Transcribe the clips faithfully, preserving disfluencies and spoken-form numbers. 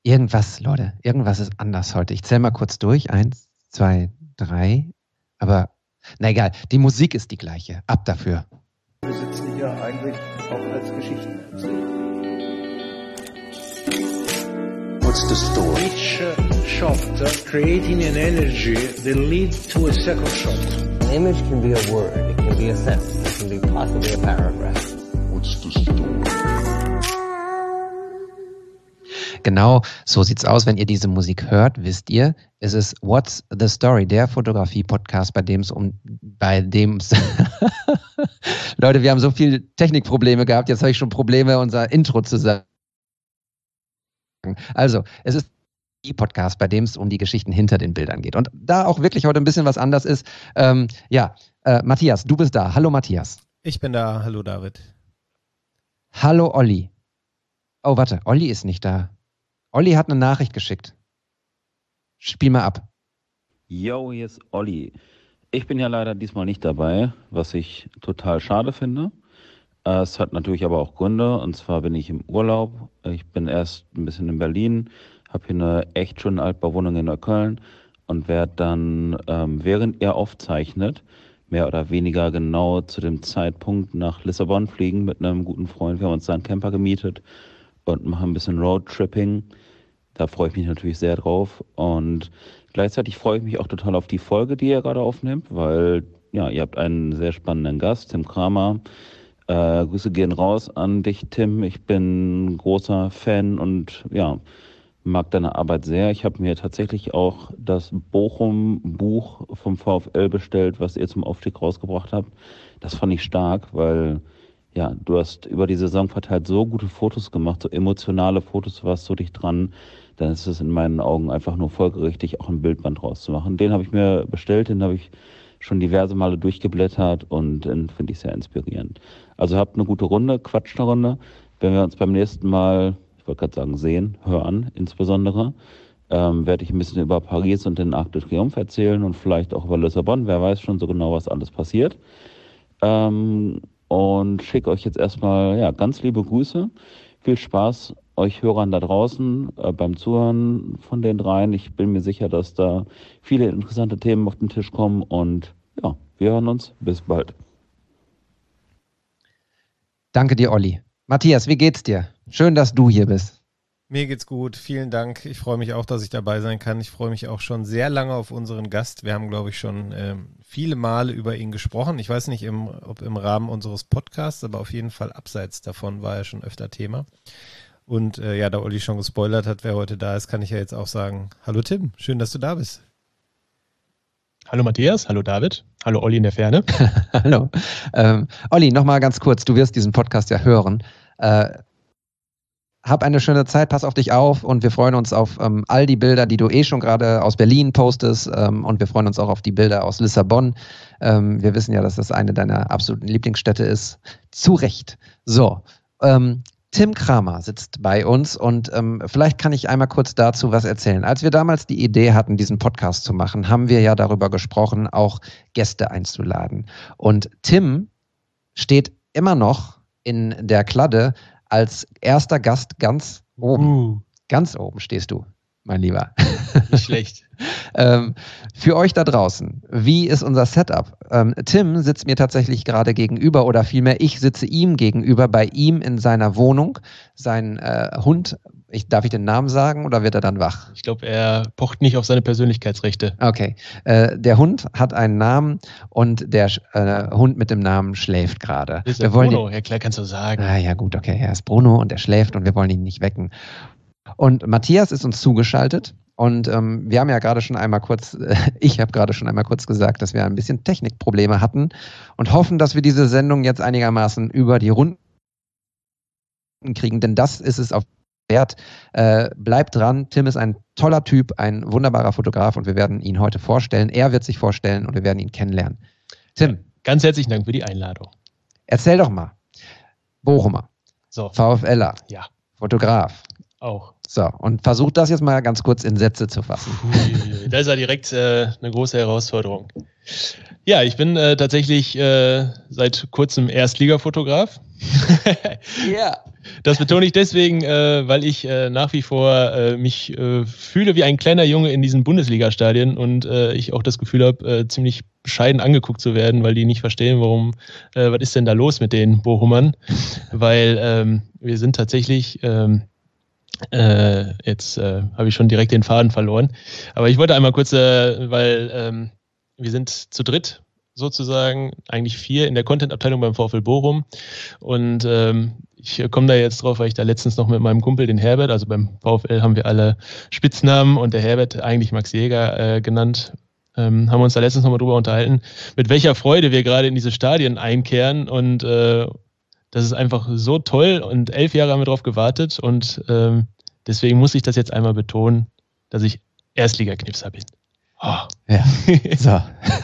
Irgendwas, Leute, irgendwas ist anders heute. Ich zähle mal kurz durch. Eins, zwei, drei. Aber, na egal, die Musik ist die gleiche. Ab dafür. Wir sitzen hier eigentlich auch als Geschichtenerzähler. What's the story? Each uh, shot uh, creating an energy that leads to a second shot. An image can be a word, it can be a sentence, it can be possibly a paragraph. What's the story? Genau, so sieht's aus. Wenn ihr diese Musik hört, wisst ihr, es ist What's the Story, der Fotografie-Podcast, bei dem es um, bei dem es Leute, wir haben so viele Technikprobleme gehabt, jetzt habe ich schon Probleme, unser Intro zu sagen. Also, es ist der Podcast, bei dem es um die Geschichten hinter den Bildern geht. Und da auch wirklich heute ein bisschen was anders ist, ähm, ja, äh, Matthias, du bist da. Hallo Matthias. Ich bin da. Hallo David. Hallo Olli. Oh, warte, Olli ist nicht da. Olli hat eine Nachricht geschickt. Spiel mal ab. Yo, hier ist Olli. Ich bin ja leider diesmal nicht dabei, was ich total schade finde. Es hat natürlich aber auch Gründe, und zwar bin ich im Urlaub. Ich bin erst ein bisschen in Berlin, habe hier eine echt schöne Altbauwohnung in Neukölln und werde dann, ähm, während ihr aufzeichnet, mehr oder weniger genau zu dem Zeitpunkt nach Lissabon fliegen mit einem guten Freund. Wir haben uns da einen Camper gemietet und machen ein bisschen Roadtripping. Da freue ich mich natürlich sehr drauf. Und gleichzeitig freue ich mich auch total auf die Folge, die ihr gerade aufnehmt, weil ja, ihr habt einen sehr spannenden Gast, Tim Kramer. Äh, Grüße gehen raus an dich, Tim. Ich bin großer Fan und ja, mag deine Arbeit sehr. Ich habe mir tatsächlich auch das Bochum-Buch vom VfL bestellt, was ihr zum Aufstieg rausgebracht habt. Das fand ich stark, weil ja, du hast über die Saison verteilt so gute Fotos gemacht, so emotionale Fotos, du warst so dicht dran. Dann ist es in meinen Augen einfach nur folgerichtig, auch ein Bildband rauszumachen. Den habe ich mir bestellt, den habe ich schon diverse Male durchgeblättert und den finde ich sehr inspirierend. Also habt eine gute Runde, quatscht eine Runde. Wenn wir uns beim nächsten Mal, ich wollte gerade sagen sehen, hören insbesondere, ähm, werde ich ein bisschen über Paris und den Arc de Triomphe erzählen und vielleicht auch über Lissabon. Wer weiß schon so genau, was alles passiert. Ähm, und schicke euch jetzt erstmal ja, ganz liebe Grüße. Viel Spaß euch Hörern da draußen äh, beim Zuhören von den dreien. Ich bin mir sicher, dass da viele interessante Themen auf den Tisch kommen und ja, wir hören uns. Bis bald. Danke dir, Olli. Matthias, wie geht's dir? Schön, dass du hier bist. Mir geht's gut, vielen Dank. Ich freue mich auch, dass ich dabei sein kann. Ich freue mich auch schon sehr lange auf unseren Gast. Wir haben, glaube ich, schon ähm, viele Male über ihn gesprochen. Ich weiß nicht, im, ob im Rahmen unseres Podcasts, aber auf jeden Fall abseits davon war er schon öfter Thema. Und äh, ja, da Olli schon gespoilert hat, wer heute da ist, kann ich ja jetzt auch sagen, hallo Tim, schön, dass du da bist. Hallo Matthias, hallo David, hallo Olli in der Ferne. Hallo. Ähm, Olli, nochmal ganz kurz, du wirst diesen Podcast ja hören. Äh, hab eine schöne Zeit, pass auf dich auf und wir freuen uns auf ähm, all die Bilder, die du eh schon gerade aus Berlin postest ähm, und wir freuen uns auch auf die Bilder aus Lissabon. Ähm, wir wissen ja, dass das eine deiner absoluten Lieblingsstädte ist. Zu Recht. So, ähm, Tim Kramer sitzt bei uns und ähm, vielleicht kann ich einmal kurz dazu was erzählen. Als wir damals die Idee hatten, diesen Podcast zu machen, haben wir ja darüber gesprochen, auch Gäste einzuladen. Und Tim steht immer noch in der Kladde als erster Gast ganz oben. Uh. Ganz oben stehst du, mein Lieber. Nicht schlecht. ähm, für euch da draußen, wie ist unser Setup? Ähm, Tim sitzt mir tatsächlich gerade gegenüber oder vielmehr ich sitze ihm gegenüber, bei ihm in seiner Wohnung. Sein äh, Hund, ich, darf ich den Namen sagen oder wird er dann wach? Ich glaube, er pocht nicht auf seine Persönlichkeitsrechte. Okay. Äh, der Hund hat einen Namen und der äh, Hund mit dem Namen schläft gerade. Ist wir er wollen Bruno? ihn, Ja klar, kannst du sagen. ah, ja gut, okay, er ist Bruno und er schläft und wir wollen ihn nicht wecken. Und Matthias ist uns zugeschaltet und ähm, wir haben ja gerade schon einmal kurz, äh, ich habe gerade schon einmal kurz gesagt, dass wir ein bisschen Technikprobleme hatten und hoffen, dass wir diese Sendung jetzt einigermaßen über die Runden kriegen, denn das ist es auf wert. Äh, bleibt dran, Tim ist ein toller Typ, ein wunderbarer Fotograf und wir werden ihn heute vorstellen. Er wird sich vorstellen und wir werden ihn kennenlernen. Tim. Ganz herzlichen Dank für die Einladung. Erzähl doch mal. Bochumer. So. VfLer. Ja. Fotograf. Auch. So, und versucht das jetzt mal ganz kurz in Sätze zu fassen. Ui, da ist ja direkt äh, eine große Herausforderung. Ja, ich bin äh, tatsächlich äh, seit kurzem Erstliga-Fotograf. Ja. Das betone ich deswegen, äh, weil ich äh, nach wie vor äh, mich äh, fühle wie ein kleiner Junge in diesen Bundesliga-Stadien und äh, ich auch das Gefühl habe, äh, ziemlich bescheiden angeguckt zu werden, weil die nicht verstehen, warum, äh, was ist denn da los mit den Bochumern? Weil ähm, wir sind tatsächlich, ähm, äh, jetzt äh, habe ich schon direkt den Faden verloren, aber ich wollte einmal kurz, äh, weil ähm, wir sind zu dritt sozusagen, eigentlich vier in der Content-Abteilung beim VfL Bochum und ähm, ich komme da jetzt drauf, weil ich da letztens noch mit meinem Kumpel, den Herbert, also beim VfL haben wir alle Spitznamen und der Herbert, eigentlich Max Jäger äh, genannt, ähm, haben wir uns da letztens nochmal drüber unterhalten, mit welcher Freude wir gerade in diese Stadien einkehren und äh, das ist einfach so toll und elf Jahre haben wir drauf gewartet und ähm, deswegen muss ich das jetzt einmal betonen, dass ich Erstligaknipser bin. Oh. Ja, so.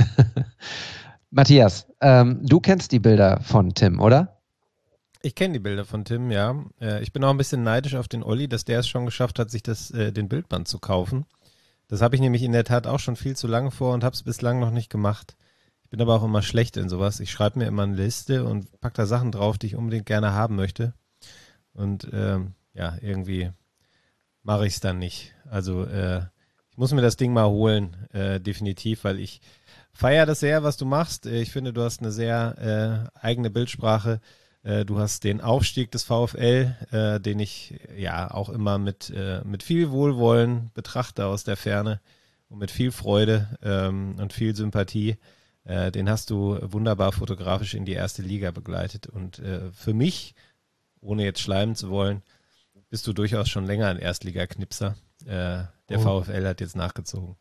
Matthias, ähm, du kennst die Bilder von Tim, oder? Ich kenne die Bilder von Tim, ja. Äh, ich bin auch ein bisschen neidisch auf den Olli, dass der es schon geschafft hat, sich das, äh, den Bildband zu kaufen. Das habe ich nämlich in der Tat auch schon viel zu lange vor und habe es bislang noch nicht gemacht. Ich bin aber auch immer schlecht in sowas. Ich schreibe mir immer eine Liste und packe da Sachen drauf, die ich unbedingt gerne haben möchte. Und ähm, ja, irgendwie mache ich es dann nicht. Also äh, ich muss mir das Ding mal holen, äh, definitiv, weil ich feiere das sehr, was du machst. Ich finde, du hast eine sehr äh, eigene Bildsprache. Äh, du hast den Aufstieg des VfL, äh, den ich ja auch immer mit, äh, mit viel Wohlwollen betrachte aus der Ferne und mit viel Freude ähm, und viel Sympathie. Äh, den hast du wunderbar fotografisch in die erste Liga begleitet. Und äh, für mich, ohne jetzt schleimen zu wollen, bist du durchaus schon länger ein Erstligaknipser. Äh, der oh. VfL hat jetzt nachgezogen.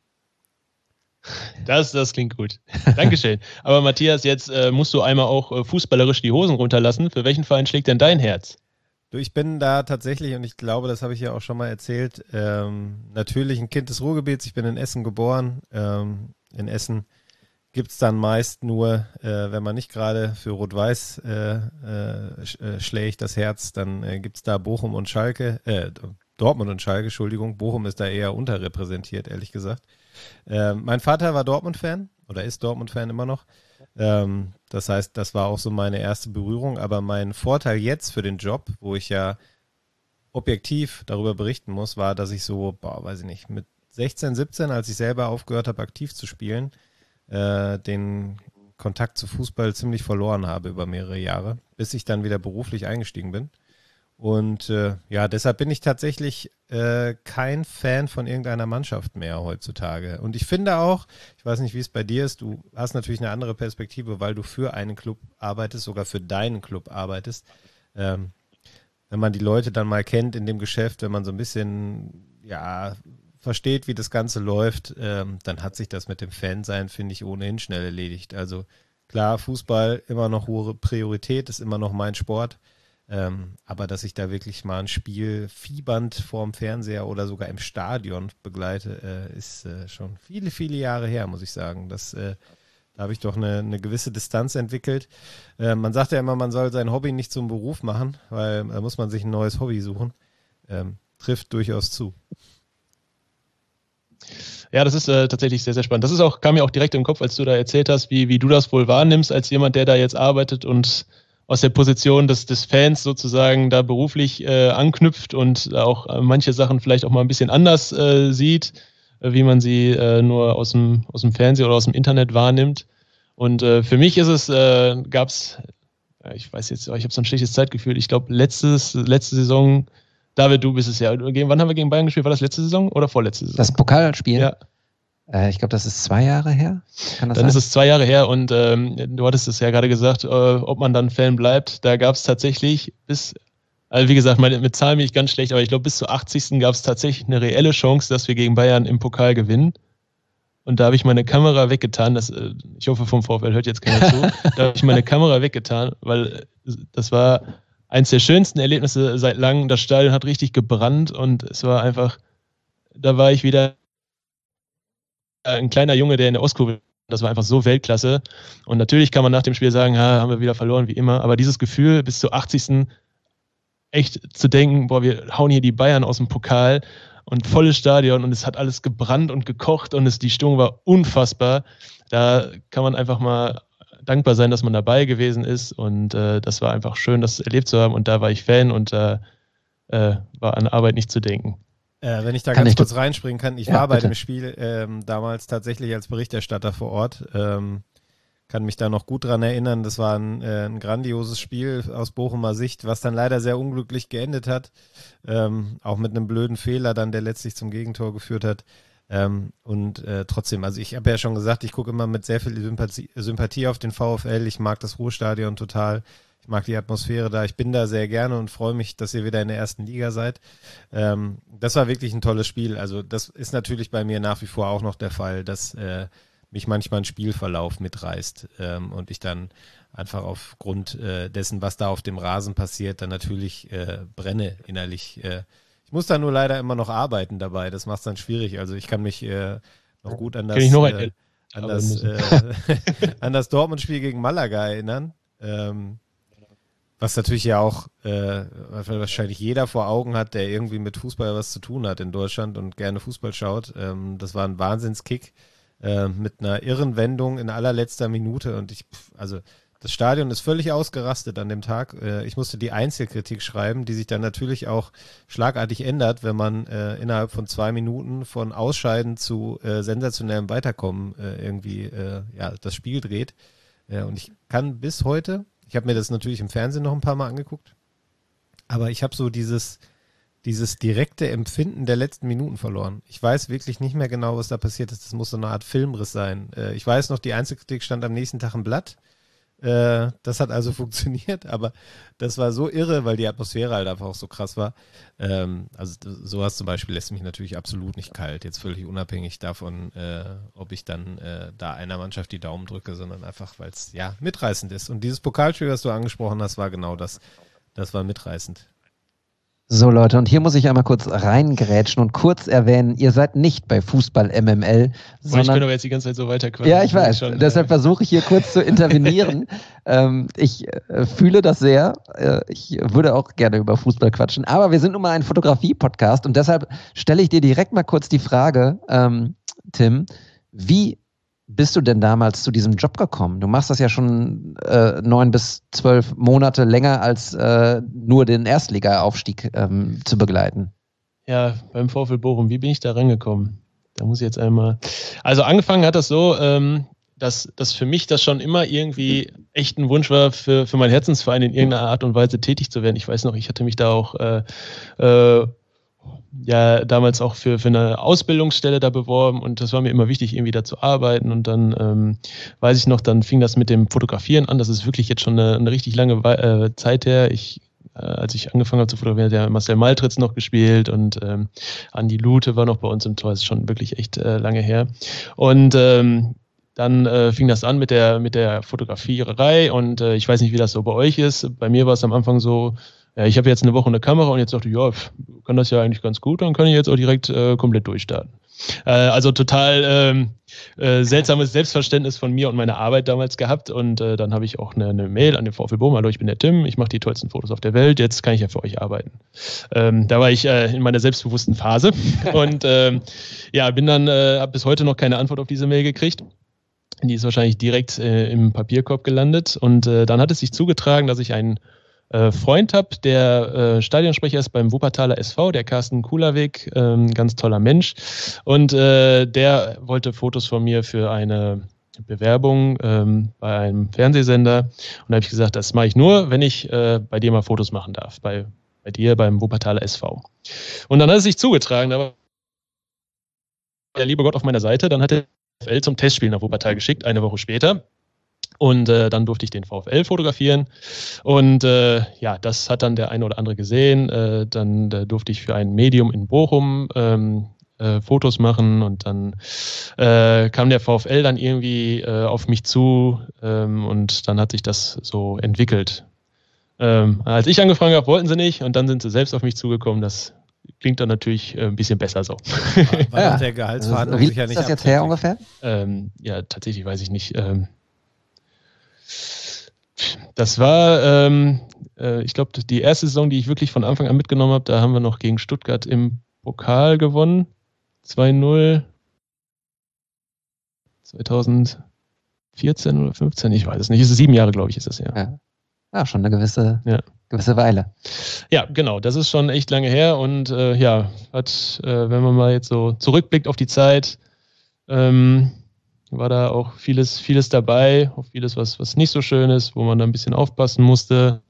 Das, das klingt gut. Dankeschön. Aber Matthias, jetzt äh, musst du einmal auch äh, fußballerisch die Hosen runterlassen. Für welchen Verein schlägt denn dein Herz? Du, ich bin da tatsächlich, und ich glaube, das habe ich ja auch schon mal erzählt, ähm, natürlich ein Kind des Ruhrgebiets. Ich bin in Essen geboren. Ähm, in Essen gibt es dann meist nur, äh, wenn man nicht gerade für Rot-Weiß äh, äh, schlägt das Herz, dann äh, gibt es da Bochum und Schalke, äh, Dortmund und Schalke, Entschuldigung. Bochum ist da eher unterrepräsentiert, ehrlich gesagt. Ähm, mein Vater war Dortmund-Fan oder ist Dortmund-Fan immer noch. Ähm, das heißt, das war auch so meine erste Berührung. Aber mein Vorteil jetzt für den Job, wo ich ja objektiv darüber berichten muss, war, dass ich so, boah, weiß ich nicht, mit sechzehn, siebzehn, als ich selber aufgehört habe, aktiv zu spielen, äh, den Kontakt zu Fußball ziemlich verloren habe über mehrere Jahre, bis ich dann wieder beruflich eingestiegen bin. Und äh, ja, deshalb bin ich tatsächlich äh, kein Fan von irgendeiner Mannschaft mehr heutzutage. Und ich finde auch, ich weiß nicht, wie es bei dir ist, du hast natürlich eine andere Perspektive, weil du für einen Club arbeitest, sogar für deinen Club arbeitest. Ähm, wenn man die Leute dann mal kennt in dem Geschäft, wenn man so ein bisschen, ja, versteht, wie das Ganze läuft, ähm, dann hat sich das mit dem Fansein, finde ich, ohnehin schnell erledigt. Also klar, Fußball immer noch hohe Priorität, ist immer noch mein Sport. Ähm, aber dass ich da wirklich mal ein Spiel fiebernd vorm Fernseher oder sogar im Stadion begleite, äh, ist äh, schon viele, viele Jahre her, muss ich sagen. Das, äh, da habe ich doch eine, eine gewisse Distanz entwickelt. Äh, man sagt ja immer, man soll sein Hobby nicht zum Beruf machen, weil da muss man sich ein neues Hobby suchen. Ähm, trifft durchaus zu. Ja, das ist äh, tatsächlich sehr, sehr spannend. Das ist auch, kam mir auch direkt im Kopf, als du da erzählt hast, wie, wie du das wohl wahrnimmst, als jemand, der da jetzt arbeitet und aus der Position des, des Fans sozusagen da beruflich äh, anknüpft und auch äh, manche Sachen vielleicht auch mal ein bisschen anders äh, sieht, äh, wie man sie äh, nur aus dem, aus dem Fernsehen oder aus dem Internet wahrnimmt. Und äh, für mich ist es, äh, gab es, äh, ich weiß jetzt, ich habe so ein schlechtes Zeitgefühl, ich glaube, letztes, letzte Saison, David, du bist es ja, wann haben wir gegen Bayern gespielt? War das letzte Saison oder vorletzte Saison? Das Pokalspiel? Ja. Ich glaube, das ist zwei Jahre her. Kann das dann sein? ist es zwei Jahre her und ähm, du hattest es ja gerade gesagt, äh, ob man dann Fan bleibt. Da gab es tatsächlich bis, also wie gesagt, meine, mit Zahlen bin ich ganz schlecht, aber ich glaube, bis zur achtzigsten gab es tatsächlich eine reelle Chance, dass wir gegen Bayern im Pokal gewinnen. Und da habe ich meine Kamera weggetan. Das, äh, ich hoffe, vom VfL hört jetzt keiner zu. Da habe ich meine Kamera weggetan, weil das war eins der schönsten Erlebnisse seit langem. Das Stadion hat richtig gebrannt und es war einfach, da war ich wieder ein kleiner Junge, der in der Ostkurve, das war einfach so Weltklasse. Und natürlich kann man nach dem Spiel sagen, ha, haben wir wieder verloren, wie immer. Aber dieses Gefühl, bis zur achtzigsten echt zu denken, boah, wir hauen hier die Bayern aus dem Pokal und volles Stadion und es hat alles gebrannt und gekocht und es, die Stimmung war unfassbar. Da kann man einfach mal dankbar sein, dass man dabei gewesen ist und äh, das war einfach schön, das erlebt zu haben und da war ich Fan und da äh, war an Arbeit nicht zu denken. Äh, wenn ich da Kann ganz ich kurz reinspringen kann, ich Ja, war bei bitte. dem Spiel ähm, damals tatsächlich als Berichterstatter vor Ort, ähm, kann mich da noch gut dran erinnern, das war ein, äh, ein grandioses Spiel aus Bochumer Sicht, was dann leider sehr unglücklich geendet hat, ähm, auch mit einem blöden Fehler dann, der letztlich zum Gegentor geführt hat. Ähm, und äh, trotzdem, also ich habe ja schon gesagt, ich gucke immer mit sehr viel Sympathie, Sympathie auf den VfL, ich mag das Ruhrstadion total, ich mag die Atmosphäre da, ich bin da sehr gerne und freue mich, dass ihr wieder in der ersten Liga seid. Ähm, das war wirklich ein tolles Spiel, also das ist natürlich bei mir nach wie vor auch noch der Fall, dass äh, mich manchmal ein Spielverlauf mitreißt ähm, und ich dann einfach aufgrund äh, dessen, was da auf dem Rasen passiert, dann natürlich äh, brenne innerlich. Äh, ich muss da nur leider immer noch arbeiten dabei, das macht es dann schwierig. Also ich kann mich äh, noch gut an das, Kenn ich noch äh, ein an das, äh, an das Dortmund-Spiel gegen Malaga erinnern. Ähm, was natürlich ja auch äh, wahrscheinlich jeder vor Augen hat, der irgendwie mit Fußball was zu tun hat in Deutschland und gerne Fußball schaut. Ähm, das war ein Wahnsinnskick äh, mit einer irren Wendung in allerletzter Minute und ich, also das Stadion ist völlig ausgerastet an dem Tag. Äh, ich musste die Einzelkritik schreiben, die sich dann natürlich auch schlagartig ändert, wenn man äh, innerhalb von zwei Minuten von Ausscheiden zu äh, sensationellem Weiterkommen äh, irgendwie äh, ja, das Spiel dreht. Äh, und ich kann bis heute, ich habe mir das natürlich im Fernsehen noch ein paar Mal angeguckt, aber ich habe so dieses, dieses direkte Empfinden der letzten Minuten verloren. Ich weiß wirklich nicht mehr genau, was da passiert ist. Das muss so eine Art Filmriss sein. Äh, ich weiß noch, die Einzelkritik stand am nächsten Tag im Blatt. Äh, das hat also funktioniert, aber das war so irre, weil die Atmosphäre halt einfach auch so krass war. Ähm, also sowas zum Beispiel lässt mich natürlich absolut nicht kalt, jetzt völlig unabhängig davon, äh, ob ich dann äh, da einer Mannschaft die Daumen drücke, sondern einfach, weil es ja mitreißend ist. Und dieses Pokalspiel, was du angesprochen hast, war genau das. Das war mitreißend. So Leute, und hier muss ich einmal kurz reingrätschen und kurz erwähnen, ihr seid nicht bei Fußball M M L, sondern... Ich bin aber jetzt die ganze Zeit so weiterquatschen. Ja, ich weiß, schon, deshalb äh, versuche ich hier kurz zu intervenieren. ähm, ich äh, fühle das sehr, äh, ich würde auch gerne über Fußball quatschen, aber wir sind nun mal ein Fotografie-Podcast und deshalb stelle ich dir direkt mal kurz die Frage, ähm, Tim, wie bist du denn damals zu diesem Job gekommen? Du machst das ja schon äh, neun bis zwölf Monate länger als äh, nur den Erstliga-Aufstieg ähm, zu begleiten. Ja, beim VfL Bochum, wie bin ich da rangekommen? Da muss ich jetzt einmal... Also angefangen hat das so, ähm, dass, dass für mich das schon immer irgendwie echt ein Wunsch war, für, für meinen Herzensverein in irgendeiner Art und Weise tätig zu werden. Ich weiß noch, ich hatte mich da auch... Äh, äh, ja damals auch für, für eine Ausbildungsstelle da beworben und das war mir immer wichtig, irgendwie da zu arbeiten und dann ähm, weiß ich noch, dann fing das mit dem Fotografieren an, das ist wirklich jetzt schon eine, eine richtig lange äh, Zeit her. Ich, äh, als ich angefangen habe zu fotografieren, hat der Marcel Maltritz noch gespielt und ähm, Andi Lute war noch bei uns im Tor, das ist schon wirklich echt äh, lange her und ähm, dann äh, fing das an mit der, mit der Fotografierei und äh, ich weiß nicht, wie das so bei euch ist. Bei mir war es am Anfang so, ja, ich habe jetzt eine Woche eine Kamera und jetzt dachte ich, ja, kann das ja eigentlich ganz gut, dann kann ich jetzt auch direkt äh, komplett durchstarten. Äh, also total ähm, äh, seltsames Selbstverständnis von mir und meiner Arbeit damals gehabt und äh, dann habe ich auch eine, eine Mail an den VfL Bochum, hallo, ich bin der Tim, ich mache die tollsten Fotos auf der Welt, jetzt kann ich ja für euch arbeiten. Ähm, da war ich äh, in meiner selbstbewussten Phase und ähm, ja, bin dann, äh, habe bis heute noch keine Antwort auf diese Mail gekriegt. Die ist wahrscheinlich direkt äh, im Papierkorb gelandet und äh, dann hat es sich zugetragen, dass ich einen äh, Freund habe, der äh, Stadionsprecher ist beim Wuppertaler S V, der Carsten Kulerweg, ähm, ganz toller Mensch und äh, der wollte Fotos von mir für eine Bewerbung ähm, bei einem Fernsehsender und da habe ich gesagt, das mache ich nur, wenn ich äh, bei dir mal Fotos machen darf, bei, bei dir beim Wuppertaler S V. Und dann hat es sich zugetragen, da war der liebe Gott auf meiner Seite, dann hat er VfL zum Testspiel nach Wuppertal geschickt, eine Woche später. Und äh, dann durfte ich den VfL fotografieren. Und äh, ja, das hat dann der eine oder andere gesehen. Äh, dann äh, durfte ich für ein Medium in Bochum ähm, äh, Fotos machen. Und dann äh, kam der VfL dann irgendwie äh, auf mich zu. Ähm, und dann hat sich das so entwickelt. Ähm, als ich angefangen habe, wollten sie nicht. Und dann sind sie selbst auf mich zugekommen. Das klingt dann natürlich ein bisschen besser so. War, war ja. der Gehaltsverhandlung also, sicher nicht ist das jetzt her ungefähr? Ähm, ja, tatsächlich weiß ich nicht. Ähm, das war, ähm, äh, ich glaube, die erste Saison, die ich wirklich von Anfang an mitgenommen habe, da haben wir noch gegen Stuttgart im Pokal gewonnen. zwei null. zweitausendvier vierzehn oder fünfzehn, ich weiß es nicht. Es ist sieben Jahre, glaube ich, ist es ja. Ja, ja schon eine gewisse, ja. gewisse Weile. Ja, genau. Das ist schon echt lange her und äh, ja, hat, äh, wenn man mal jetzt so zurückblickt auf die Zeit, ähm, war da auch vieles, vieles dabei, auch vieles, was, was nicht so schön ist, wo man da ein bisschen aufpassen musste,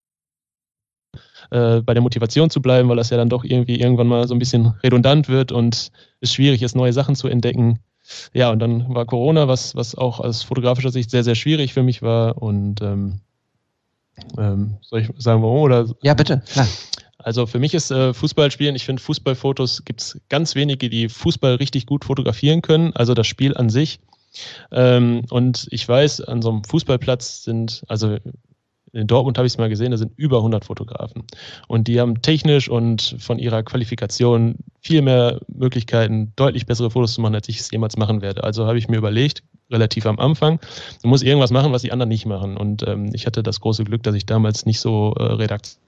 äh, bei der Motivation zu bleiben, weil das ja dann doch irgendwie irgendwann mal so ein bisschen redundant wird und es schwierig ist, neue Sachen zu entdecken. Ja, und dann war Corona, was, was auch aus fotografischer Sicht sehr, sehr schwierig für mich war. Und ähm, ähm, soll ich sagen, warum? Oder? Ja, bitte. Klar. Also für mich ist äh, Fußballspielen, ich finde Fußballfotos, gibt es ganz wenige, die Fußball richtig gut fotografieren können, also das Spiel an sich. Ähm, und ich weiß, an so einem Fußballplatz sind, also in Dortmund habe ich es mal gesehen, da sind über hundert Fotografen. Und die haben technisch und von ihrer Qualifikation viel mehr Möglichkeiten, deutlich bessere Fotos zu machen, als ich es jemals machen werde. Also habe ich mir überlegt, relativ am Anfang, du musst irgendwas machen, was die anderen nicht machen. Und ähm, ich hatte das große Glück, dass ich damals nicht so äh, Redaktion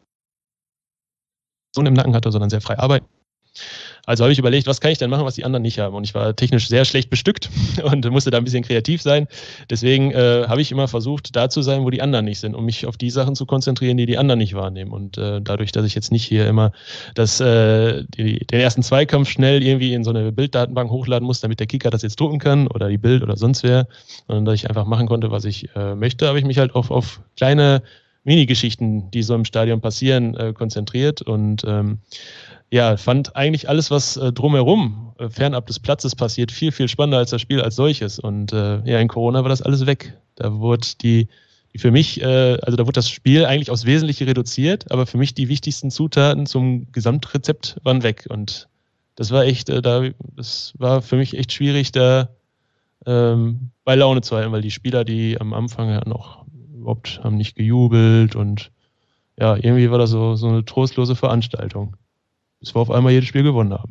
im Nacken hatte, sondern sehr frei arbeiten. Also habe ich überlegt, was kann ich denn machen, was die anderen nicht haben? Und ich war technisch sehr schlecht bestückt und musste da ein bisschen kreativ sein. Deswegen äh, habe ich immer versucht, da zu sein, wo die anderen nicht sind, um mich auf die Sachen zu konzentrieren, die die anderen nicht wahrnehmen. Und äh, dadurch, dass ich jetzt nicht hier immer das, äh, die, den ersten Zweikampf schnell irgendwie in so eine Bilddatenbank hochladen muss, damit der Kicker das jetzt drucken kann oder die Bild oder sonst wer, sondern dass ich einfach machen konnte, was ich äh, möchte, habe ich mich halt auf, auf kleine Mini-Geschichten, die so im Stadion passieren, äh, konzentriert und ähm, ja, fand eigentlich alles, was äh, drumherum, äh, fernab des Platzes passiert, viel, viel spannender als das Spiel als solches. Und äh, ja, in Corona war das alles weg. Da wurde die, die für mich, äh, also da wurde das Spiel eigentlich aufs Wesentliche reduziert, aber für mich die wichtigsten Zutaten zum Gesamtrezept waren weg. Und das war echt, äh, da, das war für mich echt schwierig, da ähm, bei Laune zu halten, weil die Spieler, die am Anfang ja noch überhaupt haben nicht gejubelt und ja, irgendwie war das so, so eine trostlose Veranstaltung. Bis wir auf einmal jedes Spiel gewonnen haben.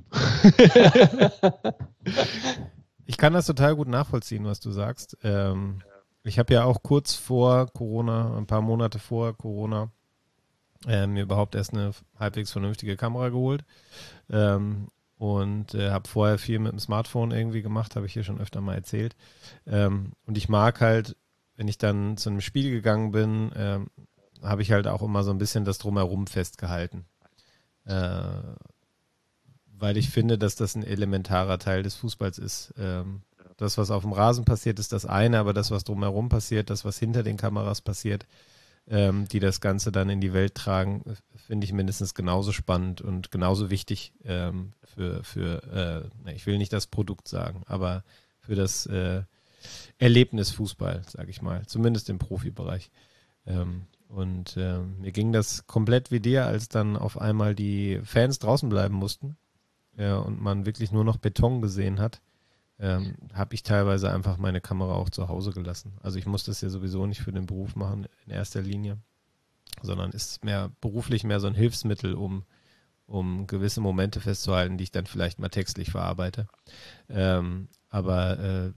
Ich kann das total gut nachvollziehen, was du sagst. Ähm, ich habe ja auch kurz vor Corona, ein paar Monate vor Corona, äh, mir überhaupt erst eine halbwegs vernünftige Kamera geholt ähm, und äh, habe vorher viel mit dem Smartphone irgendwie gemacht, habe ich hier schon öfter mal erzählt. Ähm, und ich mag halt, wenn ich dann zu einem Spiel gegangen bin, ähm, habe ich halt auch immer so ein bisschen das Drumherum festgehalten. Äh, weil ich finde, dass das ein elementarer Teil des Fußballs ist. Ähm, das, was auf dem Rasen passiert, ist das eine, aber das, was drumherum passiert, das, was hinter den Kameras passiert, ähm, die das Ganze dann in die Welt tragen, finde ich mindestens genauso spannend und genauso wichtig ähm, für, für äh, ich will nicht das Produkt sagen, aber für das äh, Erlebnis Fußball, sage ich mal, zumindest im Profibereich. Ähm, Und äh, mir ging das komplett wie dir, als dann auf einmal die Fans draußen bleiben mussten ja, und man wirklich nur noch Beton gesehen hat, ähm, habe ich teilweise einfach meine Kamera auch zu Hause gelassen. Also ich muss das ja sowieso nicht für den Beruf machen in erster Linie, sondern ist mehr beruflich mehr so ein Hilfsmittel, um, um gewisse Momente festzuhalten, die ich dann vielleicht mal textlich verarbeite. Ähm, aber äh,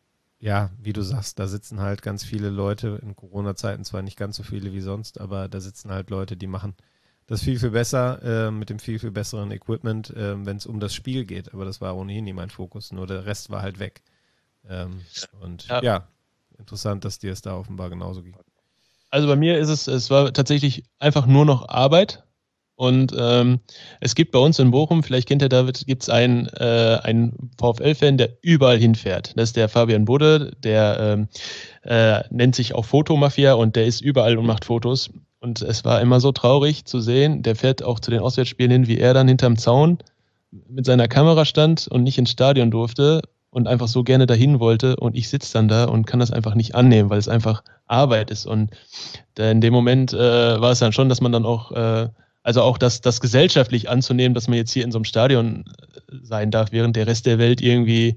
ja, wie du sagst, da sitzen halt ganz viele Leute, in Corona-Zeiten zwar nicht ganz so viele wie sonst, aber da sitzen halt Leute, die machen das viel, viel besser, äh, mit dem viel, viel besseren Equipment, äh, wenn es um das Spiel geht. Aber das war ohnehin nie mein Fokus, nur der Rest war halt weg. Ähm, und ja. ja, interessant, dass dir es da offenbar genauso ging. Also bei mir ist es, es war tatsächlich einfach nur noch Arbeit. Und ähm, es gibt bei uns in Bochum, vielleicht kennt ihr David, gibt es einen, äh, einen VfL-Fan, der überall hinfährt. Das ist der Fabian Budde, der ähm, äh, nennt sich auch Fotomafia und der ist überall und macht Fotos. Und es war immer so traurig zu sehen, der fährt auch zu den Auswärtsspielen hin, wie er dann hinterm Zaun mit seiner Kamera stand und nicht ins Stadion durfte und einfach so gerne dahin wollte. Und ich sitze dann da und kann das einfach nicht annehmen, weil es einfach Arbeit ist. Und in dem Moment äh, war es dann schon, dass man dann auch... Äh, Also auch das, das gesellschaftlich anzunehmen, dass man jetzt hier in so einem Stadion sein darf, während der Rest der Welt irgendwie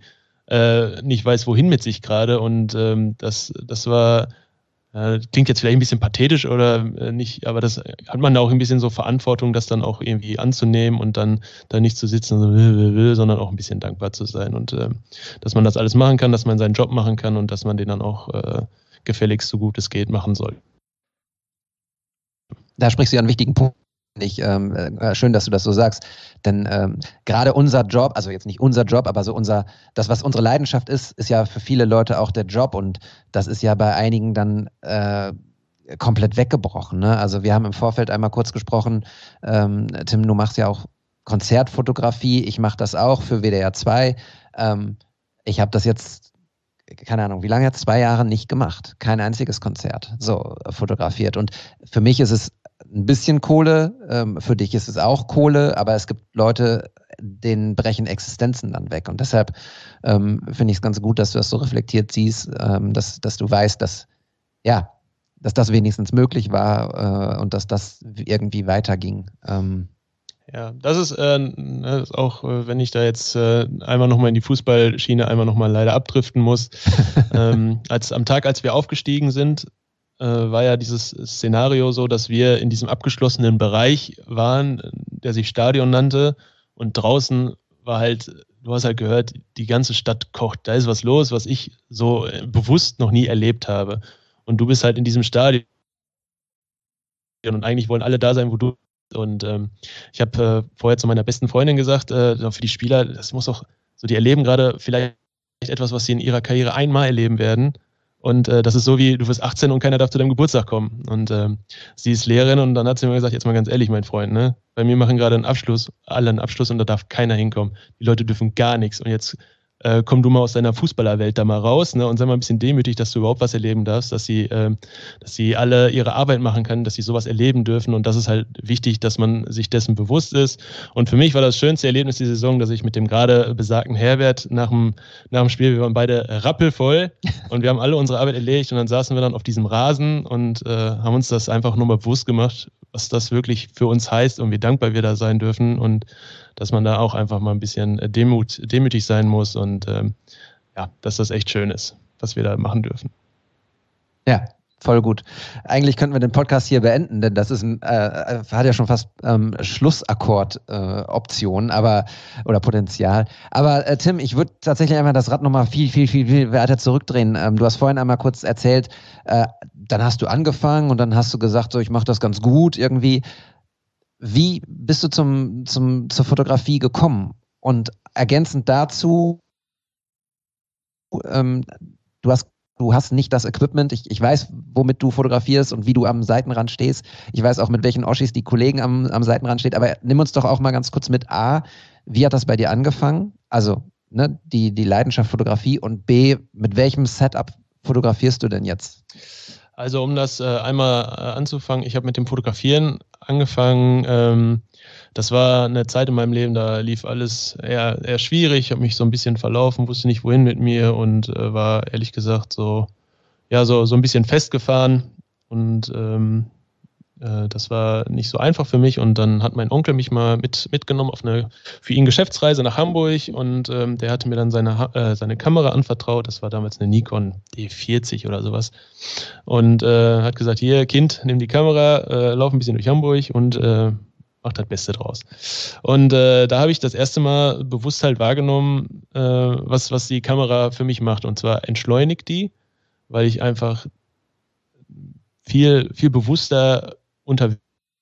äh, nicht weiß, wohin mit sich gerade. Und ähm, das, das war, äh, klingt jetzt vielleicht ein bisschen pathetisch oder äh, nicht, aber das hat man auch ein bisschen so Verantwortung, das dann auch irgendwie anzunehmen und dann da nicht zu sitzen, so, will, will, will, sondern auch ein bisschen dankbar zu sein. Und äh, dass man das alles machen kann, dass man seinen Job machen kann und dass man den dann auch äh, gefälligst so gut es geht machen soll. Da sprichst du ja einen wichtigen Punkt ich ähm, äh, schön, dass du das so sagst. Denn ähm, gerade unser Job, also jetzt nicht unser Job, aber so unser, das, was unsere Leidenschaft ist, ist ja für viele Leute auch der Job. Und das ist ja bei einigen dann äh, komplett weggebrochen. Ne? Also wir haben im Vorfeld einmal kurz gesprochen, ähm, Tim, du machst ja auch Konzertfotografie, ich mache das auch für W D R zwei. Ähm, ich habe das jetzt, keine Ahnung, wie lange jetzt, zwei Jahre nicht gemacht. Kein einziges Konzert so äh, fotografiert. Und für mich ist es ein bisschen Kohle, ähm, für dich ist es auch Kohle, aber es gibt Leute, denen brechen Existenzen dann weg. Und deshalb ähm, finde ich es ganz gut, dass du das so reflektiert siehst, ähm, dass, dass du weißt, dass, ja, dass das wenigstens möglich war äh, und dass das irgendwie weiterging. Ähm, Ja, das ist, äh, das ist auch, äh, wenn ich da jetzt äh, einmal nochmal in die Fußballschiene einmal nochmal leider abdriften muss. ähm, als, am Tag, als wir aufgestiegen sind, äh, war ja dieses Szenario so, dass wir in diesem abgeschlossenen Bereich waren, der sich Stadion nannte, und draußen war halt, du hast halt gehört, die ganze Stadt kocht, da ist was los, was ich so bewusst noch nie erlebt habe. Und du bist halt in diesem Stadion und eigentlich wollen alle da sein, wo du. Und ähm, ich habe äh, vorher zu meiner besten Freundin gesagt, äh, für die Spieler, das muss auch, so die erleben gerade vielleicht etwas, was sie in ihrer Karriere einmal erleben werden. Und äh, das ist so wie, du wirst achtzehn und keiner darf zu deinem Geburtstag kommen. Und ähm, sie ist Lehrerin und dann hat sie mir gesagt, jetzt mal ganz ehrlich, mein Freund, ne? Bei mir machen gerade einen Abschluss, alle einen Abschluss und da darf keiner hinkommen. Die Leute dürfen gar nichts. Und jetzt äh, komm du mal aus deiner Fußballerwelt da mal raus, ne, und sei mal ein bisschen demütig, dass du überhaupt was erleben darfst, dass sie, äh, dass sie alle ihre Arbeit machen können, dass sie sowas erleben dürfen, und das ist halt wichtig, dass man sich dessen bewusst ist. Und für mich war das schönste Erlebnis die Saison, dass ich mit dem gerade besagten Herbert nach dem, nach dem Spiel, wir waren beide rappelvoll und wir haben alle unsere Arbeit erledigt und dann saßen wir dann auf diesem Rasen und äh, haben uns das einfach nur mal bewusst gemacht, was das wirklich für uns heißt und wie dankbar wir da sein dürfen und dass man da auch einfach mal ein bisschen demut, demütig sein muss und ähm, ja, dass das echt schön ist, was wir da machen dürfen. Ja, voll gut. Eigentlich könnten wir den Podcast hier beenden, denn das ist ein, äh, hat ja schon fast ähm, Schlussakkord-Option, äh, aber oder Potenzial. Aber äh, Tim, ich würde tatsächlich einmal das Rad nochmal viel, viel, viel, viel weiter zurückdrehen. Ähm, du hast vorhin einmal kurz erzählt, äh, dann hast du angefangen und dann hast du gesagt, so ich mache das ganz gut irgendwie. Wie bist du zum, zum, zur Fotografie gekommen? Und ergänzend dazu, ähm, du hast Du hast nicht das Equipment. Ich, ich weiß, womit du fotografierst und wie du am Seitenrand stehst. Ich weiß auch, mit welchen Oschis die Kollegen am, am Seitenrand stehen. Aber nimm uns doch auch mal ganz kurz mit. A, wie hat das bei dir angefangen? Also ne, die, die Leidenschaft Fotografie. Und B, mit welchem Setup fotografierst du denn jetzt? Also um das äh, einmal äh, anzufangen, ich habe mit dem Fotografieren angefangen. Ähm, das war eine Zeit in meinem Leben, da lief alles eher, eher schwierig. Ich habe mich so ein bisschen verlaufen, wusste nicht wohin mit mir und äh, war ehrlich gesagt so, ja, so, so ein bisschen festgefahren. Und ähm, äh, das war nicht so einfach für mich. Und dann hat mein Onkel mich mal mit, mitgenommen auf eine für ihn Geschäftsreise nach Hamburg und ähm, der hatte mir dann seine, äh, seine Kamera anvertraut. Das war damals eine Nikon D vierzig oder sowas. Und äh, hat gesagt, hier Kind, nimm die Kamera, äh, lauf ein bisschen durch Hamburg und äh, mach das Beste draus. Und äh, da habe ich das erste Mal bewusst halt wahrgenommen, äh, was, was die Kamera für mich macht. Und zwar entschleunigt die, weil ich einfach viel, viel bewusster unterwegs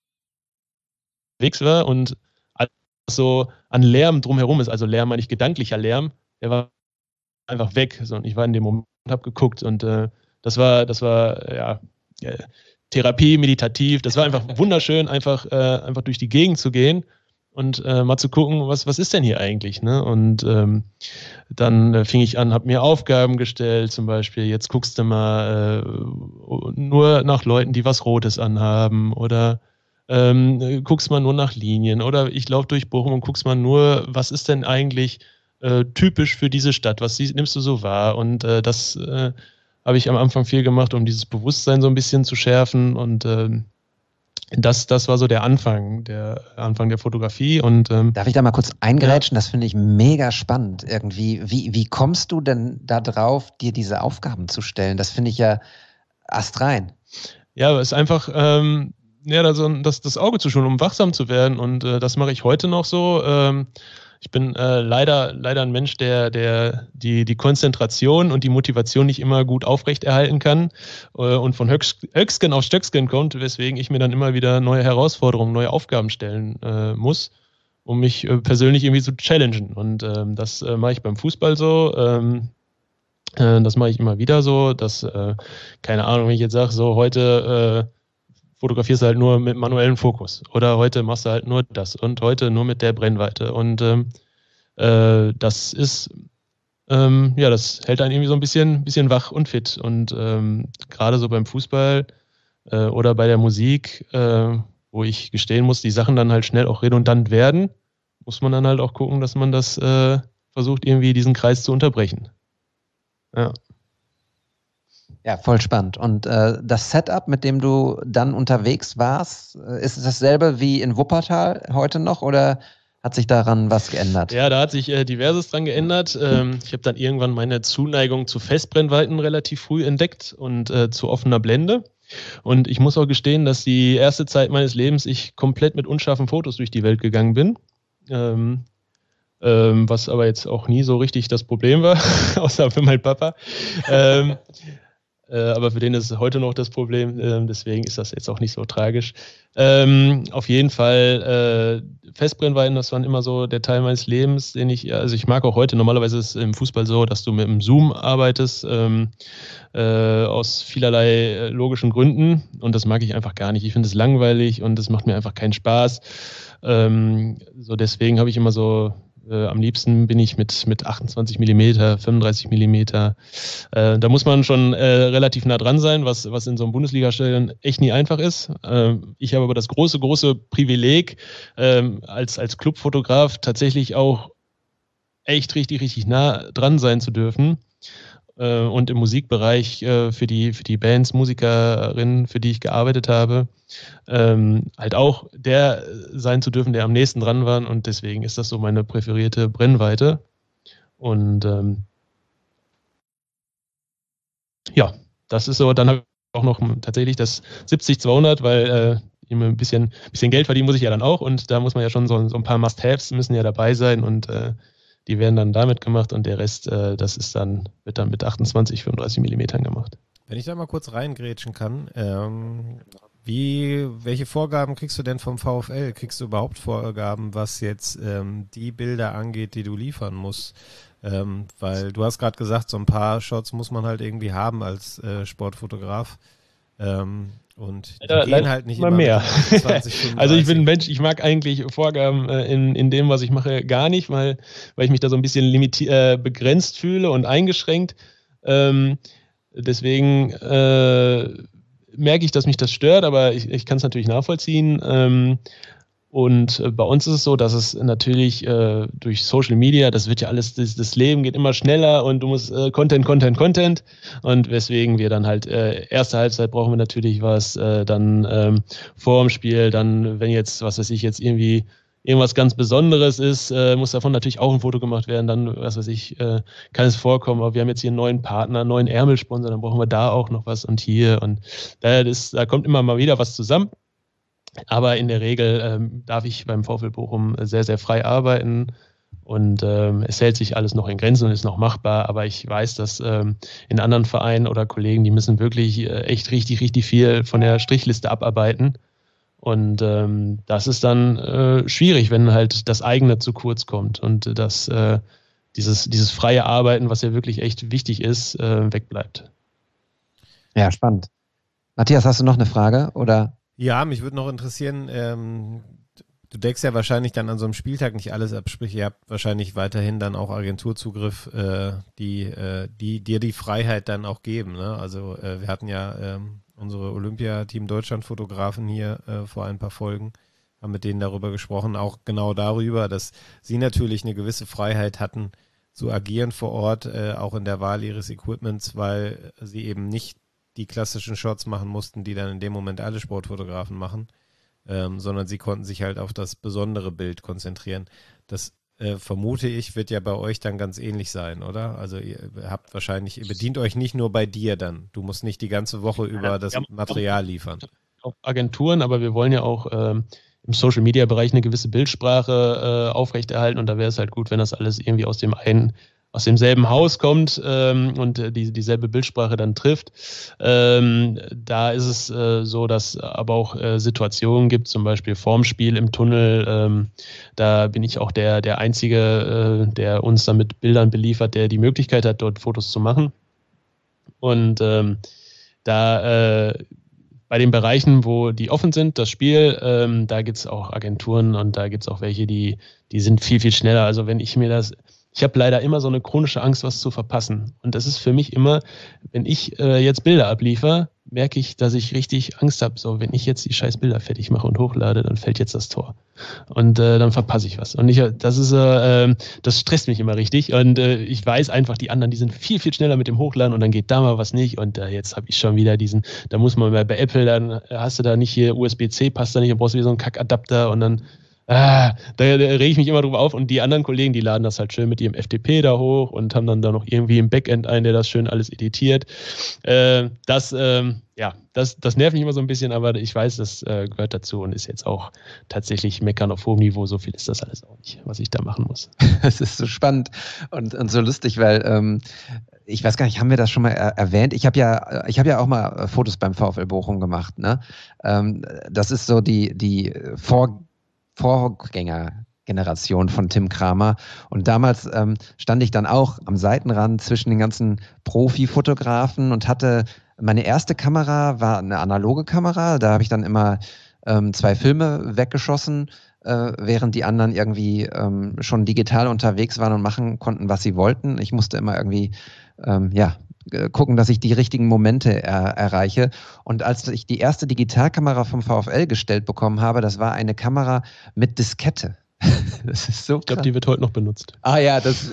war und alles so an Lärm drumherum ist. Also Lärm meine ich gedanklicher Lärm, der war einfach weg. So, und ich war in dem Moment und habe geguckt und äh, das war, das war, ja, äh, Therapie, meditativ, das war einfach wunderschön, einfach, äh, einfach durch die Gegend zu gehen und äh, mal zu gucken, was, was ist denn hier eigentlich, ne? Und ähm, dann äh, fing ich an, habe mir Aufgaben gestellt, zum Beispiel, jetzt guckst du mal äh, nur nach Leuten, die was Rotes anhaben oder ähm, guckst mal nur nach Linien oder ich laufe durch Bochum und guckst mal nur, was ist denn eigentlich äh, typisch für diese Stadt, was nimmst du so wahr und äh, das äh, habe ich am Anfang viel gemacht, um dieses Bewusstsein so ein bisschen zu schärfen und ähm, das, das war so der Anfang, der Anfang der Fotografie. Und, ähm, darf ich da mal kurz eingrätschen? Ja. Das finde ich mega spannend irgendwie. Wie, wie kommst du denn da drauf, dir diese Aufgaben zu stellen? Das finde ich ja astrein. Ja, es ist einfach ähm, ja, das, das, das Auge zu schulen, um wachsam zu werden und äh, das mache ich heute noch so. Ähm, Ich bin äh, leider, leider ein Mensch, der, der die, die Konzentration und die Motivation nicht immer gut aufrechterhalten kann äh, und von Höchst, Höchsken auf Stöcksken kommt, weswegen ich mir dann immer wieder neue Herausforderungen, neue Aufgaben stellen äh, muss, um mich äh, persönlich irgendwie zu challengen. Und ähm, das äh, mache ich beim Fußball so. Ähm, äh, das mache ich immer wieder so, dass, äh, keine Ahnung, wenn ich jetzt sage, so heute äh, fotografierst du halt nur mit manuellem Fokus oder heute machst du halt nur das und heute nur mit der Brennweite und ähm, äh, das ist, ähm, ja, das hält einen irgendwie so ein bisschen, bisschen wach und fit und ähm, gerade so beim Fußball äh, oder bei der Musik, äh, wo ich gestehen muss, die Sachen dann halt schnell auch redundant werden, muss man dann halt auch gucken, dass man das äh, versucht, irgendwie diesen Kreis zu unterbrechen. Ja. Ja, voll spannend. Und äh, das Setup, mit dem du dann unterwegs warst, ist es dasselbe wie in Wuppertal heute noch oder hat sich daran was geändert? Ja, da hat sich äh, diverses dran geändert. Ähm, ich habe dann irgendwann meine Zuneigung zu Festbrennweiten relativ früh entdeckt und äh, zu offener Blende. Und ich muss auch gestehen, dass die erste Zeit meines Lebens ich komplett mit unscharfen Fotos durch die Welt gegangen bin. Ähm, ähm, was aber jetzt auch nie so richtig das Problem war, außer für meinen Papa. ähm, Äh, aber für den ist es heute noch das Problem, äh, deswegen ist das jetzt auch nicht so tragisch. Ähm, auf jeden Fall äh, Festbrennweiten, das war immer so der Teil meines Lebens, den ich, also ich mag auch heute, normalerweise ist es im Fußball so, dass du mit dem Zoom arbeitest, ähm, äh, aus vielerlei äh, logischen Gründen und das mag ich einfach gar nicht. Ich finde es langweilig und es macht mir einfach keinen Spaß. Ähm, so deswegen habe ich immer so Äh, am liebsten bin ich mit, mit achtundzwanzig Millimeter, fünfunddreißig Millimeter. Äh, da muss man schon äh, relativ nah dran sein, was, was in so einem Bundesliga-Stadion echt nie einfach ist. Äh, ich habe aber das große, große Privileg, äh, als, als Clubfotograf tatsächlich auch echt richtig, richtig nah dran sein zu dürfen. Äh, und im Musikbereich äh, für die, für die Bands, Musikerinnen, für die ich gearbeitet habe, ähm, halt auch der sein zu dürfen, der am nächsten dran war und deswegen ist das so meine präferierte Brennweite und ähm, ja, das ist so, dann habe ich auch noch tatsächlich das siebzig zweihundert, weil äh, ein bisschen, bisschen Geld verdienen muss ich ja dann auch und da muss man ja schon so, so ein paar Must-Haves müssen ja dabei sein und äh, die werden dann damit gemacht und der Rest, äh, das ist dann, wird dann mit achtundzwanzig, fünfunddreißig Millimetern gemacht. Wenn ich da mal kurz reingrätschen kann, ähm, wie, welche Vorgaben kriegst du denn vom VfL? Kriegst du überhaupt Vorgaben, was jetzt ähm, die Bilder angeht, die du liefern musst? Ähm, weil du hast gerade gesagt, so ein paar Shots muss man halt irgendwie haben als äh, Sportfotograf. Ähm, und die ja, gehen halt nicht immer mehr. zwanzig, also ich bin ein Mensch, ich mag eigentlich Vorgaben äh, in, in dem, was ich mache, gar nicht, weil, weil ich mich da so ein bisschen limiti- äh, begrenzt fühle und eingeschränkt. Ähm, deswegen äh, merke ich, dass mich das stört, aber ich, ich kann es natürlich nachvollziehen. Ähm, und äh, bei uns ist es so, dass es natürlich äh, durch Social Media, das wird ja alles, das, das Leben geht immer schneller und du musst äh, Content, Content, Content und weswegen wir dann halt, äh, erste Halbzeit brauchen wir natürlich was, äh, dann ähm, vor dem Spiel, dann wenn jetzt, was weiß ich, jetzt irgendwie irgendwas ganz Besonderes ist, äh, muss davon natürlich auch ein Foto gemacht werden, dann, was weiß ich, äh, kann es vorkommen, aber wir haben jetzt hier einen neuen Partner, einen neuen Ärmelsponsor, dann brauchen wir da auch noch was und hier und da, das, da kommt immer mal wieder was zusammen. Aber in der Regel ähm, darf ich beim VfL Bochum sehr, sehr frei arbeiten und ähm, es hält sich alles noch in Grenzen und ist noch machbar. Aber ich weiß, dass ähm, in anderen Vereinen oder Kollegen, die müssen wirklich äh, echt richtig, richtig viel von der Strichliste abarbeiten. Und ähm, das ist dann äh, schwierig, wenn halt das eigene zu kurz kommt und dass äh, dieses, dieses freie Arbeiten, was ja wirklich echt wichtig ist, äh, wegbleibt. Ja, spannend. Matthias, hast du noch eine Frage oder? Ja, mich würde noch interessieren, ähm, du deckst ja wahrscheinlich dann an so einem Spieltag nicht alles ab, sprich ihr habt wahrscheinlich weiterhin dann auch Agenturzugriff, äh, die, äh, die dir die Freiheit dann auch geben. Ne? Also äh, wir hatten ja ähm, unsere Olympia-Team Deutschland-Fotografen hier äh, vor ein paar Folgen, haben mit denen darüber gesprochen, auch genau darüber, dass sie natürlich eine gewisse Freiheit hatten zu agieren vor Ort, äh, auch in der Wahl ihres Equipments, weil sie eben nicht die klassischen Shots machen mussten, die dann in dem Moment alle Sportfotografen machen, ähm, sondern sie konnten sich halt auf das besondere Bild konzentrieren. Das äh, vermute ich, wird ja bei euch dann ganz ähnlich sein, oder? Also ihr habt wahrscheinlich, ihr bedient euch nicht nur bei dir dann. Du musst nicht die ganze Woche über das Material liefern. Auch Agenturen, aber wir wollen ja auch ähm, im Social-Media-Bereich eine gewisse Bildsprache äh, aufrechterhalten und da wäre es halt gut, wenn das alles irgendwie aus dem einen aus demselben Haus kommt ähm, und äh, die, dieselbe Bildsprache dann trifft. Ähm, da ist es äh, so, dass aber auch äh, Situationen gibt, zum Beispiel vorm Spiel im Tunnel. Ähm, da bin ich auch der, der Einzige, äh, der uns dann mit Bildern beliefert, der die Möglichkeit hat, dort Fotos zu machen. Und ähm, da äh, bei den Bereichen, wo die offen sind, das Spiel, ähm, da gibt es auch Agenturen und da gibt es auch welche, die, die sind viel, viel schneller. Also wenn ich mir das Ich habe leider immer so eine chronische Angst, was zu verpassen. Und das ist für mich immer, wenn ich äh, jetzt Bilder abliefere, merke ich, dass ich richtig Angst habe. So, wenn ich jetzt die scheiß Bilder fertig mache und hochlade, dann fällt jetzt das Tor. Und äh, dann verpasse ich was. Und ich, das ist, äh, das stresst mich immer richtig. Und äh, ich weiß einfach, die anderen, die sind viel, viel schneller mit dem Hochladen und dann geht da mal was nicht. Und äh, jetzt habe ich schon wieder diesen, da muss man bei Apple, dann hast du da nicht hier U S B C, passt da nicht, dann brauchst du wieder so einen Kackadapter und dann Ah, da, da rege ich mich immer drüber auf und die anderen Kollegen, die laden das halt schön mit ihrem F T P da hoch und haben dann da noch irgendwie im Backend einen, der das schön alles editiert. Äh, das, ähm, ja, das, das nervt mich immer so ein bisschen, aber ich weiß, das äh, gehört dazu und ist jetzt auch tatsächlich meckern auf hohem Niveau. So viel ist das alles auch nicht, was ich da machen muss. Es ist so spannend und, und so lustig, weil ähm, ich weiß gar nicht, haben wir das schon mal er- erwähnt? Ich habe ja, ich habe ja auch mal Fotos beim VfL Bochum gemacht. Ne? Ähm, das ist so die, die Vor Vorgängergeneration von Tim Kramer. Und damals ähm, stand ich dann auch am Seitenrand zwischen den ganzen Profi-Fotografen und hatte, meine erste Kamera war eine analoge Kamera. Da habe ich dann immer ähm, zwei Filme weggeschossen, äh, während die anderen irgendwie ähm, schon digital unterwegs waren und machen konnten, was sie wollten. Ich musste immer irgendwie, ähm, ja, gucken, dass ich die richtigen Momente er, erreiche. Und als ich die erste Digitalkamera vom VfL gestellt bekommen habe, das war eine Kamera mit Diskette. Das ist so Ich glaube, die wird heute noch benutzt. Ah ja, das...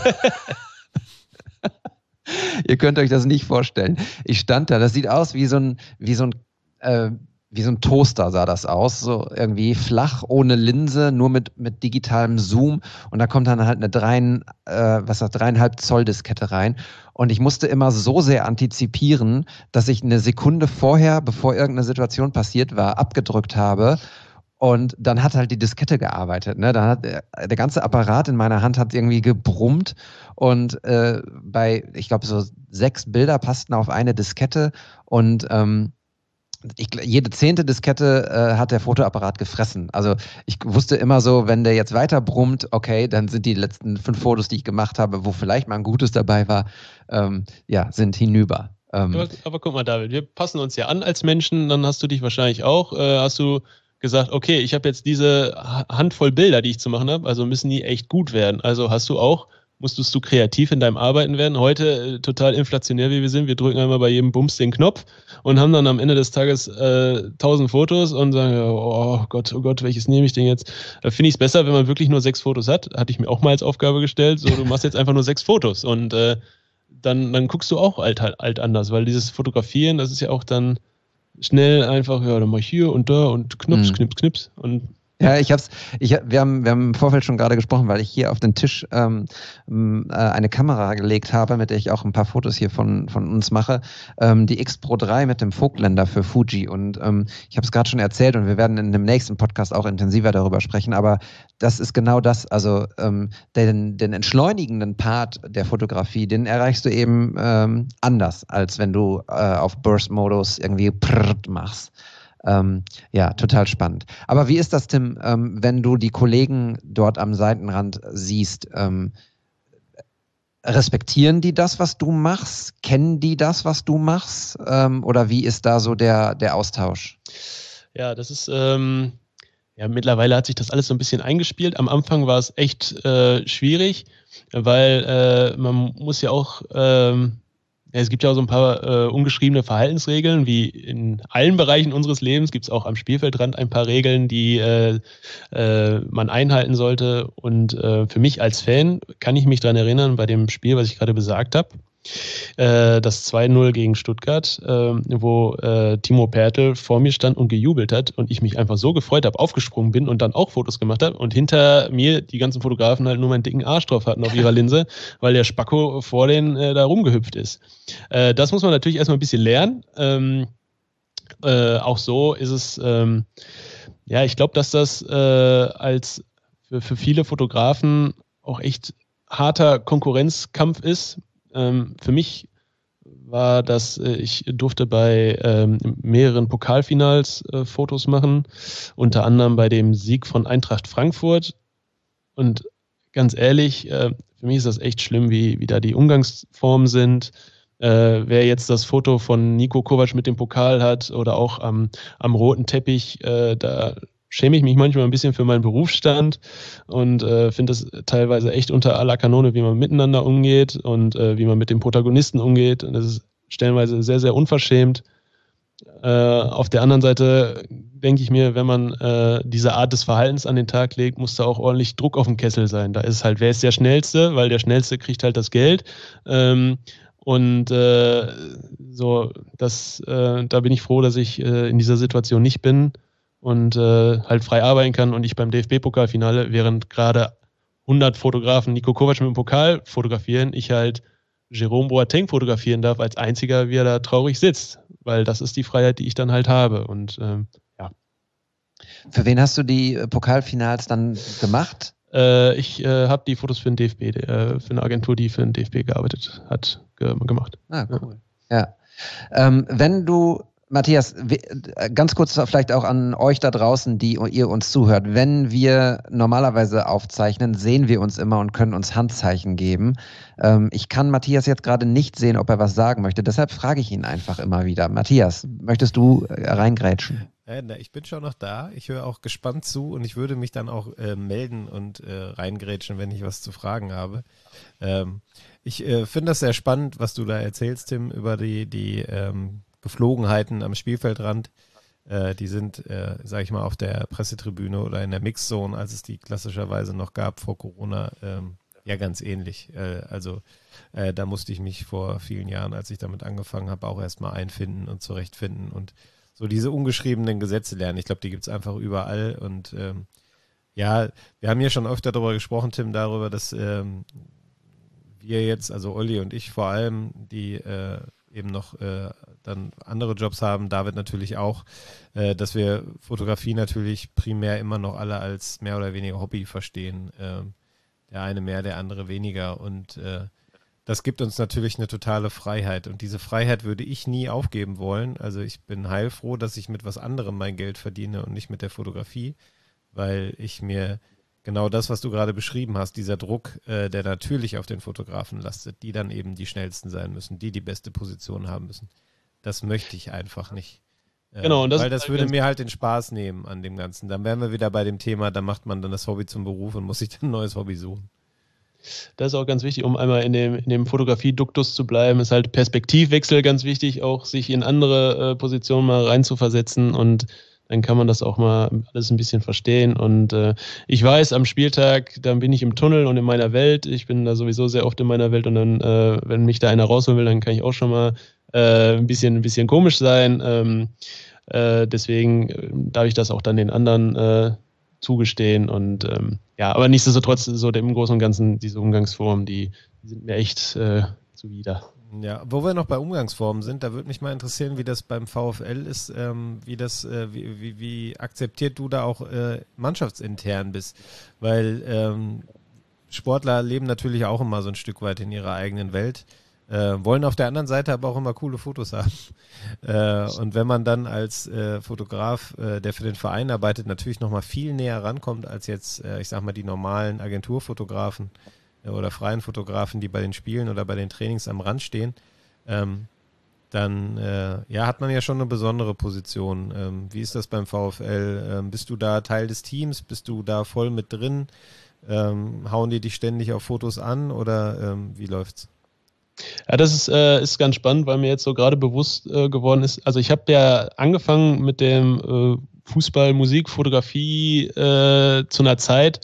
Ihr könnt euch das nicht vorstellen. Ich stand da, das sieht aus wie so ein, wie so ein, äh, wie so ein Toaster sah das aus, so irgendwie flach, ohne Linse, nur mit, mit digitalem Zoom und da kommt dann halt eine drei, äh, was sagt, dreieinhalb Zoll Diskette rein und ich musste immer so sehr antizipieren, dass ich eine Sekunde vorher, bevor irgendeine Situation passiert war, abgedrückt habe und dann hat halt die Diskette gearbeitet. Ne? Dann hat der, der ganze Apparat in meiner Hand hat irgendwie gebrummt und äh, bei, ich glaube, so sechs Bilder passten auf eine Diskette und ähm, Ich, jede zehnte Diskette äh, hat der Fotoapparat gefressen. Also ich wusste immer so, wenn der jetzt weiter brummt, okay, dann sind die letzten fünf Fotos, die ich gemacht habe, wo vielleicht mal ein gutes dabei war, ähm, ja, sind hinüber. Ähm, aber, aber guck mal, David, wir passen uns ja an als Menschen, dann hast du dich wahrscheinlich auch, äh, hast du gesagt, okay, ich habe jetzt diese Handvoll Bilder, die ich zu machen habe, also müssen die echt gut werden. Also hast du auch musstest du kreativ in deinem Arbeiten werden. Heute, äh, total inflationär wie wir sind, wir drücken einmal bei jedem Bums den Knopf und haben dann am Ende des Tages äh, tausend Fotos und sagen, oh Gott, oh Gott, welches nehme ich denn jetzt? Da finde ich es besser, wenn man wirklich nur sechs Fotos hat. Hatte ich mir auch mal als Aufgabe gestellt, so du machst jetzt einfach nur sechs Fotos und äh, dann, dann guckst du auch alt, alt anders, weil dieses Fotografieren, das ist ja auch dann schnell einfach, ja, dann mach ich hier und da und knips, mhm. knips, knips und ja, ich hab's, ich, wir, haben, wir haben im Vorfeld schon gerade gesprochen, weil ich hier auf den Tisch ähm, äh, eine Kamera gelegt habe, mit der ich auch ein paar Fotos hier von, von uns mache. Ähm, die X Pro drei mit dem Vogtländer für Fuji. Und ähm, ich habe es gerade schon erzählt und wir werden in dem nächsten Podcast auch intensiver darüber sprechen. Aber das ist genau das, also ähm, den, den entschleunigenden Part der Fotografie, den erreichst du eben ähm, anders, als wenn du äh, auf Burst-Modus irgendwie prrrt machst. Ähm, ja, total spannend. Aber wie ist das, Tim, ähm, wenn du die Kollegen dort am Seitenrand siehst? Ähm, respektieren die das, was du machst? Kennen die das, was du machst? Ähm, oder wie ist da so der, der Austausch? Ja, das ist, ähm, ja, mittlerweile hat sich das alles so ein bisschen eingespielt. Am Anfang war es echt äh, schwierig, weil äh, man muss ja auch... Ähm, Es gibt ja auch so ein paar äh, ungeschriebene Verhaltensregeln, wie in allen Bereichen unseres Lebens gibt es auch am Spielfeldrand ein paar Regeln, die äh, äh, man einhalten sollte. Und äh, für mich als Fan kann ich mich daran erinnern, bei dem Spiel, was ich gerade besagt habe, äh, das zwei null gegen Stuttgart, äh, wo äh, Timo Pertl vor mir stand und gejubelt hat und ich mich einfach so gefreut habe, aufgesprungen bin und dann auch Fotos gemacht habe und hinter mir die ganzen Fotografen halt nur meinen dicken Arsch drauf hatten auf ihrer Linse, weil der Spacko vor denen äh, da rumgehüpft ist. Äh, das muss man natürlich erstmal ein bisschen lernen. Ähm, äh, auch so ist es... Ähm, ja, ich glaube, dass das äh, als für, für viele Fotografen auch echt harter Konkurrenzkampf ist. Ähm, für mich war das, äh, ich durfte bei ähm, mehreren Pokalfinals äh, Fotos machen, unter anderem bei dem Sieg von Eintracht Frankfurt. Und ganz ehrlich, äh, für mich ist das echt schlimm, wie, wie da die Umgangsformen sind. Äh, wer jetzt das Foto von Niko Kovac mit dem Pokal hat oder auch am, am roten Teppich, äh, da schäme ich mich manchmal ein bisschen für meinen Berufsstand und äh, finde es teilweise echt unter aller Kanone, wie man miteinander umgeht und äh, wie man mit den Protagonisten umgeht. Und das ist stellenweise sehr, sehr unverschämt. Äh, auf der anderen Seite denke ich mir, wenn man äh, diese Art des Verhaltens an den Tag legt, muss da auch ordentlich Druck auf dem Kessel sein. Da ist halt, wer ist der Schnellste, weil der Schnellste kriegt halt das Geld. Ähm, und äh, so, das, äh, da bin ich froh, dass ich äh, in dieser Situation nicht bin und äh, halt frei arbeiten kann und ich beim D F B-Pokalfinale, während gerade hundert Fotografen Niko Kovac mit dem Pokal fotografieren, ich halt Jerome Boateng fotografieren darf als einziger, wie er da traurig sitzt, weil das ist die Freiheit, die ich dann halt habe und ähm, ja. Für wen hast du die Pokalfinals dann gemacht? Äh, ich äh, habe die Fotos für den D F B, äh, für eine Agentur, die für den D F B gearbeitet hat, ge- gemacht. Ah, cool. Ja. ja. Ähm, wenn du Matthias, ganz kurz vielleicht auch an euch da draußen, die ihr uns zuhört. Wenn wir normalerweise aufzeichnen, sehen wir uns immer und können uns Handzeichen geben. Ähm, ich kann Matthias jetzt gerade nicht sehen, ob er was sagen möchte. Deshalb frage ich ihn einfach immer wieder. Matthias, möchtest du reingrätschen? Ja, na, ich bin schon noch da. Ich höre auch gespannt zu und ich würde mich dann auch äh, melden und äh, reingrätschen, wenn ich was zu fragen habe. Ähm, ich äh, finde das sehr spannend, was du da erzählst, Tim, über die, die ähm, Geflogenheiten am Spielfeldrand. Äh, die sind, äh, sage ich mal, auf der Pressetribüne oder in der Mixzone, als es die klassischerweise noch gab vor Corona, ähm, ja ganz ähnlich. Äh, also äh, da musste ich mich vor vielen Jahren, als ich damit angefangen habe, auch erstmal einfinden und zurechtfinden und so diese ungeschriebenen Gesetze lernen. Ich glaube, die gibt es einfach überall und ähm, ja, wir haben hier schon öfter darüber gesprochen, Tim, darüber, dass ähm, wir jetzt, also Olli und ich vor allem, die äh, eben noch äh, dann andere Jobs haben, David natürlich auch, äh, dass wir Fotografie natürlich primär immer noch alle als mehr oder weniger Hobby verstehen. Äh, der eine mehr, der andere weniger und äh, das gibt uns natürlich eine totale Freiheit und diese Freiheit würde ich nie aufgeben wollen. Also ich bin heilfroh, dass ich mit was anderem mein Geld verdiene und nicht mit der Fotografie, weil ich mir genau das, was du gerade beschrieben hast, dieser Druck, äh, der natürlich auf den Fotografen lastet, die dann eben die schnellsten sein müssen, die die beste Position haben müssen. Das möchte ich einfach nicht. Äh, genau, und das weil das würde mir halt den Spaß nehmen an dem Ganzen. Dann wären wir wieder bei dem Thema, da macht man dann das Hobby zum Beruf und muss sich dann ein neues Hobby suchen. Das ist auch ganz wichtig, um einmal in dem, in dem Fotografie-Duktus zu bleiben, ist halt Perspektivwechsel ganz wichtig, auch sich in andere äh, Positionen mal reinzuversetzen und dann kann man das auch mal alles ein bisschen verstehen und äh, ich weiß, am Spieltag, dann bin ich im Tunnel und in meiner Welt, ich bin da sowieso sehr oft in meiner Welt und dann, äh, wenn mich da einer rausholen will, dann kann ich auch schon mal äh, ein bisschen, ein bisschen komisch sein, ähm, äh, deswegen äh, darf ich das auch dann den anderen äh, zugestehen und ähm, ja, aber nichtsdestotrotz so im Großen und Ganzen diese Umgangsformen, die, die sind mir echt äh, zuwider. Ja, wo wir noch bei Umgangsformen sind, da würde mich mal interessieren, wie das beim VfL ist, ähm, wie das, äh, wie, wie, wie akzeptiert du da auch äh, mannschaftsintern bist, weil ähm, Sportler leben natürlich auch immer so ein Stück weit in ihrer eigenen Welt, äh, wollen auf der anderen Seite aber auch immer coole Fotos haben äh, und wenn man dann als äh, Fotograf, äh, der für den Verein arbeitet, natürlich nochmal viel näher rankommt als jetzt, äh, ich sag mal, die normalen Agenturfotografen oder freien Fotografen, die bei den Spielen oder bei den Trainings am Rand stehen, ähm, dann äh, ja, hat man ja schon eine besondere Position. Ähm, wie ist das beim VfL? Ähm, bist du da Teil des Teams? Bist du da voll mit drin? Ähm, hauen die dich ständig auf Fotos an oder ähm, wie läuft's? Ja, das ist, äh, ist ganz spannend, weil mir jetzt so gerade bewusst äh, geworden ist, also ich habe ja angefangen mit dem äh, Fußball, Musik, Fotografie äh, zu einer Zeit,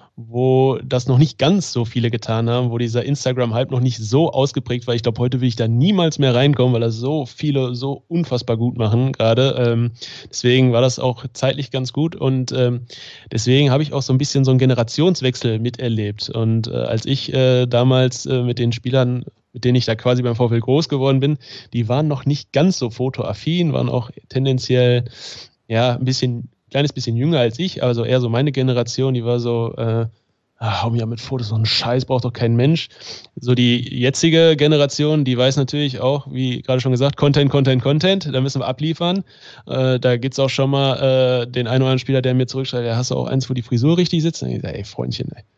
wo das noch nicht ganz so viele getan haben, wo dieser Instagram-Hype noch nicht so ausgeprägt war. Ich glaube, heute will ich da niemals mehr reinkommen, weil das so viele so unfassbar gut machen gerade. Ähm, deswegen war das auch zeitlich ganz gut und ähm, deswegen habe ich auch so ein bisschen so einen Generationswechsel miterlebt. Und äh, als ich äh, damals äh, mit den Spielern, mit denen ich da quasi beim VfL groß geworden bin, die waren noch nicht ganz so fotoaffin, waren auch tendenziell ja ein bisschen kleines bisschen jünger als ich, also eher so meine Generation, die war so, äh, ach, hau mir ja mit Fotos, so ein Scheiß braucht doch kein Mensch. So die jetzige Generation, die weiß natürlich auch, wie gerade schon gesagt, Content, Content, Content, da müssen wir abliefern. Äh, da gibt es auch schon mal äh, den einen oder anderen Spieler, der mir zurückschreibt, ja, hast du auch eins, wo die Frisur richtig sitzt? Und ich sage, ey, Freundchen, ey.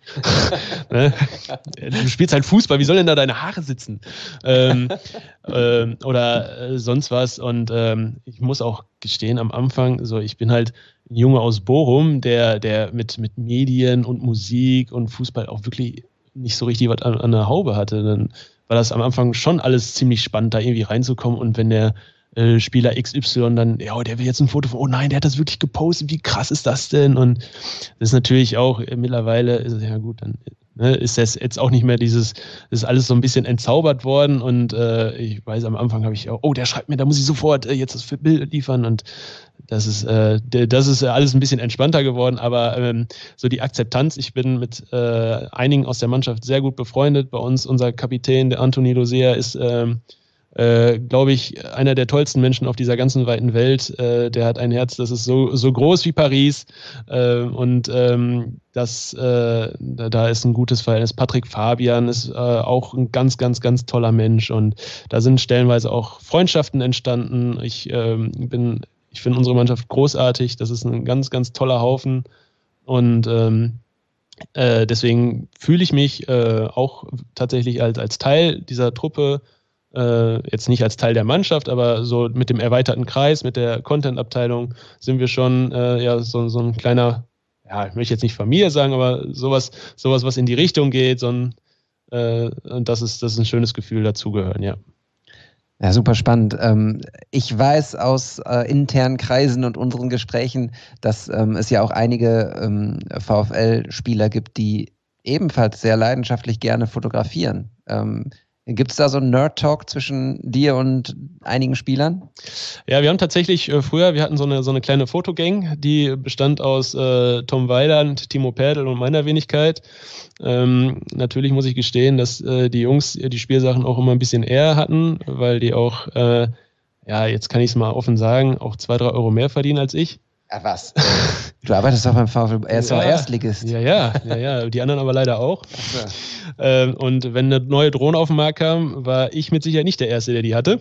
Ne? Du spielst halt Fußball, wie sollen denn da deine Haare sitzen? Ähm, ähm, oder äh, sonst was. Und ähm, ich muss auch gestehen, am Anfang, so ich bin halt ein Junge aus Bochum, der, der mit, mit Medien und Musik und Fußball auch wirklich nicht so richtig was an, an der Haube hatte. Dann war das am Anfang schon alles ziemlich spannend, da irgendwie reinzukommen. Und wenn der äh, Spieler X Y dann, ja, der will jetzt ein Foto von, oh nein, der hat das wirklich gepostet, wie krass ist das denn? Und das ist natürlich auch äh, mittlerweile, ist es ja gut, dann ne, ist das jetzt auch nicht mehr dieses, das ist alles so ein bisschen entzaubert worden. Und äh, ich weiß, am Anfang habe ich auch, oh, der schreibt mir, da muss ich sofort äh, jetzt das Bild liefern. Und Das ist, äh, das ist alles ein bisschen entspannter geworden, aber ähm, so die Akzeptanz, ich bin mit äh, einigen aus der Mannschaft sehr gut befreundet. Bei uns, unser Kapitän, der Anthony Losea, ist, ähm, äh, glaube ich, einer der tollsten Menschen auf dieser ganzen weiten Welt. Äh, der hat ein Herz, das ist so, so groß wie Paris äh, und ähm, das, äh, da ist ein gutes Verhältnis. Patrick Fabian ist äh, auch ein ganz, ganz, ganz toller Mensch und da sind stellenweise auch Freundschaften entstanden. Ich ähm, bin Ich finde unsere Mannschaft großartig. Das ist ein ganz, ganz toller Haufen. Und ähm, äh, deswegen fühle ich mich äh, auch tatsächlich als, als Teil dieser Truppe, äh, jetzt nicht als Teil der Mannschaft, aber so mit dem erweiterten Kreis, mit der Content-Abteilung sind wir schon äh, ja, so, so ein kleiner, ja, ich möchte jetzt nicht Familie sagen, aber sowas, sowas was in die Richtung geht. So ein, äh, und das ist, das ist ein schönes Gefühl, dazugehören, ja. Ja, super spannend. Ähm, ich weiß aus äh, internen Kreisen und unseren Gesprächen, dass ähm, es ja auch einige ähm, VfL-Spieler gibt, die ebenfalls sehr leidenschaftlich gerne fotografieren. Ähm, Gibt es da so einen Nerd-Talk zwischen dir und einigen Spielern? Ja, wir haben tatsächlich äh, früher, wir hatten so eine, so eine kleine Fotogang, die bestand aus äh, Tom Weiland, Timo Perdl und meiner Wenigkeit. Ähm, natürlich muss ich gestehen, dass äh, die Jungs die Spielsachen auch immer ein bisschen eher hatten, weil die auch, äh, ja, jetzt kann ich es mal offen sagen, auch zwei, drei Euro mehr verdienen als ich. Ja, was? Du arbeitest doch beim VfL, er ist doch ja, Erstligist. Ja, ja, ja, ja, die anderen aber leider auch. So. Ähm, und wenn eine neue Drohne auf den Markt kam, war ich mit Sicherheit nicht der Erste, der die hatte.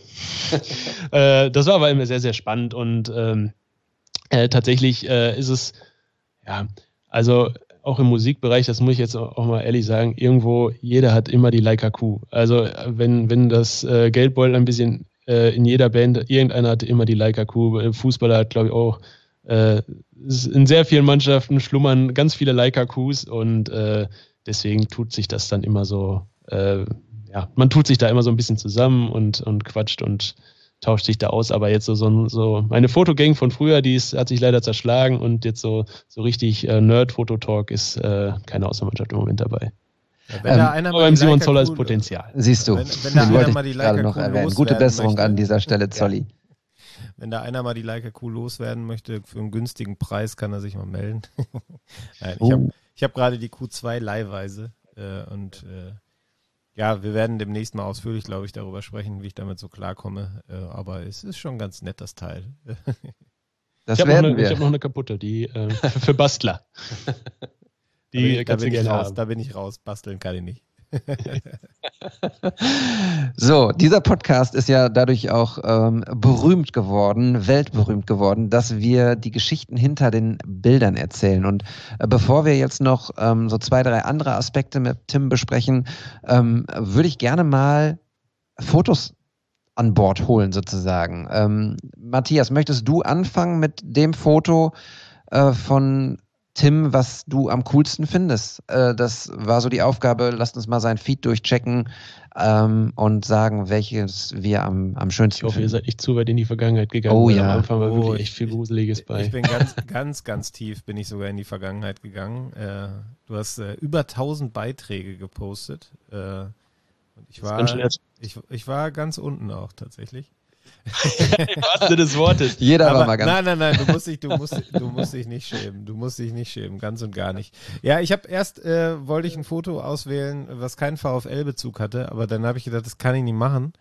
äh, das war aber immer sehr, sehr spannend und ähm, äh, tatsächlich äh, ist es, ja, also auch im Musikbereich, das muss ich jetzt auch mal ehrlich sagen, irgendwo, jeder hat immer die Leica Q. Also wenn, wenn das äh, Geldbeutel ein bisschen äh, in jeder Band, irgendeiner hat immer die Leica Q. Fußballer hat, glaube ich, auch Äh, in sehr vielen Mannschaften schlummern ganz viele Leica Qs und äh, deswegen tut sich das dann immer so, äh, ja, man tut sich da immer so ein bisschen zusammen und, und quatscht und tauscht sich da aus, aber jetzt so, so, so meine Fotogang von früher, die ist, hat sich leider zerschlagen und jetzt so, so richtig äh, Nerd-Fototalk ist äh, keine Außermannschaft im Moment dabei. Ja, wenn ähm, da einer aber beim Simon Zoller ist Potenzial. Siehst du, wenn, wenn da den wollte ich die gerade noch erwähnen. Gute Besserung möchte. an dieser Stelle, Zolli. Ja. Wenn da einer mal die Leica Q loswerden möchte, für einen günstigen Preis kann er sich mal melden. Nein, ich habe ich hab gerade die Q zwei leihweise äh, und äh, ja, wir werden demnächst mal ausführlich, glaube ich, darüber sprechen, wie ich damit so klarkomme. Äh, aber es ist schon ganz nett, das Teil. Das ich habe noch, wir. hab noch eine kaputte, die äh, für Bastler. Die da bin, da bin ich raus, haben. Da bin ich raus. Basteln kann ich nicht. So, dieser Podcast ist ja dadurch auch ähm, berühmt geworden, weltberühmt geworden, dass wir die Geschichten hinter den Bildern erzählen. Und äh, bevor wir jetzt noch ähm, so zwei, drei andere Aspekte mit Tim besprechen, ähm, würde ich gerne mal Fotos an Bord holen sozusagen. Ähm, Matthias, möchtest du anfangen mit dem Foto äh, von Tim, was du am coolsten findest? Äh, das war so die Aufgabe. Lasst uns mal seinen Feed durchchecken ähm, und sagen, welches wir am, am schönsten finden. Ich hoffe, ihr seid nicht zu weit in die Vergangenheit gegangen. Oh ja. Am Anfang war oh, wirklich echt viel Gruseliges bei. Ich bin ganz, ganz, ganz tief bin ich sogar in die Vergangenheit gegangen. Äh, du hast äh, über tausend Beiträge gepostet. Äh, und ich war, ich, ich war ganz unten auch tatsächlich. Im wahrsten Sinne des Wortes. Jeder Aber war mal ganz. Nein, nein, nein, du musst, dich, du, musst, du musst dich nicht schämen. Du musst dich nicht schämen, ganz und gar nicht. Ja, ich habe erst, äh, wollte ich ein Foto auswählen, was keinen VfL-Bezug hatte, aber dann habe ich gedacht, das kann ich nicht machen.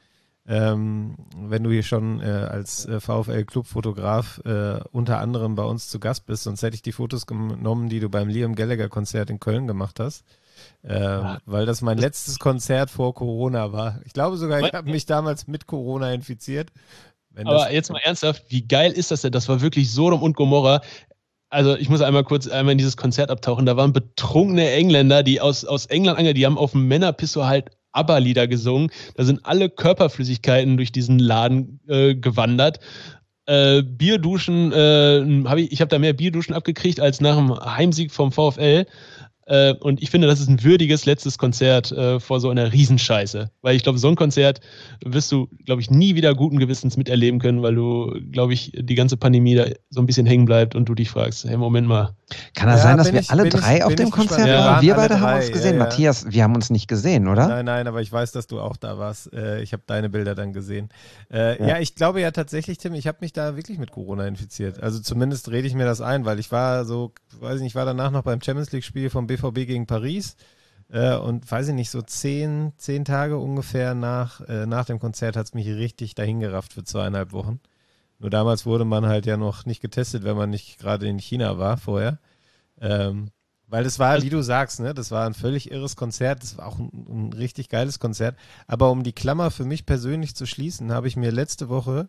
ähm, wenn du hier schon äh, als äh, VfL-Club-Fotograf äh, unter anderem bei uns zu Gast bist, sonst hätte ich die Fotos genommen, die du beim Liam Gallagher-Konzert in Köln gemacht hast. Ähm, ja. Weil das mein letztes Konzert vor Corona war. Ich glaube sogar, ich habe mich damals mit Corona infiziert. Wenn Aber jetzt mal ernsthaft, wie geil ist das denn? Das war wirklich Sodom und Gomorra. Also ich muss einmal kurz einmal in dieses Konzert abtauchen. Da waren betrunkene Engländer, die aus, aus England ange, die haben auf dem Männerpisso halt ABBA-Lieder gesungen. Da sind alle Körperflüssigkeiten durch diesen Laden äh, gewandert. Äh, Bierduschen, äh, hab ich, ich habe da mehr Bierduschen abgekriegt als nach dem Heimsieg vom VfL. Äh, und ich finde, das ist ein würdiges letztes Konzert äh, vor so einer Riesenscheiße. Weil ich glaube, so ein Konzert wirst du, glaube ich, nie wieder guten Gewissens miterleben können, weil du, glaube ich, die ganze Pandemie da so ein bisschen hängen bleibt und du dich fragst, hey, Moment mal. Kann das ja, sein, dass wir ich, alle drei ich, auf dem Konzert ja, waren? Wir beide drei, haben uns gesehen. ja, ja. Matthias, wir haben uns nicht gesehen, oder? Nein, nein, aber ich weiß, dass du auch da warst. Äh, ich habe deine Bilder dann gesehen. Äh, ja. ja, ich glaube ja tatsächlich, Tim, ich habe mich da wirklich mit Corona infiziert. Also zumindest rede ich mir das ein, weil ich war so, weiß ich nicht, ich war danach noch beim Champions-League-Spiel vom B V B gegen Paris äh, und weiß ich nicht, so zehn, zehn Tage ungefähr nach, äh, nach dem Konzert hat es mich richtig dahingerafft für zweieinhalb Wochen. Nur damals wurde man halt ja noch nicht getestet, wenn man nicht gerade in China war vorher. Ähm, weil das war, wie du sagst, ne, das war ein völlig irres Konzert, das war auch ein, ein richtig geiles Konzert, aber um die Klammer für mich persönlich zu schließen, habe ich mir letzte Woche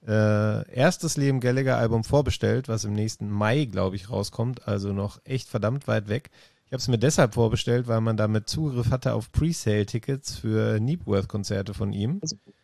äh, erst das Liam Gallagher Album vorbestellt, was im nächsten Mai, glaube ich, rauskommt, also noch echt verdammt weit weg. Ich habe es mir deshalb vorbestellt, weil man damit Zugriff hatte auf Presale-Tickets für Nebworth-Konzerte von ihm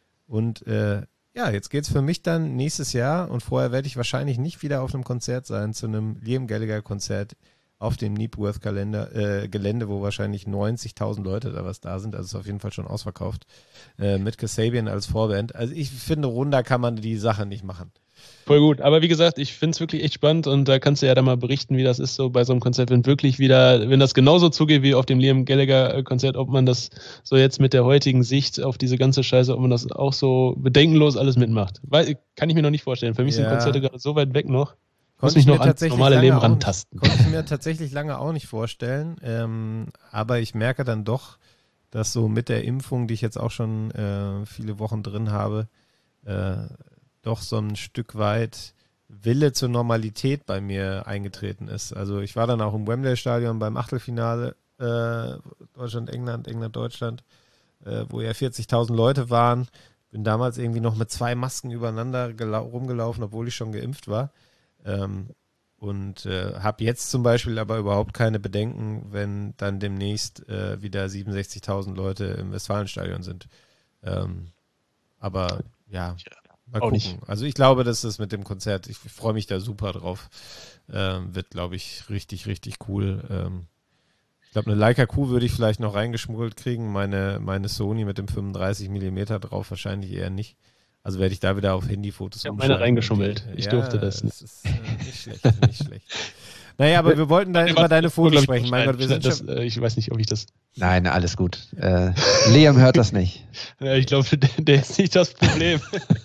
und äh, ja, jetzt geht's für mich dann nächstes Jahr und vorher werde ich wahrscheinlich nicht wieder auf einem Konzert sein, zu einem Liam Gallagher-Konzert auf dem Nebworth-Gelände, äh, Gelände, wo wahrscheinlich neunzigtausend Leute da was da sind. Also ist auf jeden Fall schon ausverkauft. Äh, mit Kasabian als Vorband. Also ich finde, runder kann man die Sache nicht machen. Voll gut. Aber wie gesagt, ich finde es wirklich echt spannend und da kannst du ja dann mal berichten, wie das ist so bei so einem Konzert, wenn wirklich wieder, wenn das genauso zugeht wie auf dem Liam Gallagher-Konzert, ob man das so jetzt mit der heutigen Sicht auf diese ganze Scheiße, ob man das auch so bedenkenlos alles mitmacht. Weil, kann ich mir noch nicht vorstellen. Für mich ja. sind Konzerte gerade so weit weg noch. Muss mich noch ans normale Leben rantasten. Konnte ich mir tatsächlich lange auch nicht vorstellen. Ähm, aber ich merke dann doch, dass so mit der Impfung, die ich jetzt auch schon äh, viele Wochen drin habe, äh, doch so ein Stück weit Wille zur Normalität bei mir eingetreten ist. Also ich war dann auch im Wembley-Stadion beim Achtelfinale äh, Deutschland-England, England-Deutschland, äh, wo ja vierzigtausend Leute waren. Bin damals irgendwie noch mit zwei Masken übereinander gelau- rumgelaufen, obwohl ich schon geimpft war. Ähm, und äh, habe jetzt zum Beispiel aber überhaupt keine Bedenken, wenn dann demnächst äh, wieder siebenundsechzigtausend Leute im Westfalenstadion sind. Ähm, aber ja, mal gucken. Nicht. Also ich glaube, dass das mit dem Konzert, ich freue mich da super drauf, ähm, wird, glaube ich, richtig, richtig cool. Ähm, ich glaube, eine Leica Q würde ich vielleicht noch reingeschmuggelt kriegen, meine, meine Sony mit dem fünfunddreißig Millimeter drauf wahrscheinlich eher nicht. Also werde ich da wieder auf Handyfotos umschalten. Ich habe meine reingeschummelt. Ich ja, durfte das nicht. Das ist äh, nicht schlecht, nicht schlecht. Naja, aber wir wollten da über deine Fotos sprechen. Mein Gott, wir sind das, schon... äh, ich weiß nicht, ob ich das... Nein, alles gut. Äh, Liam hört das nicht. Ja, ich glaube, der, der ist nicht das Problem.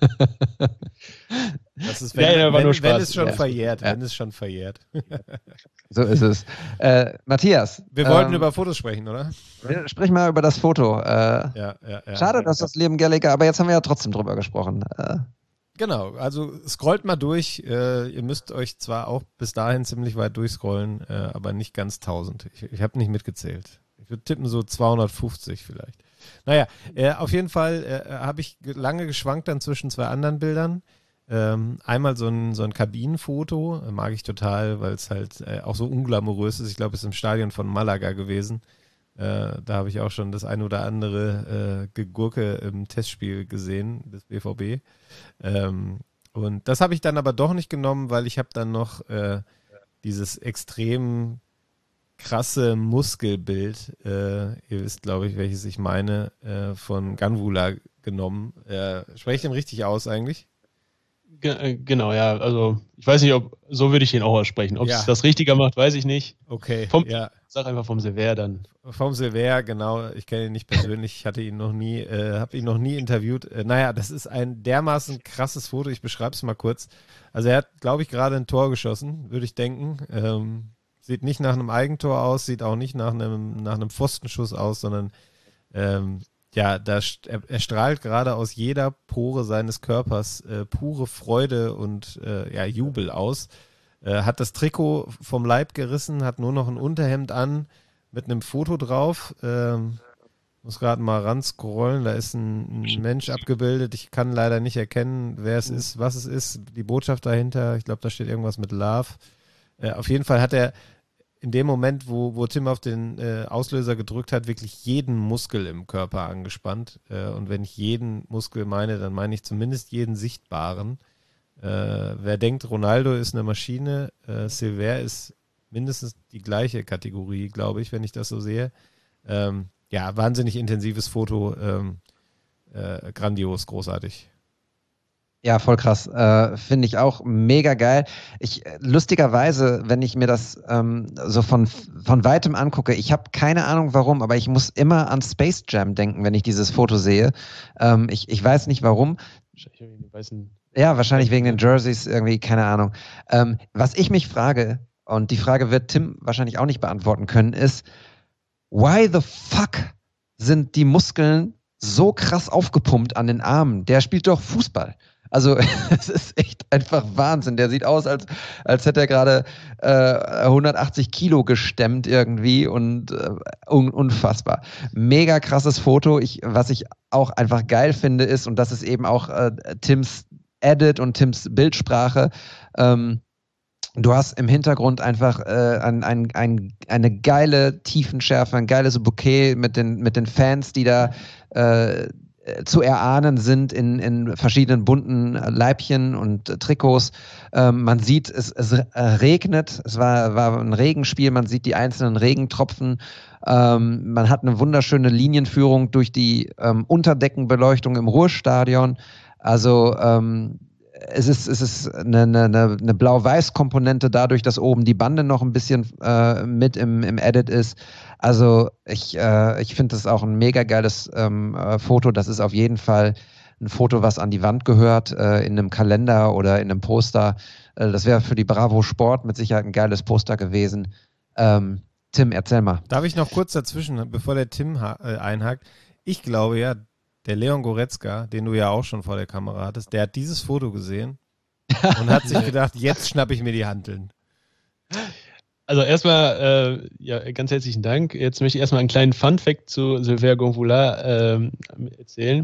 Das ist, wenn, ja, ja, wenn, wenn es schon ja. verjährt, ja. wenn es schon verjährt. So ist es. Äh, Matthias. Wir wollten ähm, über Fotos sprechen, oder? Sprich mal über das Foto. Äh, ja, ja, ja, schade, ja, dass ja. das Liam Gallagher, aber jetzt haben wir ja trotzdem drüber gesprochen. Äh, Genau, also scrollt mal durch. Äh, ihr müsst euch zwar auch bis dahin ziemlich weit durchscrollen, äh, aber nicht ganz tausend. Ich, ich habe nicht mitgezählt. Ich würde tippen so zweihundertfünfzig vielleicht. Naja, äh, auf jeden Fall äh, habe ich lange geschwankt dann zwischen zwei anderen Bildern. Ähm, einmal so ein, so ein Kabinenfoto, äh, mag ich total, weil es halt äh, auch so unglamourös ist. Ich glaube, es ist im Stadion von Malaga gewesen. Äh, da habe ich auch schon das ein oder andere äh, Gegurke im Testspiel gesehen, des B V B. Ähm, und das habe ich dann aber doch nicht genommen, weil ich habe dann noch äh, dieses extrem krasse Muskelbild, äh, ihr wisst, glaube ich, welches ich meine, äh, von Ganvula genommen. Äh, spreche ich den richtig aus eigentlich? Genau, ja. Also ich weiß nicht, ob so würde ich ihn auch aussprechen. Ob es ja. das richtiger macht, weiß ich nicht. Okay. Vom, ja. Sag einfach vom Silver dann. Vom Silver, genau. Ich kenne ihn nicht persönlich. Ich hatte ihn noch nie, äh, habe ihn noch nie interviewt. Äh, naja, das ist ein dermaßen krasses Foto. Ich beschreibe es mal kurz. Also er hat, glaube ich, gerade ein Tor geschossen, würde ich denken. Ähm, sieht nicht nach einem Eigentor aus, sieht auch nicht nach einem, nach einem Pfostenschuss aus, sondern ähm, ja, da, er, er strahlt gerade aus jeder Pore seines Körpers äh, pure Freude und äh, ja, Jubel aus. Äh, hat das Trikot vom Leib gerissen, hat nur noch ein Unterhemd an mit einem Foto drauf. Ähm, muss gerade mal ran scrollen, da ist ein, ein Mensch abgebildet. Ich kann leider nicht erkennen, wer es ist, was es ist, die Botschaft dahinter. Ich glaube, da steht irgendwas mit Love. Äh, auf jeden Fall hat er in dem Moment, wo, wo Tim auf den äh, Auslöser gedrückt hat, wirklich jeden Muskel im Körper angespannt. Äh, und wenn ich jeden Muskel meine, dann meine ich zumindest jeden sichtbaren. Äh, wer denkt, Ronaldo ist eine Maschine, äh, Silver ist mindestens die gleiche Kategorie, glaube ich, wenn ich das so sehe. Ähm, ja, wahnsinnig intensives Foto, ähm, äh, grandios, großartig. Ja, voll krass. Äh, Finde ich auch mega geil. Ich, lustigerweise, wenn ich mir das ähm, so von, von weitem angucke, ich habe keine Ahnung warum, aber ich muss immer an Space Jam denken, wenn ich dieses Foto sehe. Ähm, ich, ich weiß nicht warum. Ja, wahrscheinlich wegen den Jerseys irgendwie, keine Ahnung. Ähm, was ich mich frage, und die Frage wird Tim wahrscheinlich auch nicht beantworten können, ist, why the fuck sind die Muskeln so krass aufgepumpt an den Armen? Der spielt doch Fußball. Also es ist echt einfach Wahnsinn. Der sieht aus, als, als hätte er gerade äh, hundertachtzig Kilo gestemmt irgendwie und äh, un- unfassbar. Mega krasses Foto. Ich, was ich auch einfach geil finde ist, und das ist eben auch äh, Tims Edit und Tims Bildsprache, ähm, du hast im Hintergrund einfach äh, ein, ein, ein, eine geile Tiefenschärfe, ein geiles Bouquet mit den, mit den Fans, die da äh, zu erahnen sind in, in verschiedenen bunten Leibchen und äh, Trikots. Ähm, man sieht, es, es äh, regnet, es war, war ein Regenspiel, man sieht die einzelnen Regentropfen. Ähm, man hat eine wunderschöne Linienführung durch die ähm, Unterdeckenbeleuchtung im Ruhrstadion. Also ähm, es ist, es ist eine, eine, eine Blau-Weiß-Komponente dadurch, dass oben die Bande noch ein bisschen äh, mit im, im Edit ist. Also ich, äh, ich finde das auch ein mega geiles ähm, äh, Foto. Das ist auf jeden Fall ein Foto, was an die Wand gehört, äh, in einem Kalender oder in einem Poster. Äh, das wäre für die Bravo Sport mit Sicherheit ein geiles Poster gewesen. Ähm, Tim, erzähl mal. Darf ich noch kurz dazwischen, bevor der Tim ha- äh, einhakt? Ich glaube ja, der Leon Goretzka, den du ja auch schon vor der Kamera hattest, der hat dieses Foto gesehen und hat sich gedacht, jetzt schnappe ich mir die Hanteln. Also erstmal, äh, ja, ganz herzlichen Dank. Jetzt möchte ich erstmal einen kleinen Fun-Fact zu Sylvain Gonvoula ähm, erzählen.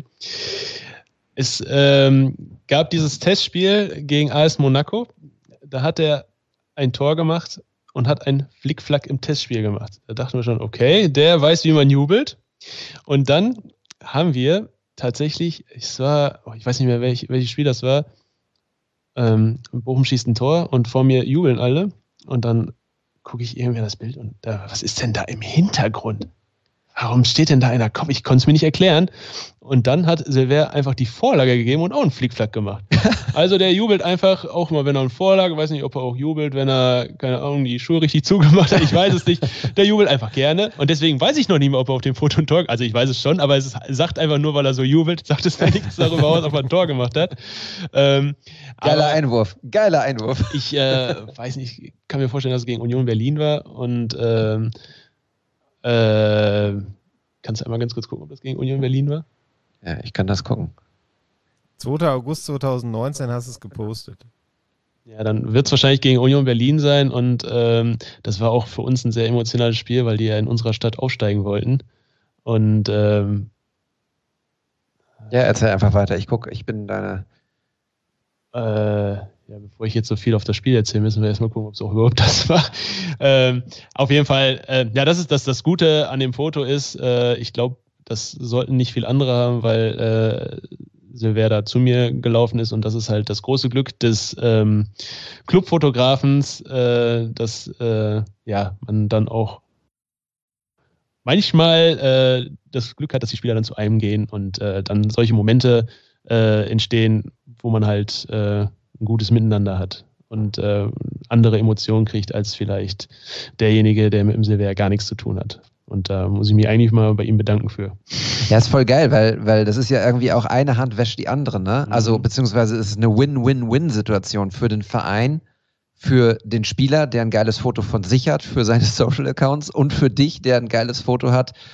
Es ähm, gab dieses Testspiel gegen A S Monaco. Da hat er ein Tor gemacht und hat einen Flickflack im Testspiel gemacht. Da dachten wir schon, okay, der weiß, wie man jubelt. Und dann haben wir tatsächlich, es war, oh, ich weiß nicht mehr, welch, welches Spiel das war, ähm, Bochum schießt ein Tor und vor mir jubeln alle und dann gucke ich irgendwie das Bild und da, was ist denn da im Hintergrund? Warum steht denn da einer Kopf? Ich konnte es mir nicht erklären. Und dann hat Silver einfach die Vorlage gegeben und auch einen Flickflack gemacht. Also der jubelt einfach, auch mal wenn er eine Vorlage, weiß nicht, ob er auch jubelt, wenn er, keine Ahnung, die Schuhe richtig zugemacht hat, ich weiß es nicht. Der jubelt einfach gerne und deswegen weiß ich noch nicht mehr, ob er auf dem Foto ein Tor, also ich weiß es schon, aber es ist, sagt einfach nur, weil er so jubelt, sagt es mir nichts darüber aus, ob er ein Tor gemacht hat. Ähm, Geiler Einwurf, geiler Einwurf. Ich äh, weiß nicht, ich kann mir vorstellen, dass es gegen Union Berlin war und ähm, Äh, kannst du einmal ganz kurz gucken, ob das gegen Union Berlin war? Ja, ich kann das gucken. zweiter August zweitausendneunzehn hast du es gepostet. Ja, dann wird es wahrscheinlich gegen Union Berlin sein und ähm, das war auch für uns ein sehr emotionales Spiel, weil die ja in unserer Stadt aufsteigen wollten. Und ähm, ja, erzähl einfach weiter. Ich gucke, ich bin deine. Äh, ja, bevor ich jetzt so viel auf das Spiel erzähle, müssen wir erstmal gucken, ob es auch überhaupt das war. Ähm, auf jeden Fall, äh, ja, das ist das, das Gute an dem Foto ist, äh, ich glaube, das sollten nicht viel andere haben, weil äh, Silver da zu mir gelaufen ist und das ist halt das große Glück des ähm, Clubfotografens, äh, dass äh, ja, man dann auch manchmal äh, das Glück hat, dass die Spieler dann zu einem gehen und äh, dann solche Momente äh, entstehen, wo man halt äh, ein gutes Miteinander hat und äh, andere Emotionen kriegt als vielleicht derjenige, der mit dem Silver gar nichts zu tun hat. Und da muss ich mich eigentlich mal bei ihm bedanken für. Ja, ist voll geil, weil, weil das ist ja irgendwie auch eine Hand wäscht die andere, ne? Mhm. Also beziehungsweise es ist eine Win-Win-Win-Situation für den Verein, für den Spieler, der ein geiles Foto von sich hat, für seine Social Accounts und für dich, der ein geiles Foto hat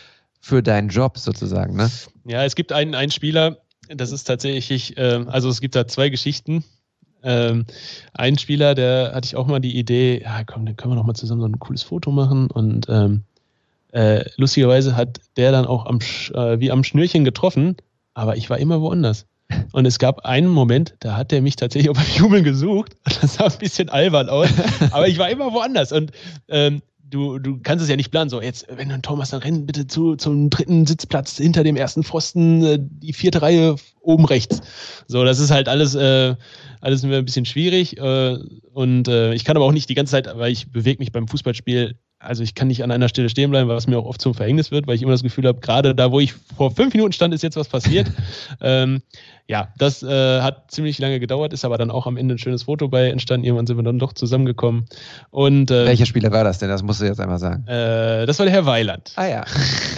für deinen Job sozusagen, ne? Ja, es gibt einen, einen Spieler, das ist tatsächlich, ähm, also es gibt da zwei Geschichten. Ähm, ein Spieler, der hatte ich auch mal die Idee, ja komm, dann können wir doch mal zusammen so ein cooles Foto machen und ähm, äh, lustigerweise hat der dann auch am, äh, wie am Schnürchen getroffen, aber ich war immer woanders. Und es gab einen Moment, da hat der mich tatsächlich auf beim Jubeln gesucht. Das sah ein bisschen albern aus, aber ich war immer woanders. Und ähm, du, du kannst es ja nicht planen. So, jetzt, wenn du ein Tor machst, dann renn bitte zu, zum dritten Sitzplatz hinter dem ersten Pfosten, äh, die vierte Reihe oben rechts. So, das ist halt alles, äh, alles ein bisschen schwierig. Äh, und äh, ich kann aber auch nicht die ganze Zeit, weil ich bewege mich beim Fußballspiel. Also ich kann nicht an einer Stelle stehen bleiben, was mir auch oft zum Verhängnis wird, weil ich immer das Gefühl habe, gerade da, wo ich vor fünf Minuten stand, ist jetzt was passiert. ähm, ja, das äh, hat ziemlich lange gedauert, ist aber dann auch am Ende ein schönes Foto bei entstanden. Irgendwann sind wir dann doch zusammengekommen. Und, ähm, welcher Spieler war das denn? Das musst du jetzt einmal sagen. Äh, das war der Herr Weiland. Ah ja.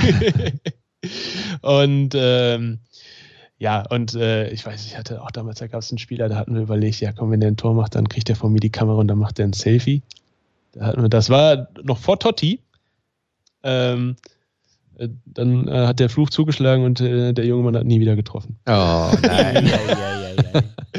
und ähm, ja, und äh, ich weiß, ich hatte auch damals, da gab es einen Spieler, da hatten wir überlegt, ja komm, wenn der ein Tor macht, dann kriegt der von mir die Kamera und dann macht der ein Selfie. Da hatten wir, das war noch vor Totti. Ähm, äh, dann äh, hat der Fluch zugeschlagen und äh, der junge Mann hat nie wieder getroffen. Oh nein. ja, ja, ja, ja.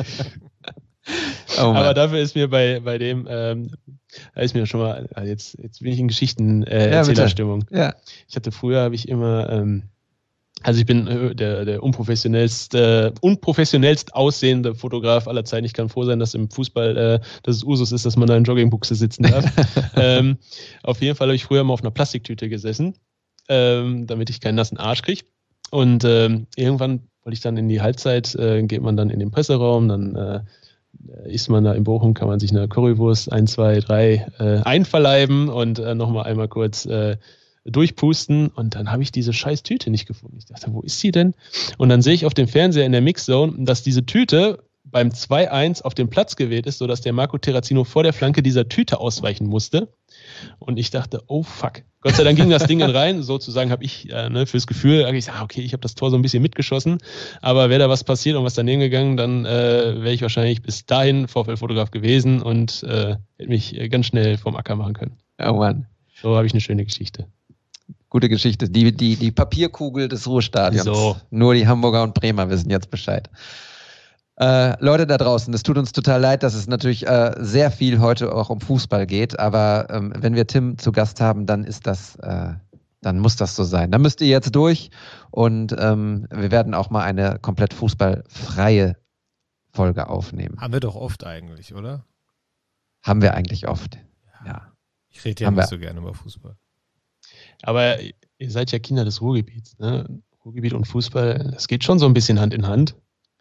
Oh, aber dafür ist mir bei, bei dem, ähm, da ist mir schon mal, also jetzt, jetzt bin ich in Geschichten-Erzählerstimmung. Äh, ja, ich hatte früher, habe ich immer, ähm, also ich bin äh, der, der unprofessionellste, äh, unprofessionellst aussehende Fotograf aller Zeiten. Ich kann froh sein, dass im Fußball, äh, dass es Usus ist, dass man da in Joggingbuchse sitzen darf. ähm, auf jeden Fall habe ich früher mal auf einer Plastiktüte gesessen, ähm, damit ich keinen nassen Arsch kriege. Und ähm, irgendwann wollte ich dann in die Halbzeit, äh, geht man dann in den Presseraum, dann äh, ist man da in Bochum, kann man sich eine Currywurst eins, zwei, drei äh, einverleiben und äh, nochmal einmal kurz äh, durchpusten und dann habe ich diese scheiß Tüte nicht gefunden. Ich dachte, wo ist sie denn? Und dann sehe ich auf dem Fernseher in der Mixzone, dass diese Tüte beim zwei eins auf dem Platz gewählt ist, sodass der Marco Terrazino vor der Flanke dieser Tüte ausweichen musste. Und ich dachte, oh fuck. Gott sei Dank ging das Ding dann rein. Sozusagen habe ich äh, ne, fürs Gefühl, ich sage, okay, ich habe das Tor so ein bisschen mitgeschossen, aber wäre da was passiert und was daneben gegangen, dann äh, wäre ich wahrscheinlich bis dahin VfL-Fotograf gewesen und äh, hätte mich ganz schnell vom Acker machen können. Oh Mann. So habe ich eine schöne Geschichte. Gute Geschichte. Die, die, die Papierkugel des Ruhrstadions. So. Nur die Hamburger und Bremer wissen jetzt Bescheid. Äh, Leute da draußen, es tut uns total leid, dass es natürlich äh, sehr viel heute auch um Fußball geht, aber ähm, wenn wir Tim zu Gast haben, dann ist das, äh, dann muss das so sein. Dann müsst ihr jetzt durch und ähm, wir werden auch mal eine komplett fußballfreie Folge aufnehmen. Haben wir doch oft eigentlich, oder? Haben wir eigentlich oft, ja. Ich rede ja Haben nicht wir. so gerne über Fußball. Aber ihr seid ja Kinder des Ruhrgebiets, ne? Ruhrgebiet und Fußball, das geht schon so ein bisschen Hand in Hand.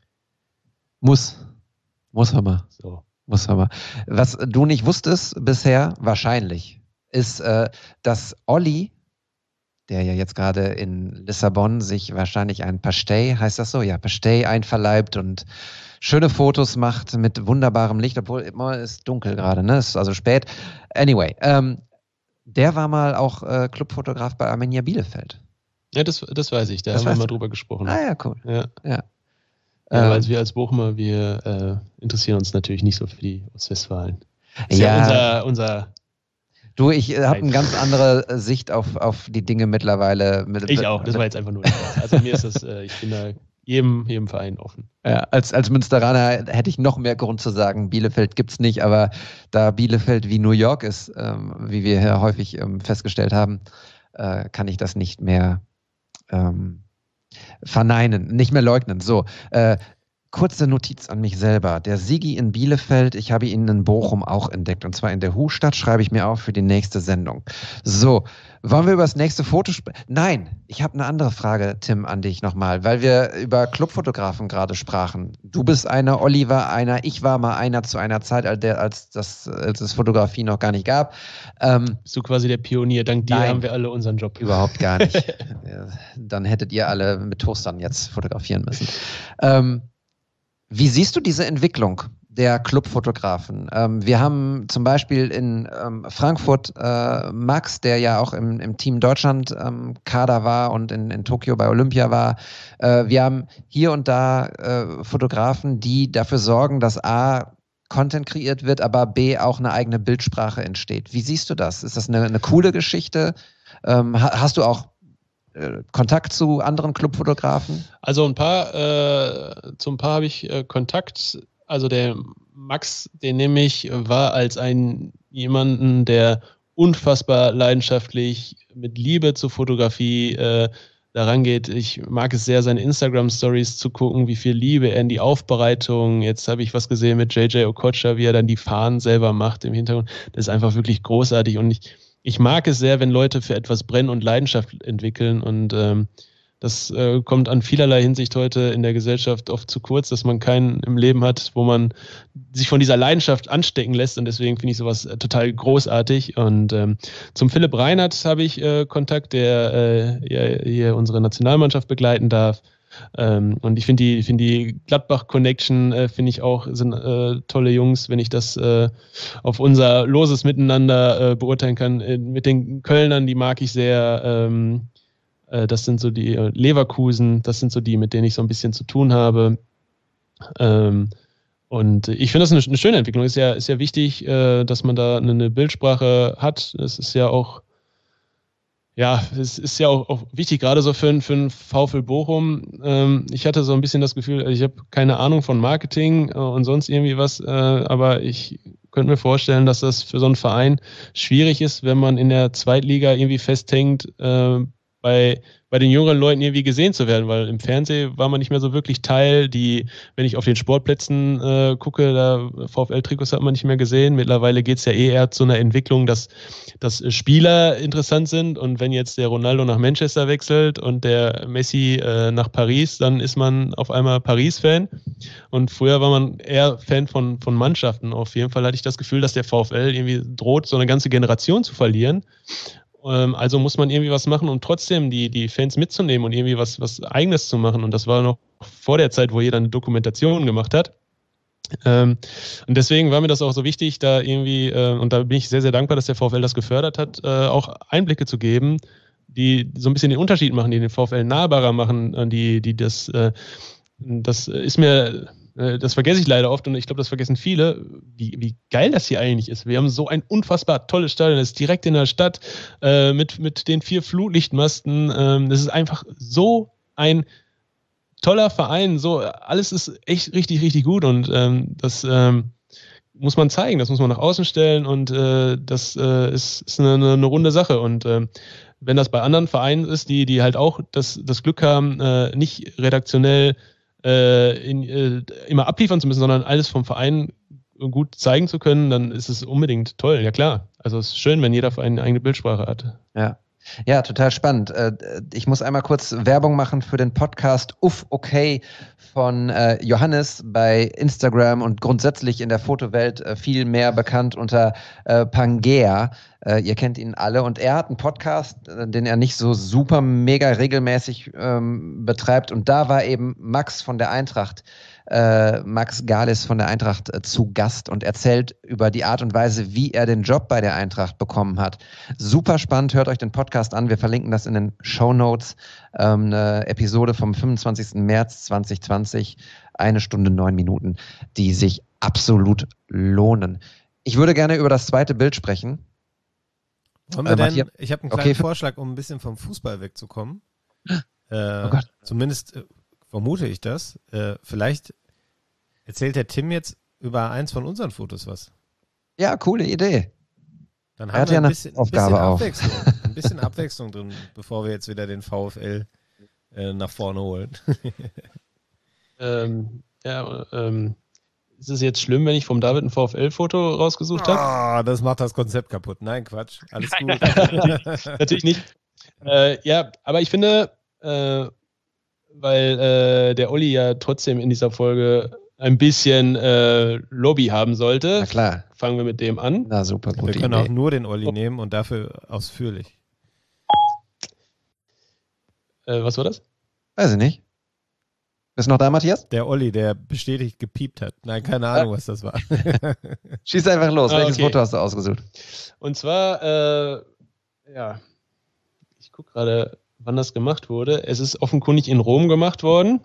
Muss. Muss aber. So. Muss aber. Was du nicht wusstest bisher, wahrscheinlich, ist, äh, dass Olli, der ja jetzt gerade in Lissabon sich wahrscheinlich ein Pastei, heißt das so? Ja, Pastei einverleibt und schöne Fotos macht mit wunderbarem Licht, obwohl immer ist dunkel gerade, ne? Ist also spät. Anyway, ähm, der war mal auch äh, Clubfotograf bei Arminia Bielefeld. Ja, das, das weiß ich, da Das haben wir weißt mal du. drüber gesprochen. Ah ja, cool. Ja. Ja. Ja, Ähm, weil wir als Bochumer, wir äh, interessieren uns natürlich nicht so für die Ostwestfalen. Ist ja, ja unser, unser du, ich äh, habe Nein. eine ganz andere äh, Sicht auf, auf die Dinge mittlerweile. Mit, ich auch, das war jetzt einfach nur Spaß. Also mir ist das, äh, ich bin da jedem, jedem Verein offen. Ja, als, als Münsteraner hätte ich noch mehr Grund zu sagen, Bielefeld gibt's nicht, aber da Bielefeld wie New York ist, ähm, wie wir hier häufig ähm, festgestellt haben, äh, kann ich das nicht mehr ähm, verneinen, nicht mehr leugnen. So, äh, kurze Notiz an mich selber. Der Sigi in Bielefeld, ich habe ihn in Bochum auch entdeckt, und zwar in der Hustadt, schreibe ich mir auf für die nächste Sendung. So, wollen wir über das nächste Foto sprechen? Nein, ich habe eine andere Frage, Tim, an dich nochmal, weil wir über Clubfotografen gerade sprachen. Du bist einer, Olli war einer, ich war mal einer zu einer Zeit, als, der, als, das, als es Fotografie noch gar nicht gab. Ähm, Bist du quasi der Pionier? Dank dir Nein. haben wir alle unseren Job. Überhaupt gar nicht. Ja, dann hättet ihr alle mit Toastern jetzt fotografieren müssen. Ähm, wie siehst du diese Entwicklung der Clubfotografen? Ähm, wir haben zum Beispiel in ähm, Frankfurt äh, Max, der ja auch im, im Team Deutschland ähm, Kader war und in, in Tokio bei Olympia war. Äh, wir haben hier und da äh, Fotografen, die dafür sorgen, dass A, Content kreiert wird, aber B, auch eine eigene Bildsprache entsteht. Wie siehst du das? Ist das eine, eine coole Geschichte? Ähm, ha- hast du auch äh, Kontakt zu anderen Clubfotografen? Also ein paar, äh, zu ein paar habe ich äh, Kontakt. Also der Max, den nehme ich, war als ein jemanden, der unfassbar leidenschaftlich mit Liebe zur Fotografie äh, daran geht. Ich mag es sehr, seine Instagram-Stories zu gucken, wie viel Liebe er in die Aufbereitung. Jetzt habe ich was gesehen mit J J Okocha, wie er dann die Fahnen selber macht im Hintergrund. Das ist einfach wirklich großartig und ich, ich mag es sehr, wenn Leute für etwas brennen und Leidenschaft entwickeln und ähm, das äh, kommt an vielerlei Hinsicht heute in der Gesellschaft oft zu kurz, dass man keinen im Leben hat, wo man sich von dieser Leidenschaft anstecken lässt und deswegen finde ich sowas äh, total großartig. Und ähm, zum Philipp Reinhardt habe ich äh, Kontakt, der äh, hier, hier unsere Nationalmannschaft begleiten darf. Ähm, und ich finde die, find die Gladbach-Connection äh, finde ich auch, sind äh, tolle Jungs, wenn ich das äh, auf unser loses Miteinander äh, beurteilen kann. Äh, mit den Kölnern, die mag ich sehr. Ähm, Das sind so die Leverkusen, das sind so die, mit denen ich so ein bisschen zu tun habe. Ähm, und ich finde das eine, eine schöne Entwicklung. Ist ja, ist ja wichtig, äh, dass man da eine Bildsprache hat. Es ist ja auch, ja, es ist ja auch, auch wichtig, gerade so für, für einen VfL Bochum. Ähm, ich hatte so ein bisschen das Gefühl, ich habe keine Ahnung von Marketing äh, und sonst irgendwie was, äh, aber ich könnte mir vorstellen, dass das für so einen Verein schwierig ist, wenn man in der Zweitliga irgendwie festhängt, äh, bei, bei den jüngeren Leuten irgendwie gesehen zu werden, weil im Fernsehen war man nicht mehr so wirklich Teil. Die, wenn ich auf den Sportplätzen äh, gucke, da VfL-Trikots hat man nicht mehr gesehen. Mittlerweile geht es ja eh eher zu einer Entwicklung, dass, dass Spieler interessant sind und wenn jetzt der Ronaldo nach Manchester wechselt und der Messi äh, nach Paris, dann ist man auf einmal Paris-Fan und früher war man eher Fan von, von Mannschaften. Auf jeden Fall hatte ich das Gefühl, dass der VfL irgendwie droht, so eine ganze Generation zu verlieren. Also muss man irgendwie was machen, um trotzdem die, die Fans mitzunehmen und irgendwie was, was Eigenes zu machen. Und das war noch vor der Zeit, wo jeder eine Dokumentation gemacht hat. Und deswegen war mir das auch so wichtig, da irgendwie, und da bin ich sehr, sehr dankbar, dass der VfL das gefördert hat, auch Einblicke zu geben, die so ein bisschen den Unterschied machen, die den VfL nahbarer machen, die, die das, das ist mir... Das vergesse ich leider oft und ich glaube, das vergessen viele, wie, wie geil das hier eigentlich ist. Wir haben so ein unfassbar tolles Stadion, das ist direkt in der Stadt äh, mit, mit den vier Flutlichtmasten. Ähm, das ist einfach so ein toller Verein. So, alles ist echt richtig, richtig gut und ähm, das ähm, muss man zeigen, das muss man nach außen stellen und äh, das äh, ist, ist eine, eine runde Sache. Und äh, wenn das bei anderen Vereinen ist, die, die halt auch das, das Glück haben, äh, nicht redaktionell In, äh, immer abliefern zu müssen, sondern alles vom Verein gut zeigen zu können, dann ist es unbedingt toll, ja klar. Also es ist schön, wenn jeder Verein eine eigene Bildsprache hat. Ja. Ja, total spannend. Ich muss einmal kurz Werbung machen für den Podcast Uff, okay von Johannes bei Instagram und grundsätzlich in der Fotowelt viel mehr bekannt unter Pangea. Ihr kennt ihn alle und er hat einen Podcast, den er nicht so super mega regelmäßig ähm, betreibt und da war eben Max von der Eintracht, äh, Max Galis von der Eintracht äh, zu Gast und erzählt über die Art und Weise, wie er den Job bei der Eintracht bekommen hat. Super spannend, hört euch den Podcast an, wir verlinken das in den Shownotes, ähm, eine Episode vom fünfundzwanzigsten März zweitausendzwanzig, eine Stunde, neun Minuten, die sich absolut lohnen. Ich würde gerne über das zweite Bild sprechen. Wollen wir denn, ich habe einen kleinen okay. Vorschlag, um ein bisschen vom Fußball wegzukommen. Äh, oh Gott. Zumindest äh, vermute ich das. Äh, vielleicht erzählt der Tim jetzt über eins von unseren Fotos was. Ja, coole Idee. Dann haben wir ein bisschen, ein bisschen Abwechslung, ein bisschen Abwechslung drin, bevor wir jetzt wieder den VfL äh, nach vorne holen. ähm, ja, ähm, ist es jetzt schlimm, wenn ich vom David ein VfL-Foto rausgesucht habe? Ah, oh, das macht das Konzept kaputt. Nein, Quatsch. Alles gut. Nein, natürlich, natürlich nicht. Äh, ja, aber ich finde, äh, weil äh, der Olli ja trotzdem in dieser Folge ein bisschen äh, Lobby haben sollte. Na klar. Fangen wir mit dem an. Na super, gute Wir können Idee. auch nur den Olli nehmen und dafür ausführlich. Äh, was war das? Weiß ich nicht. Bist du noch da, Matthias? Der Olli, der bestätigt gepiept hat. Nein, keine Ahnung, was das war. Schieß einfach los. Ah, Welches okay. Foto hast du ausgesucht? Und zwar, äh, ja, ich gucke gerade, wann das gemacht wurde. Es ist offenkundig in Rom gemacht worden.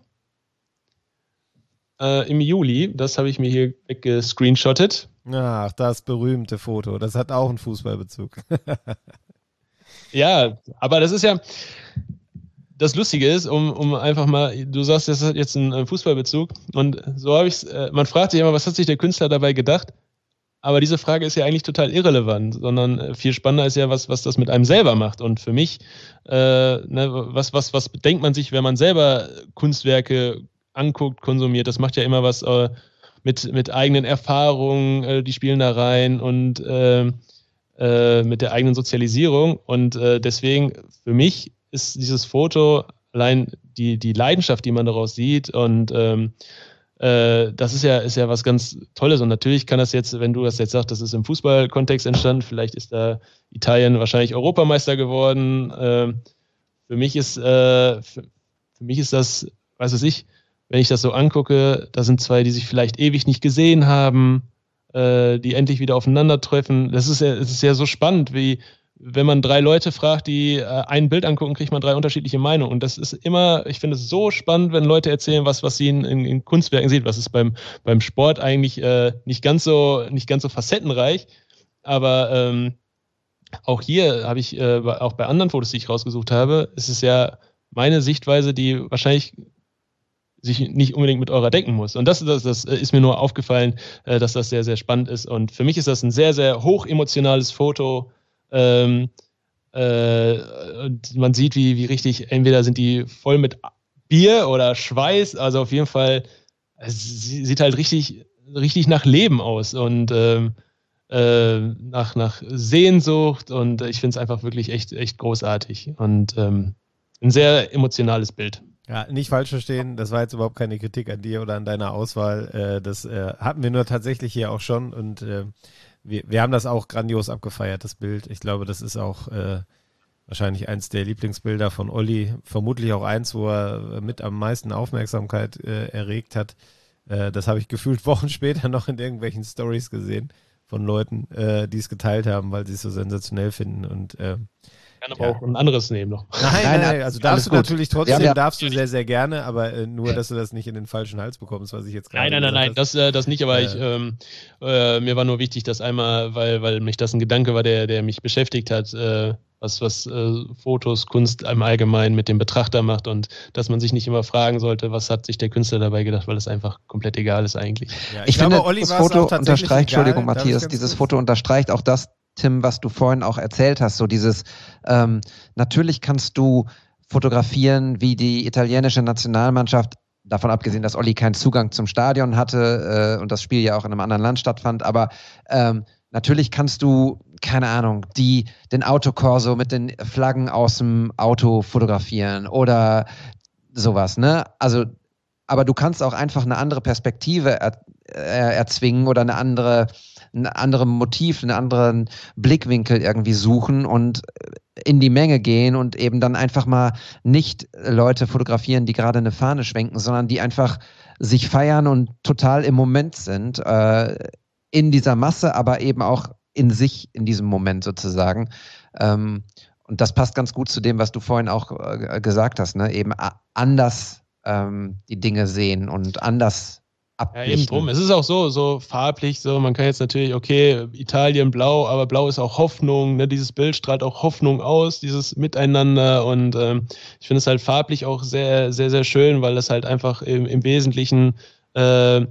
Äh, Im Juli. Das habe ich mir hier weggescreenshottet. Ach, das berühmte Foto. Das hat auch einen Fußballbezug. Ja, aber das ist ja, das Lustige ist, um, um einfach mal, du sagst, das hat jetzt einen Fußballbezug und so habe ich es, äh, man fragt sich immer, was hat sich der Künstler dabei gedacht? Aber diese Frage ist ja eigentlich total irrelevant, sondern viel spannender ist ja, was, was das mit einem selber macht. Und für mich, äh, ne, was, was, was denkt man sich, wenn man selber Kunstwerke anguckt, konsumiert? Das macht ja immer was äh, mit, mit eigenen Erfahrungen, äh, die spielen da rein und äh, äh, mit der eigenen Sozialisierung. Und äh, deswegen, für mich ist dieses Foto allein die, die Leidenschaft, die man daraus sieht und ähm, das ist ja, ist ja was ganz Tolles und natürlich kann das jetzt, wenn du das jetzt sagst, das ist im Fußballkontext entstanden, vielleicht ist da Italien wahrscheinlich Europameister geworden. Für mich ist, für, für mich ist das, weiß was ich, wenn ich das so angucke, da sind zwei, die sich vielleicht ewig nicht gesehen haben, die endlich wieder aufeinandertreffen. Das ist ja, es ist ja so spannend, wie wenn man drei Leute fragt, die äh, ein Bild angucken, kriegt man drei unterschiedliche Meinungen. Und das ist immer, ich finde es so spannend, wenn Leute erzählen, was, was sie in, in, in Kunstwerken sehen. Was ist beim, beim Sport eigentlich äh, nicht ganz so, nicht ganz so facettenreich. Aber ähm, auch hier habe ich, äh, auch bei anderen Fotos, die ich rausgesucht habe, ist es ja meine Sichtweise, die wahrscheinlich sich nicht unbedingt mit eurer decken muss. Und das, das, das ist mir nur aufgefallen, äh, dass das sehr, sehr spannend ist. Und für mich ist das ein sehr, sehr hochemotionales Foto. Ähm, äh, und man sieht, wie, wie richtig, entweder sind die voll mit Bier oder Schweiß, also auf jeden Fall, es sieht halt richtig, richtig nach Leben aus und ähm, äh, nach, nach Sehnsucht und ich finde es einfach wirklich echt, echt großartig und ähm, ein sehr emotionales Bild. Ja, nicht falsch verstehen, das war jetzt überhaupt keine Kritik an dir oder an deiner Auswahl, äh, das äh, hatten wir nur tatsächlich hier auch schon und äh, Wir, wir haben das auch grandios abgefeiert, das Bild. Ich glaube, das ist auch äh, wahrscheinlich eins der Lieblingsbilder von Olli. Vermutlich auch eins, wo er mit am meisten Aufmerksamkeit äh, erregt hat. Äh, das habe ich gefühlt Wochen später noch in irgendwelchen Stories gesehen von Leuten, äh, die es geteilt haben, weil sie es so sensationell finden. Und äh, kann aber ja. auch ein anderes nehmen noch. Nein, nein, nein, also darfst du gut. natürlich trotzdem, ja, ja. darfst du sehr, sehr gerne, aber äh, nur, dass du das nicht in den falschen Hals bekommst, was ich jetzt gerade Nein, nein, nein, nein, das, äh, das nicht, aber äh, ich, ähm, äh, mir war nur wichtig, dass einmal, weil, weil mich das ein Gedanke war, der, der mich beschäftigt hat, äh, was, was äh, Fotos, Kunst im Allgemeinen mit dem Betrachter macht und dass man sich nicht immer fragen sollte, was hat sich der Künstler dabei gedacht, weil es einfach komplett egal ist eigentlich. Ja, ich, ich glaube, finde, Olli das war es Foto auch tatsächlich unterstreicht, egal. Entschuldigung, Matthias, dieses Foto unterstreicht auch das, Tim, was du vorhin auch erzählt hast, so dieses, ähm, natürlich kannst du fotografieren, wie die italienische Nationalmannschaft, davon abgesehen, dass Olli keinen Zugang zum Stadion hatte äh, und das Spiel ja auch in einem anderen Land stattfand, aber ähm, natürlich kannst du, keine Ahnung, die, den Autokorso mit den Flaggen aus dem Auto fotografieren oder sowas, ne? Also, aber du kannst auch einfach eine andere Perspektive er, er, erzwingen oder eine andere ein anderes Motiv, einen anderen Blickwinkel irgendwie suchen und in die Menge gehen und eben dann einfach mal nicht Leute fotografieren, die gerade eine Fahne schwenken, sondern die einfach sich feiern und total im Moment sind, äh, in dieser Masse, aber eben auch in sich, in diesem Moment sozusagen. Ähm, und das passt ganz gut zu dem, was du vorhin auch äh, gesagt hast, ne? Eben anders ähm, die Dinge sehen und anders Ja, eben drum. Es ist auch so, so farblich, so, man kann jetzt natürlich, okay, Italien blau, aber blau ist auch Hoffnung, ne? Dieses Bild strahlt auch Hoffnung aus, dieses Miteinander und ähm, ich finde es halt farblich auch sehr, sehr, sehr schön, weil das halt einfach im, im Wesentlichen äh,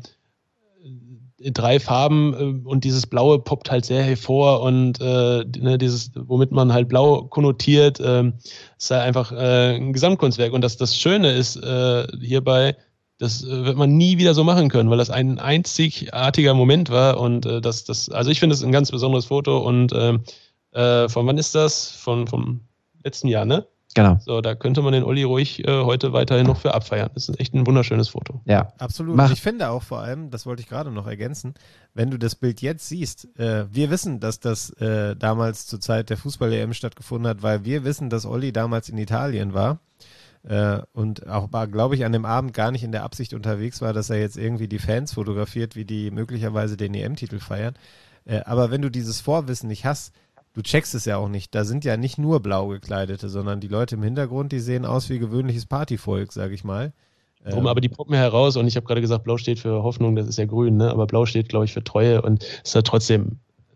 drei Farben äh, und dieses Blaue poppt halt sehr hervor und äh, ne, dieses, womit man halt blau konnotiert, äh, ist halt einfach äh, ein Gesamtkunstwerk und das, das Schöne ist äh, hierbei, das wird man nie wieder so machen können, weil das ein einzigartiger Moment war und äh, das, das, also ich finde es ein ganz besonderes Foto und äh, äh, von wann ist das? Von, vom letzten Jahr, ne? Genau. So, da könnte man den Olli ruhig äh, heute weiterhin noch für abfeiern. Das ist echt ein wunderschönes Foto. Ja. Absolut. Mach. Und ich finde auch vor allem, das wollte ich gerade noch ergänzen, wenn du das Bild jetzt siehst, äh, wir wissen, dass das äh, damals zur Zeit der Fußball-E M stattgefunden hat, weil wir wissen, dass Olli damals in Italien war. Äh, und auch, glaube ich, an dem Abend gar nicht in der Absicht unterwegs war, dass er jetzt irgendwie die Fans fotografiert, wie die möglicherweise den E M-Titel feiern. Äh, aber wenn du dieses Vorwissen nicht hast, du checkst es ja auch nicht. Da sind ja nicht nur blau gekleidete, sondern die Leute im Hintergrund, die sehen aus wie gewöhnliches Partyvolk, sage ich mal. Drum, aber die poppen heraus und ich habe gerade gesagt, blau steht für Hoffnung, das ist ja grün, ne? Aber blau steht, glaube ich, für Treue und ist ja trotzdem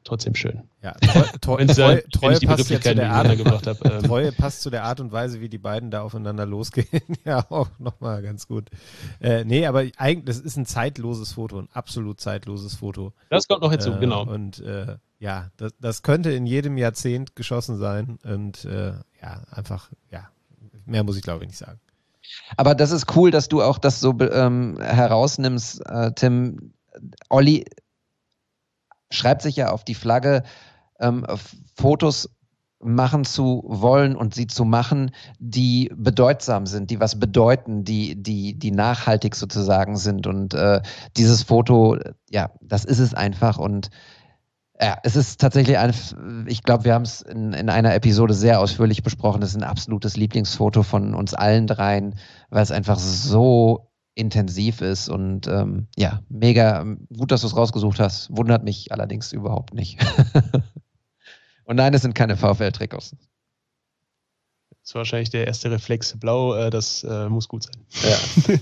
trotzdem schön. Ja, treu, treu, Wenn's, treu, äh, Treue wenn ich die passt ja zu Begrifflichkeiten der Art, gebracht habe. Ähm, Treue passt zu der Art und Weise, wie die beiden da aufeinander losgehen. Ja, auch nochmal ganz gut. Äh, nee, aber eigentlich, das ist ein zeitloses Foto, ein absolut zeitloses Foto. Das kommt noch hinzu, äh, genau. Und äh, ja, das, das könnte in jedem Jahrzehnt geschossen sein und äh, ja, einfach, ja, mehr muss ich glaube ich nicht sagen. Aber das ist cool, dass du auch das so ähm, herausnimmst, äh, Tim. Olli schreibt sich ja auf die Flagge, ähm, Fotos machen zu wollen und sie zu machen, die bedeutsam sind, die was bedeuten, die, die, die nachhaltig sozusagen sind. Und äh, dieses Foto, ja, das ist es einfach. Und ja, es ist tatsächlich ein, ich glaube, wir haben es in, in einer Episode sehr ausführlich besprochen. Das ist ein absolutes Lieblingsfoto von uns allen dreien, weil es einfach so intensiv ist und ähm, ja, mega gut, dass du es rausgesucht hast. Wundert mich allerdings überhaupt nicht. Und nein, es sind keine VfL-Trikots. Das ist wahrscheinlich der erste Reflex. Blau, äh, das äh, muss gut sein. Ja.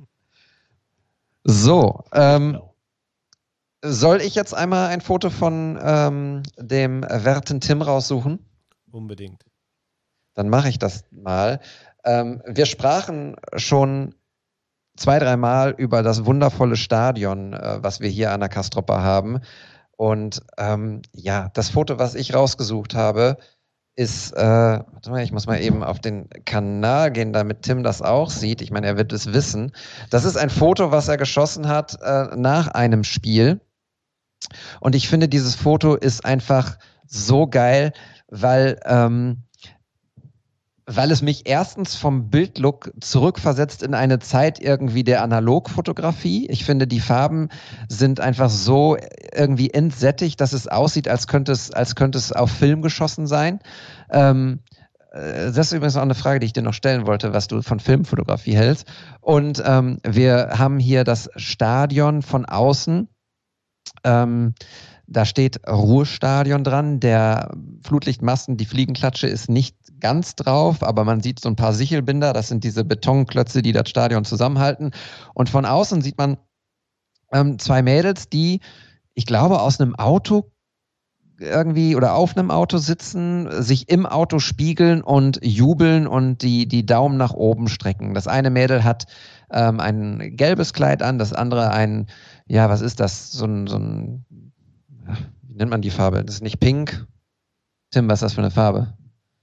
So, ähm, soll ich jetzt einmal ein Foto von ähm, dem werten Tim raussuchen? Unbedingt. Dann mache ich das mal. Ähm, wir sprachen schon zwei, dreimal über das wundervolle Stadion, äh, was wir hier an der Kastropper haben. Und ähm, ja, das Foto, was ich rausgesucht habe, ist, äh, warte mal, ich muss mal eben auf den Kanal gehen, damit Tim das auch sieht. Ich meine, er wird es wissen. Das ist ein Foto, was er geschossen hat äh, nach einem Spiel. Und ich finde, dieses Foto ist einfach so geil, weil ähm, weil es mich erstens vom Bildlook zurückversetzt in eine Zeit irgendwie der Analogfotografie. Ich finde, die Farben sind einfach so irgendwie entsättigt, dass es aussieht, als könnte es, als könnte es auf Film geschossen sein. Ähm, das ist übrigens auch eine Frage, die ich dir noch stellen wollte, was du von Filmfotografie hältst. Und ähm, wir haben hier das Stadion von außen. Ähm, Da steht Ruhrstadion dran. Der Flutlichtmasten, die Fliegenklatsche ist nicht ganz drauf, aber man sieht so ein paar Sichelbinder. Das sind diese Betonklötze, die das Stadion zusammenhalten. Und von außen sieht man ähm, zwei Mädels, die, ich glaube, aus einem Auto irgendwie oder auf einem Auto sitzen, sich im Auto spiegeln und jubeln und die, die Daumen nach oben strecken. Das eine Mädel hat ähm, ein gelbes Kleid an, das andere ein, ja, was ist das? So ein, so ein wie nennt man die Farbe? Das ist nicht pink. Tim, was ist das für eine Farbe?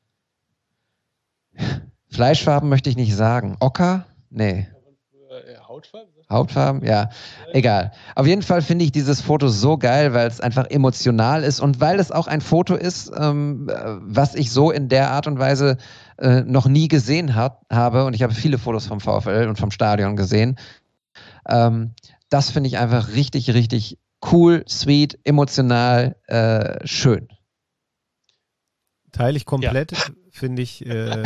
Fleischfarben möchte ich nicht sagen. Ocker? Nee. Hautfarben? Hautfarben? Ja, egal. Auf jeden Fall finde ich dieses Foto so geil, weil es einfach emotional ist und weil es auch ein Foto ist, ähm, was ich so in der Art und Weise äh, noch nie gesehen hat, habe. Und ich habe viele Fotos vom VfL und vom Stadion gesehen. Ähm, das finde ich einfach richtig, richtig cool, sweet, emotional, äh, schön. Teile ich komplett, ja. finde ich, äh,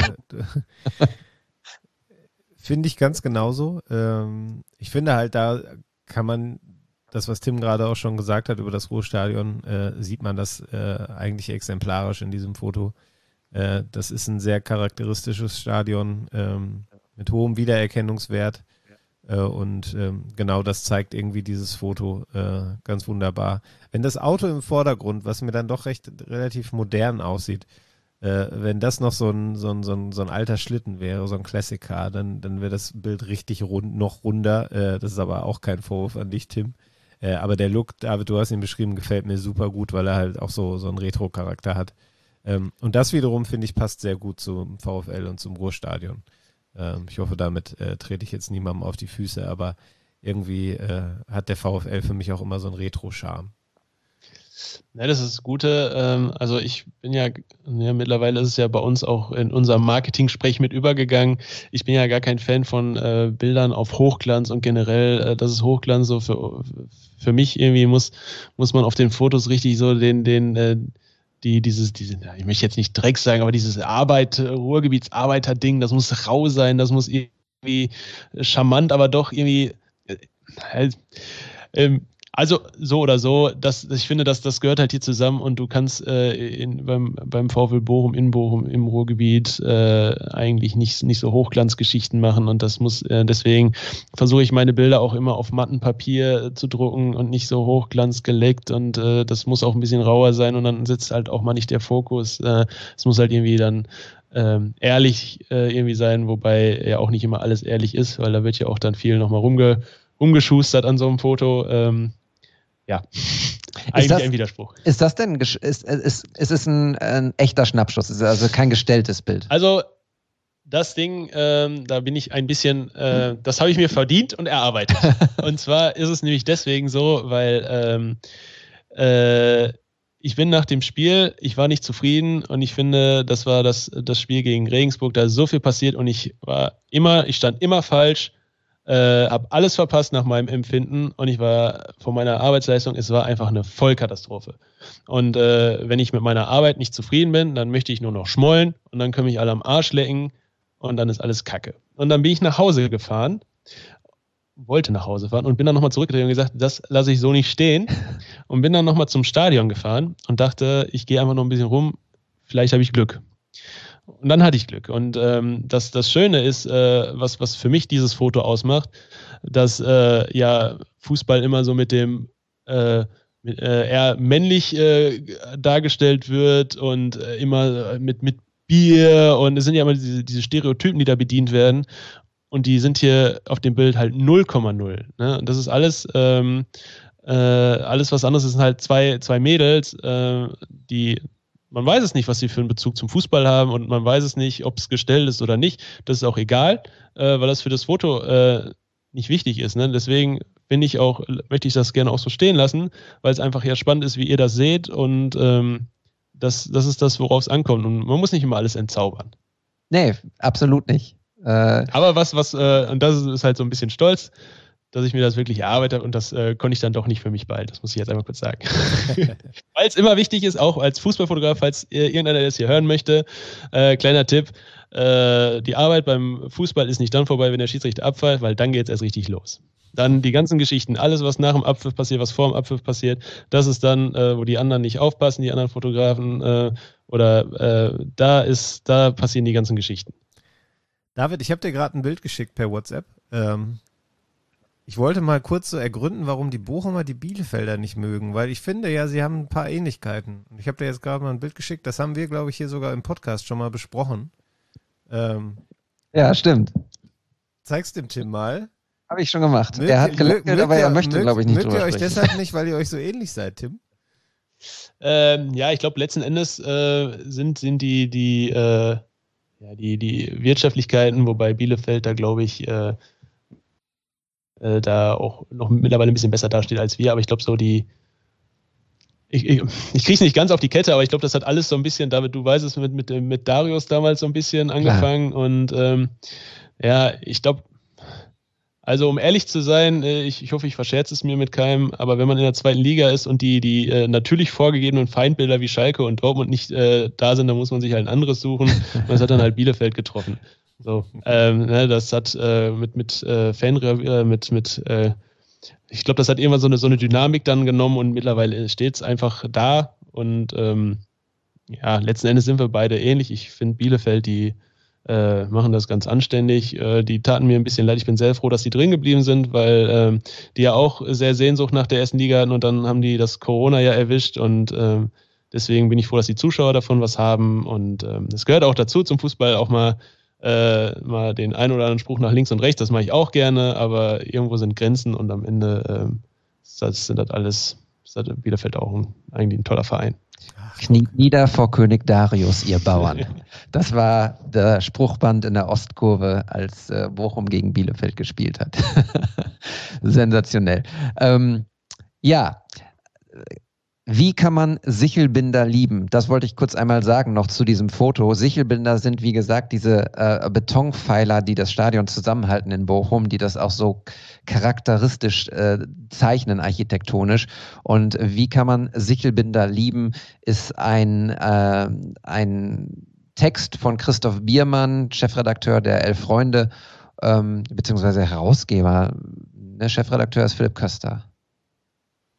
finde ich ganz genauso. Ähm, ich finde halt, da kann man das, was Tim gerade auch schon gesagt hat über das Ruhrstadion, äh, sieht man das äh, eigentlich exemplarisch in diesem Foto. Äh, das ist ein sehr charakteristisches Stadion ähm, mit hohem Wiedererkennungswert. Und ähm, genau das zeigt irgendwie dieses Foto äh, ganz wunderbar. Wenn das Auto im Vordergrund, was mir dann doch recht relativ modern aussieht, äh, wenn das noch so ein, so, ein, so, ein, so ein alter Schlitten wäre, so ein Classic Car, dann, dann wäre das Bild richtig rund, noch runder. Äh, das ist aber auch kein Vorwurf an dich, Tim. Äh, aber der Look, David, du hast ihn beschrieben, gefällt mir super gut, weil er halt auch so, so einen Retro-Charakter hat. Ähm, und das wiederum, finde ich, passt sehr gut zum VfL und zum Ruhrstadion. Ich hoffe, damit äh, trete ich jetzt niemandem auf die Füße, aber irgendwie äh, hat der VfL für mich auch immer so einen Retro-Charme. Ja, das ist das Gute. Ähm, also ich bin ja, ja, mittlerweile ist es ja bei uns auch in unserem Marketing-Sprech mit übergegangen. Ich bin ja gar kein Fan von äh, Bildern auf Hochglanz und generell, äh, das ist Hochglanz so für, für mich irgendwie muss, muss man auf den Fotos richtig so den, den, äh, die, dieses, diese, ich möchte jetzt nicht Dreck sagen, aber dieses Arbeit, Ruhrgebietsarbeiter-Ding, das muss rau sein, das muss irgendwie charmant, aber doch irgendwie, äh, halt, ähm, Also so oder so, das, ich finde, dass das gehört halt hier zusammen und du kannst äh, in, beim, beim VfL Bochum, in Bochum, im Ruhrgebiet äh, eigentlich nicht, nicht so Hochglanzgeschichten machen und das muss, äh, deswegen versuche ich meine Bilder auch immer auf matten Papier äh, zu drucken und nicht so hochglanz geleckt und äh, das muss auch ein bisschen rauer sein und dann sitzt halt auch mal nicht der Fokus. Äh, es muss halt irgendwie dann ähm, ehrlich äh, irgendwie sein, wobei ja auch nicht immer alles ehrlich ist, weil da wird ja auch dann viel nochmal rumge, rumgeschustert an so einem Foto. Ähm, Ja, eigentlich das, ein Widerspruch. Ist das denn, ist, ist, ist, ist es ein, ein echter Schnappschuss? Ist also kein gestelltes Bild? Also das Ding, ähm, da bin ich ein bisschen, äh, das habe ich mir verdient und erarbeitet. Und zwar ist es nämlich deswegen so, weil ähm, äh, ich bin nach dem Spiel, ich war nicht zufrieden und ich finde, das war das, das Spiel gegen Regensburg, da ist so viel passiert und ich war immer, ich stand immer falsch. Äh, habe alles verpasst nach meinem Empfinden und ich war von meiner Arbeitsleistung, es war einfach eine Vollkatastrophe. Und äh, wenn ich mit meiner Arbeit nicht zufrieden bin, dann möchte ich nur noch schmollen und dann können mich alle am Arsch lecken und dann ist alles Kacke. Und dann bin ich nach Hause gefahren, wollte nach Hause fahren und bin dann nochmal zurückgedreht und gesagt, das lasse ich so nicht stehen und bin dann nochmal zum Stadion gefahren und dachte, ich gehe einfach noch ein bisschen rum, vielleicht habe ich Glück. Und dann hatte ich Glück. Und ähm, das, das Schöne ist, äh, was, was für mich dieses Foto ausmacht, dass äh, ja Fußball immer so mit dem äh, mit, äh, eher männlich äh, dargestellt wird und äh, immer mit, mit Bier und es sind ja immer diese, diese Stereotypen, die da bedient werden. Und die sind hier auf dem Bild halt null Komma null. Ne? Und das ist alles, ähm, äh, alles was anderes. Es sind halt zwei, zwei Mädels, äh, die man weiß es nicht, was sie für einen Bezug zum Fußball haben und man weiß es nicht, ob es gestellt ist oder nicht. Das ist auch egal, äh, weil das für das Foto äh, nicht wichtig ist. Ne? Deswegen bin ich auch, möchte ich das gerne auch so stehen lassen, weil es einfach ja spannend ist, wie ihr das seht und ähm, das, das ist das, worauf es ankommt. Und man muss nicht immer alles entzaubern. Nee, absolut nicht. Äh, Aber was, was, äh, und das ist halt so ein bisschen stolz, dass ich mir das wirklich erarbeitet habe und das äh, konnte ich dann doch nicht für mich behalten. Das muss ich jetzt einmal kurz sagen. Weil es immer wichtig ist, auch als Fußballfotograf, falls äh, irgendeiner das hier hören möchte, äh, kleiner Tipp, äh, die Arbeit beim Fußball ist nicht dann vorbei, wenn der Schiedsrichter abpfeift, weil dann geht es erst richtig los. Dann die ganzen Geschichten, alles, was nach dem Abpfiff passiert, was vor dem Abpfiff passiert, das ist dann, äh, wo die anderen nicht aufpassen, die anderen Fotografen, äh, oder äh, da ist, da passieren die ganzen Geschichten. David, ich habe dir gerade ein Bild geschickt per WhatsApp. Ähm Ich wollte mal kurz so ergründen, warum die Bochumer die Bielefelder nicht mögen, weil ich finde ja, sie haben ein paar Ähnlichkeiten. Und ich habe dir jetzt gerade mal ein Bild geschickt, das haben wir, glaube ich, hier sogar im Podcast schon mal besprochen. Ähm, ja, stimmt. Zeig's dem Tim mal. Habe ich schon gemacht. Mögt, er hat gelächelt, aber er möchte, glaube ich, nicht mögt drüber ihr euch sprechen. deshalb nicht, weil ihr euch so ähnlich seid, Tim? Ähm, ja, ich glaube, letzten Endes äh, sind, sind die, die, äh, ja, die, die Wirtschaftlichkeiten, wobei Bielefeld da, glaube ich, äh, da auch noch mittlerweile ein bisschen besser dasteht als wir, aber ich glaube so die, ich, ich, ich kriege es nicht ganz auf die Kette, aber ich glaube, das hat alles so ein bisschen, David, du weißt es, mit, mit, mit Darius damals so ein bisschen angefangen ja. und ähm, ja, ich glaube, also um ehrlich zu sein, ich, ich hoffe, ich verscherze es mir mit keinem, aber wenn man in der zweiten Liga ist und die, die äh, natürlich vorgegebenen Feindbilder wie Schalke und Dortmund nicht äh, da sind, dann muss man sich halt ein anderes suchen und das hat dann halt Bielefeld getroffen. So, ähm, ne, das hat äh, mit, mit äh, Fanrevier, mit, mit äh, ich glaube, das hat irgendwann so eine, so eine Dynamik dann genommen und mittlerweile steht es einfach da und ähm, ja, letzten Endes sind wir beide ähnlich. Ich finde Bielefeld, die äh, machen das ganz anständig. Äh, die taten mir ein bisschen leid. Ich bin sehr froh, dass die drin geblieben sind, weil ähm, die ja auch sehr Sehnsucht nach der ersten Liga hatten und dann haben die das Corona ja erwischt und ähm, deswegen bin ich froh, dass die Zuschauer davon was haben und ähm, das gehört auch dazu zum Fußball, auch mal Äh, mal den einen oder anderen Spruch nach links und rechts, das mache ich auch gerne, aber irgendwo sind Grenzen und am Ende ähm, das sind das alles, ist das Bielefeld auch ein, eigentlich ein toller Verein. Kniet nieder vor König Darius, ihr Bauern. Das war der Spruchband in der Ostkurve, als äh, Bochum gegen Bielefeld gespielt hat. Sensationell. Ähm, ja, wie kann man Sichelbinder lieben? Das wollte ich kurz einmal sagen, noch zu diesem Foto. Sichelbinder sind, wie gesagt, diese äh, Betonpfeiler, die das Stadion zusammenhalten in Bochum, die das auch so charakteristisch äh, zeichnen, architektonisch. Und wie kann man Sichelbinder lieben, ist ein, äh, ein Text von Christoph Biermann, Chefredakteur der Elf Freunde, ähm, beziehungsweise Herausgeber. Der Chefredakteur ist Philipp Köster.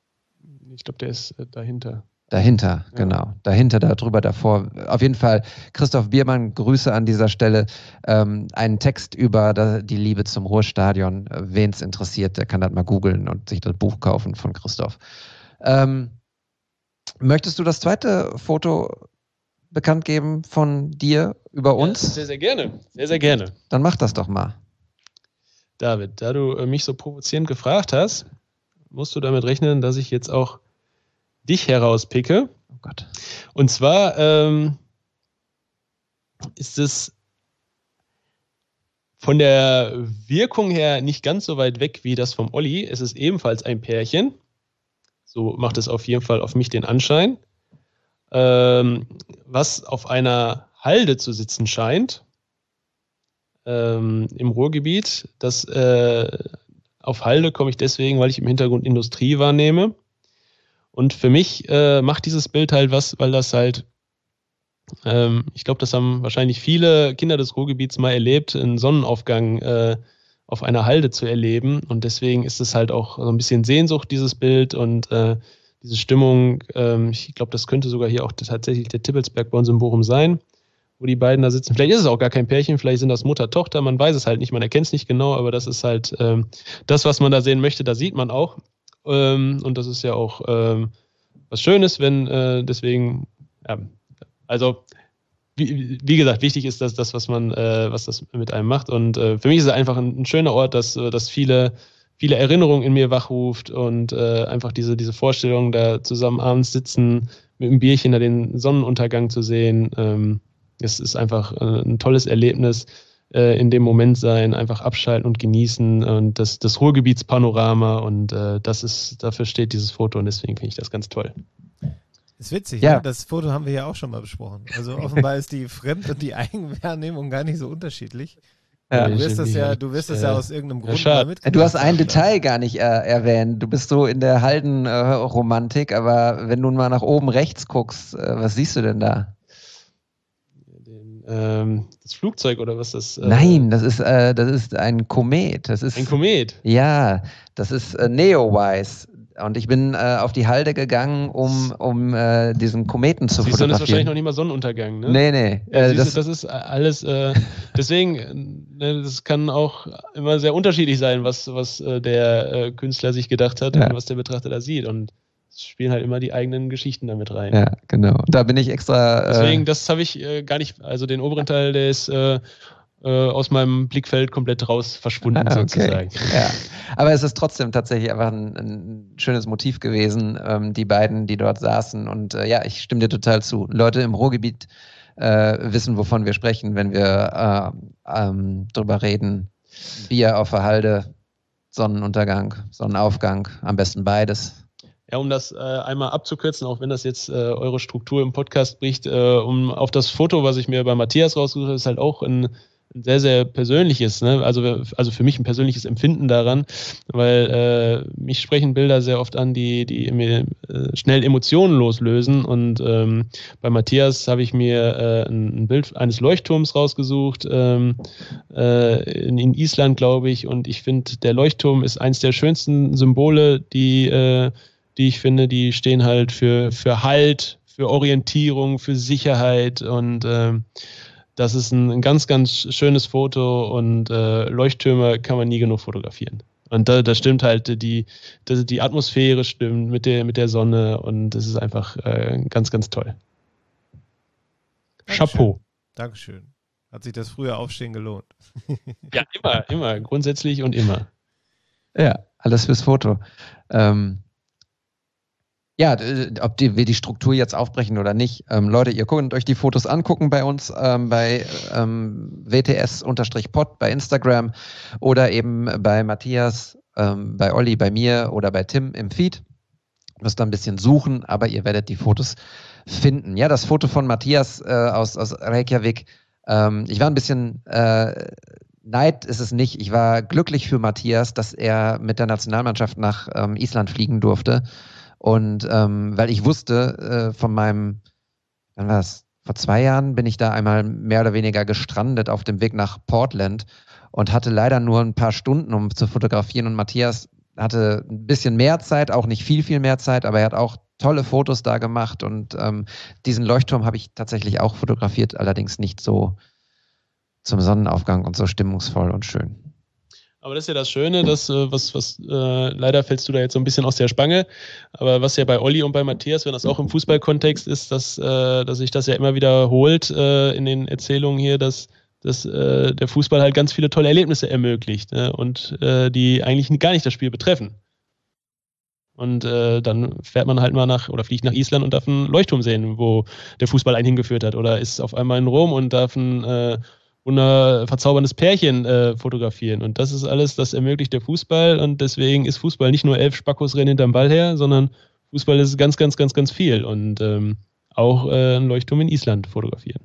Ich glaube, der ist äh, dahinter. Dahinter, Ja. genau. Dahinter, darüber, davor. Auf jeden Fall, Christoph Biermann, Grüße an dieser Stelle. Ähm, einen Text über da, die Liebe zum Ruhrstadion. Wen es interessiert, der kann das mal googeln und sich das Buch kaufen von Christoph. Ähm, möchtest du das zweite Foto bekannt geben von dir über uns? Ja, sehr, sehr gerne. Sehr, sehr gerne. Dann mach das doch mal. David, da du äh, mich so provozierend gefragt hast, musst du damit rechnen, dass ich jetzt auch dich herauspicke. Oh Gott. Und zwar ähm, ist es von der Wirkung her nicht ganz so weit weg wie das vom Olli. Es ist ebenfalls ein Pärchen. So macht es auf jeden Fall auf mich den Anschein. Ähm, was auf einer Halde zu sitzen scheint. Ähm, im Ruhrgebiet. Das, äh, auf Halde komme ich deswegen, weil ich im Hintergrund Industrie wahrnehme. Und für mich äh, macht dieses Bild halt was, weil das halt, ähm, ich glaube, das haben wahrscheinlich viele Kinder des Ruhrgebiets mal erlebt, einen Sonnenaufgang äh, auf einer Halde zu erleben. Und deswegen ist es halt auch so ein bisschen Sehnsucht, dieses Bild und äh, diese Stimmung. Ähm, ich glaube, das könnte sogar hier auch tatsächlich der Tippelsberg bei uns in Bochum sein, wo die beiden da sitzen. Vielleicht ist es auch gar kein Pärchen, vielleicht sind das Mutter, Tochter, man weiß es halt nicht, man erkennt es nicht genau, aber das ist halt ähm, das, was man da sehen möchte, da sieht man auch. Ähm, und das ist ja auch ähm, was Schönes, wenn äh, deswegen, ja, also wie, wie gesagt, wichtig ist das, das was man, äh, was das mit einem macht. Und äh, für mich ist es einfach ein, ein schöner Ort, dass, dass viele, viele Erinnerungen in mir wachruft und äh, einfach diese, diese Vorstellung, da zusammen abends sitzen, mit einem Bierchen da den Sonnenuntergang zu sehen. Ähm, es ist einfach äh, ein tolles Erlebnis. In dem Moment sein, einfach abschalten und genießen und das, das Ruhrgebietspanorama und äh, das ist, dafür steht dieses Foto und deswegen finde ich das ganz toll. Ist witzig, Ja. ne? Das Foto haben wir ja auch schon mal besprochen. Also offenbar ist die Fremd- und die Eigenwahrnehmung gar nicht so unterschiedlich. Ja. Du wirst das ja, du wirst das ja Äh, aus irgendeinem ja, Grund schade. mal mitgebracht Du hast ein haben. Detail gar nicht äh, erwähnt. Du bist so in der Halden-Romantik, äh, aber wenn du mal nach oben rechts guckst, äh, was siehst du denn da? Den, ähm, das Flugzeug oder was das? Äh, Nein, das ist, äh, das ist ein Komet. Das ist, Ein Komet. Ja, das ist äh, Neowise. Und ich bin äh, auf die Halde gegangen, um, um äh, diesen Kometen zu Siehst du, das ist wahrscheinlich noch fotografieren. nicht mal Sonnenuntergang, ne? Nee, nee. Ja, Äh, siehst das, du, das ist alles, äh, deswegen, äh, ne, das kann auch immer sehr unterschiedlich sein, was, was äh, der äh, Künstler sich gedacht hat Ja. und was der Betrachter da sieht. Und es spielen halt immer die eigenen Geschichten damit rein. ja, genau. Da bin ich extra. Äh, Deswegen, das habe ich äh, gar nicht, also den oberen Teil, der ist äh, äh, aus meinem Blickfeld komplett raus verschwunden, Ah, okay. sozusagen. Ja. Aber es ist trotzdem tatsächlich einfach ein, ein schönes Motiv gewesen, ähm, die beiden, die dort saßen. Und äh, ja, ich stimme dir total zu. Leute im Ruhrgebiet äh, wissen, wovon wir sprechen, wenn wir äh, ähm, drüber reden. Bier auf der Halde, Sonnenuntergang, Sonnenaufgang, am besten beides. Ja, um das äh, einmal abzukürzen, auch wenn das jetzt äh, eure Struktur im Podcast bricht, äh, um auf das Foto, was ich mir bei Matthias rausgesucht habe, ist halt auch ein, ein sehr, sehr persönliches, ne? also, also für mich ein persönliches Empfinden daran, weil äh, mich sprechen Bilder sehr oft an, die, die mir äh, schnell Emotionen loslösen und ähm, bei Matthias habe ich mir äh, ein, ein Bild eines Leuchtturms rausgesucht, ähm, äh, in, in Island, glaube ich, und ich finde, der Leuchtturm ist eins der schönsten Symbole, die äh, die ich finde, die stehen halt für, für Halt, für Orientierung, für Sicherheit und ähm, das ist ein, ein ganz, ganz schönes Foto und äh, Leuchttürme kann man nie genug fotografieren. Und da, da stimmt halt, die, die, die Atmosphäre stimmt mit der, mit der Sonne und das ist einfach äh, ganz, ganz toll. Dankeschön. Chapeau. Dankeschön. Hat sich das frühe Aufstehen gelohnt? Ja, immer, immer, grundsätzlich und immer. Ja, alles fürs Foto. Ähm, ja, d- ob die, wir die Struktur jetzt aufbrechen oder nicht. Ähm, Leute, ihr könnt euch die Fotos angucken bei uns ähm, bei ähm, W T S-Pod bei Instagram oder eben bei Matthias, ähm, bei Olli, bei mir oder bei Tim im Feed. Müsst da ein bisschen suchen, aber ihr werdet die Fotos finden. Ja, das Foto von Matthias äh, aus, aus Reykjavik. Ähm, ich war ein bisschen äh, Neid ist es nicht. Ich war glücklich für Matthias, dass er mit der Nationalmannschaft nach ähm, Island fliegen durfte. Und ähm, weil ich wusste äh, von meinem, wann war das? Vor zwei Jahren bin ich da einmal mehr oder weniger gestrandet auf dem Weg nach Portland und hatte leider nur ein paar Stunden, um zu fotografieren. Und Matthias hatte ein bisschen mehr Zeit, auch nicht viel, viel mehr Zeit, aber er hat auch tolle Fotos da gemacht und ähm, diesen Leuchtturm habe ich tatsächlich auch fotografiert, allerdings nicht so zum Sonnenaufgang und so stimmungsvoll und schön. Aber das ist ja das Schöne, dass, was, was äh, leider fällst du da jetzt so ein bisschen aus der Spange, aber was ja bei Olli und bei Matthias, wenn das auch im Fußballkontext ist, dass, äh, dass sich das ja immer wiederholt äh, in den Erzählungen hier, dass, dass äh, der Fußball halt ganz viele tolle Erlebnisse ermöglicht, ne? Und äh, die eigentlich gar nicht das Spiel betreffen. Und äh, dann fährt man halt mal nach oder fliegt nach Island und darf einen Leuchtturm sehen, wo der Fußball einen hingeführt hat. Oder ist auf einmal in Rom und darf ein äh, wunder verzauberndes Pärchen äh, fotografieren. Und das ist alles, das ermöglicht der Fußball. Und deswegen ist Fußball nicht nur elf Spackos rennen hinterm Ball her, sondern Fußball ist ganz, ganz, ganz, ganz viel. Und ähm, auch äh, einen Leuchtturm in Island fotografieren.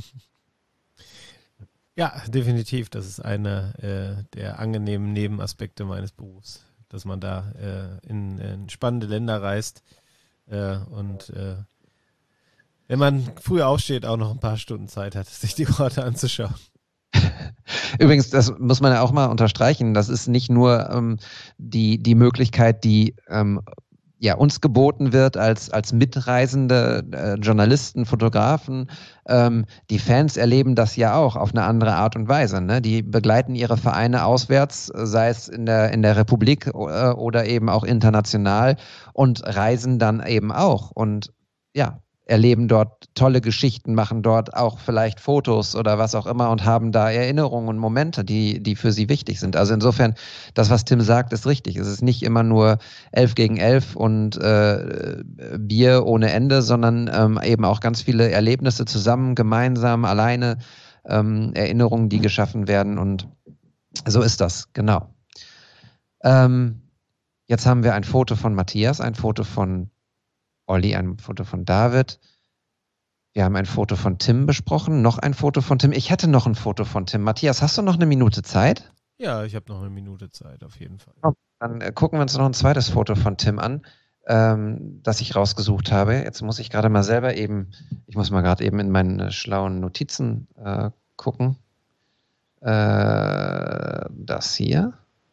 Ja, definitiv. Das ist einer äh, der angenehmen Nebenaspekte meines Berufs, dass man da äh, in, in spannende Länder reist äh, und äh, wenn man früh aufsteht, auch noch ein paar Stunden Zeit hat, sich die Orte anzuschauen. Übrigens, das muss man ja auch mal unterstreichen, das ist nicht nur ähm, die, die Möglichkeit, die ähm, ja, uns geboten wird als, als mitreisende äh, Journalisten, Fotografen. Ähm, die Fans erleben das ja auch auf eine andere Art und Weise. Ne? Die begleiten ihre Vereine auswärts, sei es in der, in der Republik äh, oder eben auch international und reisen dann eben auch und ja, erleben dort tolle Geschichten, machen dort auch vielleicht Fotos oder was auch immer und haben da Erinnerungen und Momente, die, die für sie wichtig sind. Also insofern, das, was Tim sagt, ist richtig. Es ist nicht immer nur elf gegen elf und äh, Bier ohne Ende, sondern ähm, eben auch ganz viele Erlebnisse zusammen, gemeinsam, alleine, ähm, Erinnerungen, die geschaffen werden und so ist das, genau. Ähm, jetzt haben wir ein Foto von Matthias, ein Foto von Olli, ein Foto von David. Wir haben ein Foto von Tim besprochen, noch ein Foto von Tim. Ich hätte noch ein Foto von Tim. Matthias, hast du noch eine Minute Zeit? Ja, ich habe noch eine Minute Zeit, auf jeden Fall. Dann äh, gucken wir uns noch ein zweites Foto von Tim an, ähm, das ich rausgesucht habe. Jetzt muss ich gerade mal selber eben, ich muss mal gerade eben in meine schlauen Notizen äh, gucken. Äh, das hier.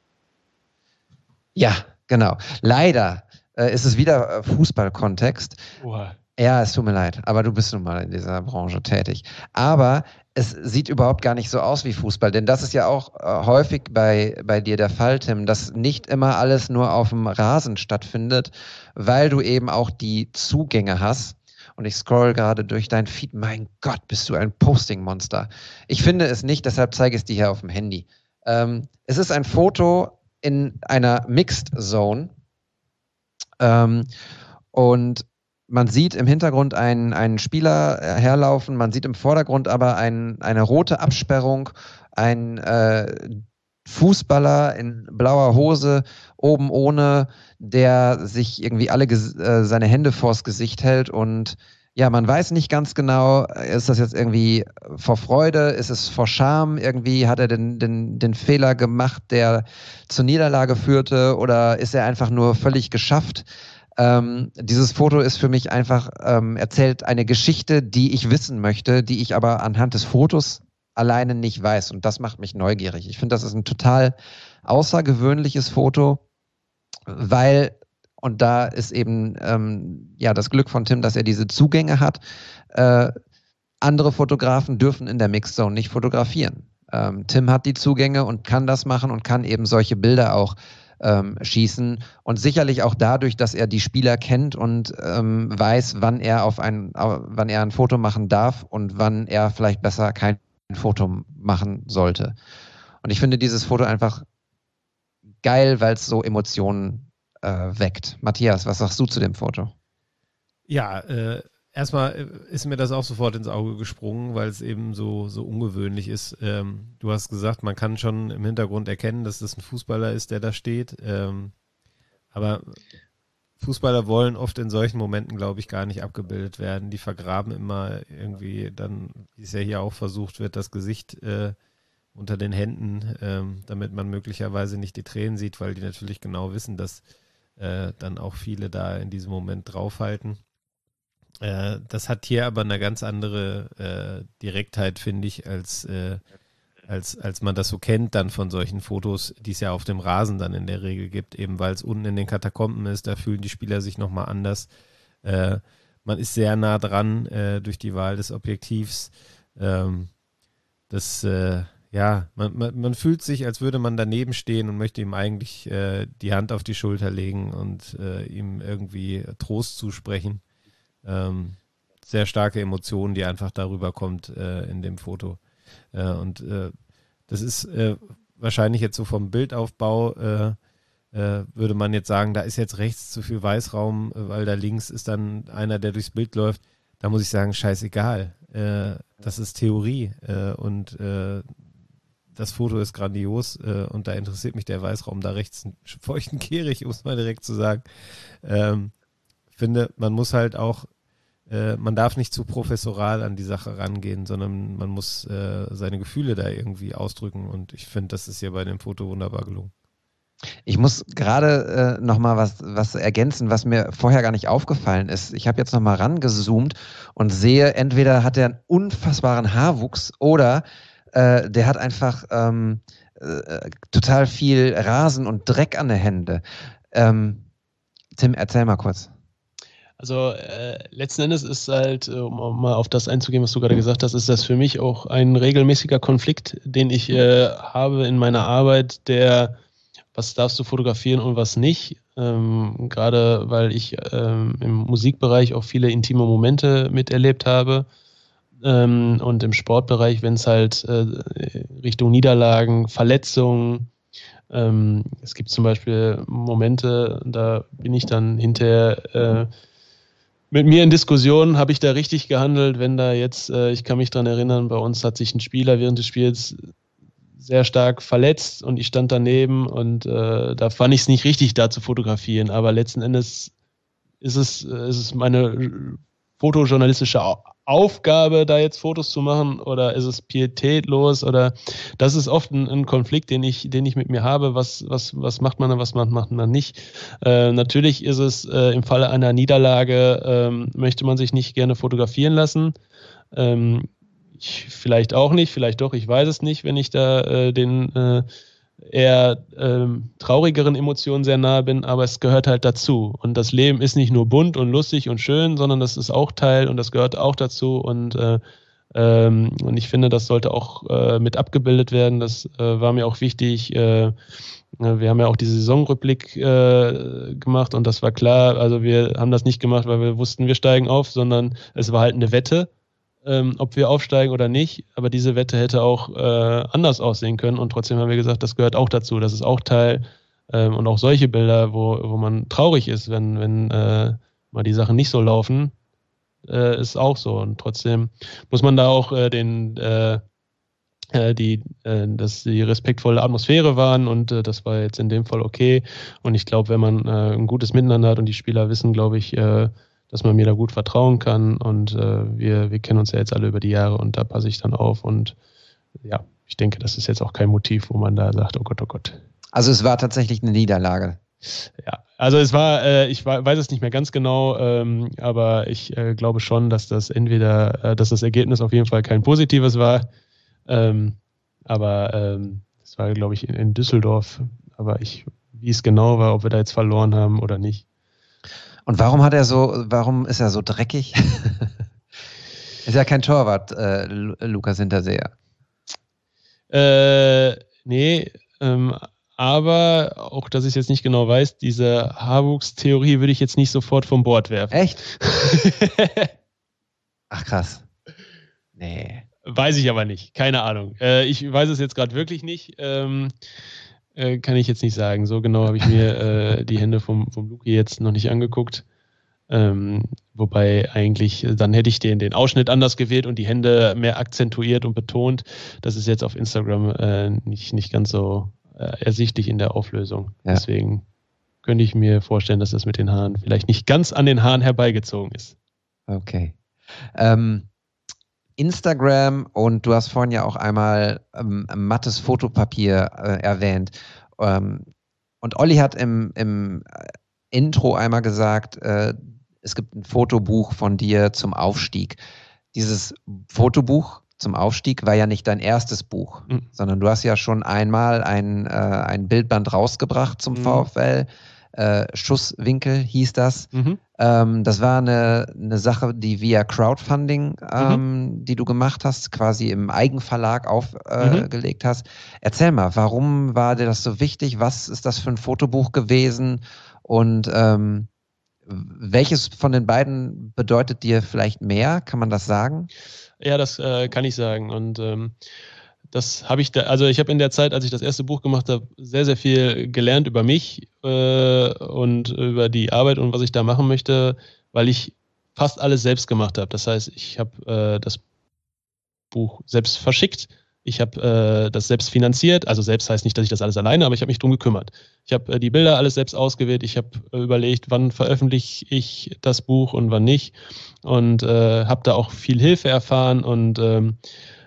Ja, genau. Leider äh, ist es wieder äh, Fußballkontext. Wow. Ja, es tut mir leid, aber du bist nun mal in dieser Branche tätig. Aber es sieht überhaupt gar nicht so aus wie Fußball, denn das ist ja auch äh, häufig bei, bei dir der Fall, Tim, dass nicht immer alles nur auf dem Rasen stattfindet, weil du eben auch die Zugänge hast. Und ich scroll gerade durch dein Feed. Mein Gott, bist du ein Posting-Monster. Ich finde es nicht, deshalb zeige ich es dir hier auf dem Handy. Ähm, es ist ein Foto in einer Mixed Zone. Ähm, und man sieht im Hintergrund einen, einen Spieler herlaufen, man sieht im Vordergrund aber ein, eine rote Absperrung, ein äh, Fußballer in blauer Hose, oben ohne, der sich irgendwie alle äh, seine Hände vors Gesicht hält und ja, man weiß nicht ganz genau, ist das jetzt irgendwie vor Freude, ist es vor Scham, irgendwie hat er den, den, den Fehler gemacht, der zur Niederlage führte oder ist er einfach nur völlig geschafft? Ähm, dieses Foto ist für mich einfach, ähm, erzählt eine Geschichte, die ich wissen möchte, die ich aber anhand des Fotos alleine nicht weiß. Und das macht mich neugierig. Ich finde, das ist ein total außergewöhnliches Foto, weil, und da ist eben ähm, ja das Glück von Tim, dass er diese Zugänge hat. Äh, andere Fotografen dürfen in der Mixzone nicht fotografieren. Ähm, Tim hat die Zugänge und kann das machen und kann eben solche Bilder auch Ähm, schießen und sicherlich auch dadurch, dass er die Spieler kennt und ähm, weiß, wann er auf ein, wann er ein Foto machen darf und wann er vielleicht besser kein Foto machen sollte. Und ich finde dieses Foto einfach geil, weil es so Emotionen äh, weckt. Matthias, was sagst du zu dem Foto? Ja, äh, erstmal ist mir das auch sofort ins Auge gesprungen, weil es eben so, so ungewöhnlich ist. Ähm, du hast gesagt, man kann schon im Hintergrund erkennen, dass das ein Fußballer ist, der da steht. Ähm, aber Fußballer wollen oft in solchen Momenten, glaube ich, gar nicht abgebildet werden. Die vergraben immer irgendwie dann, wie es ja hier auch versucht wird, das Gesicht äh, unter den Händen, ähm, damit man möglicherweise nicht die Tränen sieht, weil die natürlich genau wissen, dass äh, dann auch viele da in diesem Moment draufhalten. Äh, das hat hier aber eine ganz andere äh, Direktheit, finde ich, als, äh, als, als man das so kennt dann von solchen Fotos, die es ja auf dem Rasen dann in der Regel gibt, eben weil es unten in den Katakomben ist, da fühlen die Spieler sich nochmal anders. Äh, man ist sehr nah dran äh, durch die Wahl des Objektivs. Ähm, das, äh, ja, man, man, man fühlt sich, als würde man daneben stehen und möchte ihm eigentlich äh, die Hand auf die Schulter legen und äh, ihm irgendwie Trost zusprechen. Ähm, sehr starke Emotionen, die einfach darüber kommt äh, in dem Foto. Äh, und äh, das ist äh, wahrscheinlich jetzt so vom Bildaufbau, äh, äh, würde man jetzt sagen, da ist jetzt rechts zu viel Weißraum, äh, weil da links ist dann einer, der durchs Bild läuft. Da muss ich sagen, scheißegal. Äh, das ist Theorie äh, und äh, das Foto ist grandios äh, und da interessiert mich der Weißraum da rechts einen feuchten Kehricht, um es mal direkt zu sagen. Ähm, finde, man muss halt auch Äh, man darf nicht zu professoral an die Sache rangehen, sondern man muss äh, seine Gefühle da irgendwie ausdrücken und ich finde, das ist hier bei dem Foto wunderbar gelungen. Ich muss gerade äh, nochmal was, was ergänzen, was mir vorher gar nicht aufgefallen ist. Ich habe jetzt nochmal rangezoomt und sehe, entweder hat er einen unfassbaren Haarwuchs oder äh, der hat einfach ähm, äh, total viel Rasen und Dreck an den Händen. Ähm, Tim, erzähl mal kurz. Also äh, letzten Endes ist halt, um mal auf das einzugehen, was du gerade gesagt hast, ist das für mich auch ein regelmäßiger Konflikt, den ich äh, habe in meiner Arbeit, der, was darfst du fotografieren und was nicht. Ähm, gerade weil ich ähm, im Musikbereich auch viele intime Momente miterlebt habe ähm, und im Sportbereich, wenn es halt äh, Richtung Niederlagen, Verletzungen, ähm, es gibt zum Beispiel Momente, da bin ich dann hinterher äh, mit mir in Diskussionen, habe ich da richtig gehandelt, wenn da jetzt, äh, ich kann mich dran erinnern, bei uns hat sich ein Spieler während des Spiels sehr stark verletzt und ich stand daneben und äh, da fand ich es nicht richtig, da zu fotografieren, aber letzten Endes ist es, äh, ist es meine fotojournalistische Aufgabe, da jetzt Fotos zu machen oder ist es pietätlos oder das ist oft ein, ein Konflikt, den ich, den ich mit mir habe, was, was, was macht man und was macht, macht man nicht. Äh, natürlich ist es äh, im Falle einer Niederlage, ähm, möchte man sich nicht gerne fotografieren lassen. Ähm, ich, vielleicht auch nicht, vielleicht doch, ich weiß es nicht, wenn ich da äh, den äh, eher ähm, traurigeren Emotionen sehr nahe bin, aber es gehört halt dazu. Und das Leben ist nicht nur bunt und lustig und schön, sondern das ist auch Teil und das gehört auch dazu. Und, äh, ähm, und ich finde, das sollte auch äh, mit abgebildet werden. Das äh, war mir auch wichtig. Äh, wir haben ja auch die Saisonrückblick äh, gemacht und das war klar. Also wir haben das nicht gemacht, weil wir wussten, wir steigen auf, sondern es war halt eine Wette, Ähm, ob wir aufsteigen oder nicht, aber diese Wette hätte auch äh, anders aussehen können und trotzdem haben wir gesagt, das gehört auch dazu, das ist auch Teil ähm, und auch solche Bilder, wo, wo man traurig ist, wenn, wenn äh, mal die Sachen nicht so laufen, äh, ist auch so und trotzdem muss man da auch äh, den äh, äh, die, äh, dass die respektvolle Atmosphäre waren und äh, das war jetzt in dem Fall okay und ich glaube, wenn man äh, ein gutes Miteinander hat und die Spieler wissen, glaube ich, äh, dass man mir da gut vertrauen kann und äh, wir, wir kennen uns ja jetzt alle über die Jahre und da passe ich dann auf und ja, ich denke, das ist jetzt auch kein Motiv, wo man da sagt, oh Gott, oh Gott. Also es war tatsächlich eine Niederlage. Ja, also es war, äh, ich weiß es nicht mehr ganz genau, ähm, aber ich äh, glaube schon, dass das entweder, äh, dass das Ergebnis auf jeden Fall kein positives war, ähm, aber ähm, es war, glaube ich, in, in Düsseldorf, aber ich, wie es genau war, ob wir da jetzt verloren haben oder nicht. Und warum hat er so, warum ist er so dreckig? Ist ja kein Torwart, äh, Lukas Hinterseher. Äh, nee, ähm, aber auch, dass ich es jetzt nicht genau weiß, diese Haarwuchs-Theorie würde ich jetzt nicht sofort vom Bord werfen. Echt? Ach krass. Nee. Weiß ich aber nicht, keine Ahnung. Äh, ich weiß es jetzt gerade wirklich nicht. Ähm, Äh, kann ich jetzt nicht sagen. So genau habe ich mir äh, die Hände vom, vom Luki jetzt noch nicht angeguckt. Ähm, wobei eigentlich, dann hätte ich den, den Ausschnitt anders gewählt und die Hände mehr akzentuiert und betont. Das ist jetzt auf Instagram äh, nicht, nicht ganz so äh, ersichtlich in der Auflösung. Ja. Deswegen könnte ich mir vorstellen, dass das mit den Haaren vielleicht nicht ganz an den Haaren herbeigezogen ist. Okay. Ähm, Instagram und du hast vorhin ja auch einmal ähm, mattes Fotopapier äh, erwähnt. Ähm, und Olli hat im, im Intro einmal gesagt, äh, es gibt ein Fotobuch von dir zum Aufstieg. Dieses Fotobuch zum Aufstieg war ja nicht dein erstes Buch, mhm. sondern du hast ja schon einmal ein, äh, ein Bildband rausgebracht zum mhm. VfL. Äh, Schusswinkel hieß das. Mhm. Ähm, das war eine, eine Sache, die via Crowdfunding, ähm, mhm. die du gemacht hast, quasi im Eigenverlag aufgelegt äh, mhm. hast. Erzähl mal, warum war dir das so wichtig? Was ist das für ein Fotobuch gewesen? Und ähm, welches von den beiden bedeutet dir vielleicht mehr? Kann man das sagen? Ja, das äh, kann ich sagen. Und ähm, das habe ich da, also ich habe in der Zeit, als ich das erste Buch gemacht habe, sehr, sehr viel gelernt über mich äh, und über die Arbeit und was ich da machen möchte, weil ich fast alles selbst gemacht habe. Das heißt, ich habe äh, das Buch selbst verschickt. Ich habe äh, das selbst finanziert, also selbst heißt nicht, dass ich das alles alleine, aber ich habe mich drum gekümmert. Ich habe äh, die Bilder alles selbst ausgewählt, ich habe äh, überlegt, wann veröffentliche ich das Buch und wann nicht und äh, habe da auch viel Hilfe erfahren und ähm,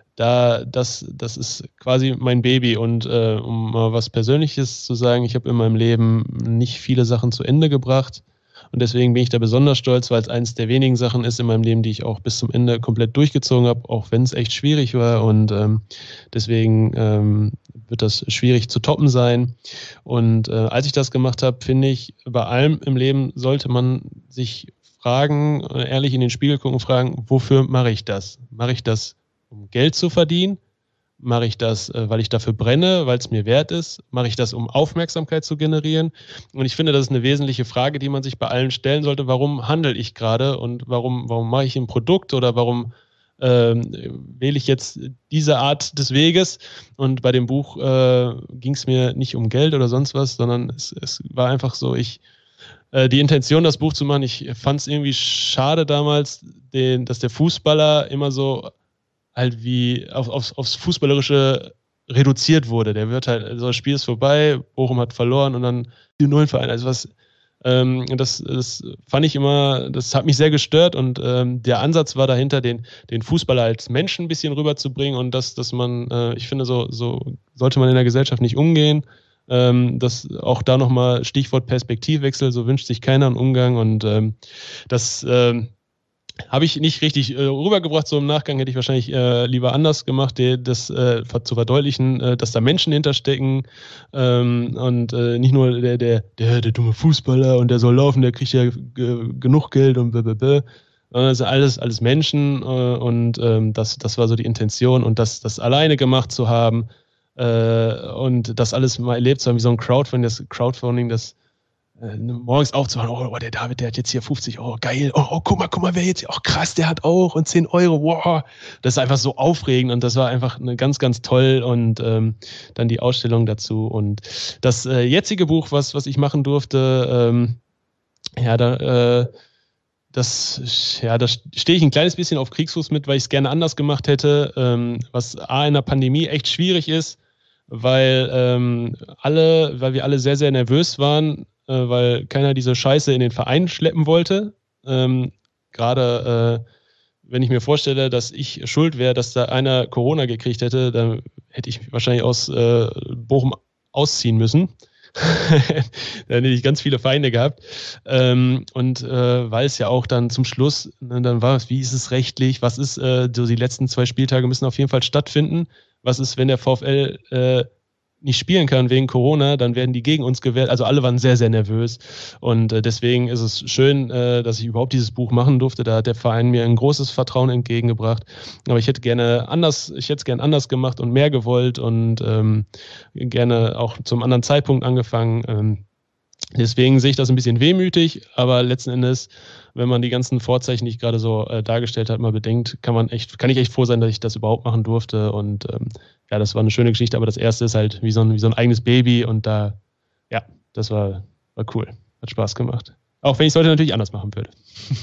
da das, das ist quasi mein Baby und äh, um mal was Persönliches zu sagen, ich habe in meinem Leben nicht viele Sachen zu Ende gebracht. Und deswegen bin ich da besonders stolz, weil es eines der wenigen Sachen ist in meinem Leben, die ich auch bis zum Ende komplett durchgezogen habe, auch wenn es echt schwierig war. Und ähm, deswegen ähm, wird das schwierig zu toppen sein. Und äh, als ich das gemacht habe, finde ich, bei allem im Leben sollte man sich fragen, ehrlich in den Spiegel gucken und fragen, wofür mache ich das? Mache ich das, um Geld zu verdienen? Mache ich das, weil ich dafür brenne, weil es mir wert ist? Mache ich das, um Aufmerksamkeit zu generieren? Und ich finde, das ist eine wesentliche Frage, die man sich bei allen stellen sollte. Warum handle ich gerade und warum, warum mache ich ein Produkt oder warum ähm, wähle ich jetzt diese Art des Weges? Und bei dem Buch äh, ging es mir nicht um Geld oder sonst was, sondern es, es war einfach so, ich äh, die Intention, das Buch zu machen, ich fand es irgendwie schade damals, den, dass der Fußballer immer so halt wie auf, aufs, aufs Fußballerische reduziert wurde. Der wird halt, also das Spiel ist vorbei, Bochum hat verloren und dann die neuen Vereine. Also was, ähm, das, das fand ich immer, das hat mich sehr gestört und ähm, der Ansatz war dahinter, den, den Fußballer als Menschen ein bisschen rüberzubringen und das, dass man, äh, ich finde, so, so sollte man in der Gesellschaft nicht umgehen. Ähm, das auch da nochmal Stichwort Perspektivwechsel, so wünscht sich keiner einen Umgang und ähm, das ähm, habe ich nicht richtig äh, rübergebracht, so im Nachgang hätte ich wahrscheinlich äh, lieber anders gemacht, die, das äh, zu verdeutlichen, äh, dass da Menschen hinterstecken ähm, und äh, nicht nur der, der, der, der dumme Fußballer und der soll laufen, der kriegt ja g- genug Geld und blablabla. Also alles, alles Menschen äh, und ähm, das, das war so die Intention und das, das alleine gemacht zu haben äh, und das alles mal erlebt zu haben, wie so ein Crowdfunding, das Crowdfunding, das Äh, morgens aufzuwachen, oh, oh, der David, der hat jetzt hier fünfzig Euro, geil, oh, oh, guck mal, guck mal, wer jetzt hier, oh, krass, der hat auch und zehn Euro, wow, das ist einfach so aufregend und das war einfach eine ganz, ganz toll und ähm, dann die Ausstellung dazu und das äh, jetzige Buch, was, was ich machen durfte, ähm, ja, da, äh, das, ja, da stehe ich ein kleines bisschen auf Kriegsfuß mit, weil ich es gerne anders gemacht hätte, ähm, was A, in der Pandemie echt schwierig ist, weil ähm, alle, weil wir alle sehr, sehr nervös waren, weil keiner diese Scheiße in den Verein schleppen wollte. Ähm, Gerade äh, wenn ich mir vorstelle, dass ich schuld wäre, dass da einer Corona gekriegt hätte, dann hätte ich wahrscheinlich aus äh, Bochum ausziehen müssen. Dann hätte ich ganz viele Feinde gehabt. Ähm, und äh, weil es ja auch dann zum Schluss, ne, dann war es, wie ist es rechtlich, was ist, äh, so die letzten zwei Spieltage müssen auf jeden Fall stattfinden. Was ist, wenn der VfL äh, nicht spielen kann wegen Corona, dann werden die gegen uns gewählt. Also alle waren sehr, sehr nervös. Und äh, deswegen ist es schön, äh, dass ich überhaupt dieses Buch machen durfte. Da hat der Verein mir ein großes Vertrauen entgegengebracht. Aber ich hätte gerne anders, ich hätte es gerne anders gemacht und mehr gewollt und ähm, gerne auch zum anderen Zeitpunkt angefangen. Ähm, deswegen sehe ich das ein bisschen wehmütig, aber letzten Endes, wenn man die ganzen Vorzeichen, die ich gerade so äh, dargestellt habe, mal bedenkt, kann man echt, kann ich echt froh sein, dass ich das überhaupt machen durfte. Und ähm, ja, das war eine schöne Geschichte, aber das erste ist halt wie so ein, wie so ein eigenes Baby und da, ja, das war, war cool. Hat Spaß gemacht. Auch wenn ich es heute natürlich anders machen würde.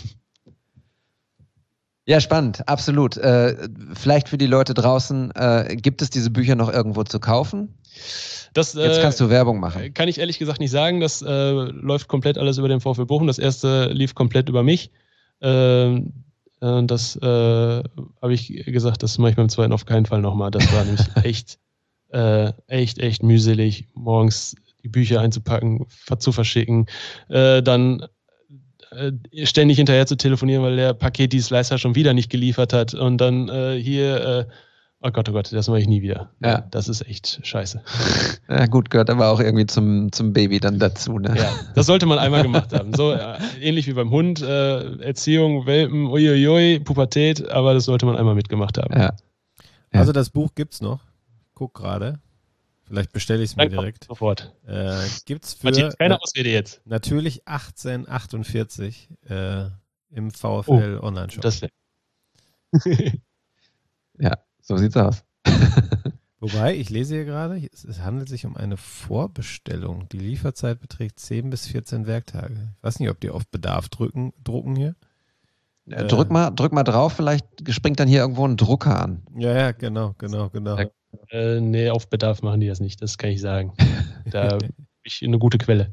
Ja, spannend, absolut. Äh, vielleicht für die Leute draußen, äh, gibt es diese Bücher noch irgendwo zu kaufen? Das, Jetzt kannst du Werbung machen. Äh, kann ich ehrlich gesagt nicht sagen. Das äh, läuft komplett alles über den VfL Bochum. Das erste lief komplett über mich. Ähm, äh, das äh, habe ich gesagt, das mache ich beim zweiten auf keinen Fall nochmal. Das war nämlich echt, äh, echt, echt mühselig, morgens die Bücher einzupacken, zu verschicken. Äh, dann äh, ständig hinterher zu telefonieren, weil der Paketdienstleister schon wieder nicht geliefert hat und dann äh, hier, äh, oh Gott, oh Gott, das mache ich nie wieder. Ja. Das ist echt scheiße. Ja gut, gehört aber auch irgendwie zum, zum Baby dann dazu. Ne? Ja, das sollte man einmal gemacht haben. So äh, ähnlich wie beim Hund, äh, Erziehung, Welpen, uiuiui, Pubertät, aber das sollte man einmal mitgemacht haben. Ja. Ja. Also das Buch gibt's noch. Guck gerade. Vielleicht bestelle ich es mir Danke, direkt. sofort. Äh, gibt's für Matthias, keine Ausrede jetzt. natürlich achtzehnhundertachtundvierzig äh, im VfL Oh, Online-Shop. Das Ja, so sieht's aus. Wobei, ich lese hier gerade, es, es handelt sich um eine Vorbestellung. Die Lieferzeit beträgt zehn bis vierzehn Werktage. Ich weiß nicht, ob die auf Bedarf drücken, drucken hier. Äh, drück, mal, drück mal drauf, vielleicht springt dann hier irgendwo ein Drucker an. Ja, ja, genau, genau, genau. Äh, nee, auf Bedarf machen die das nicht, das kann ich sagen. Da habe ich eine gute Quelle.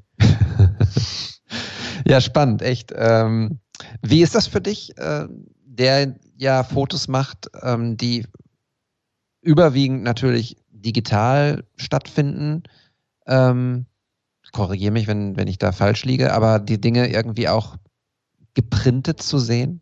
Ja, spannend, echt. Ähm, wie ist das für dich, äh, der ja Fotos macht, ähm, die überwiegend natürlich digital stattfinden? Ähm, korrigiere mich, wenn, wenn ich da falsch liege, aber die Dinge irgendwie auch geprintet zu sehen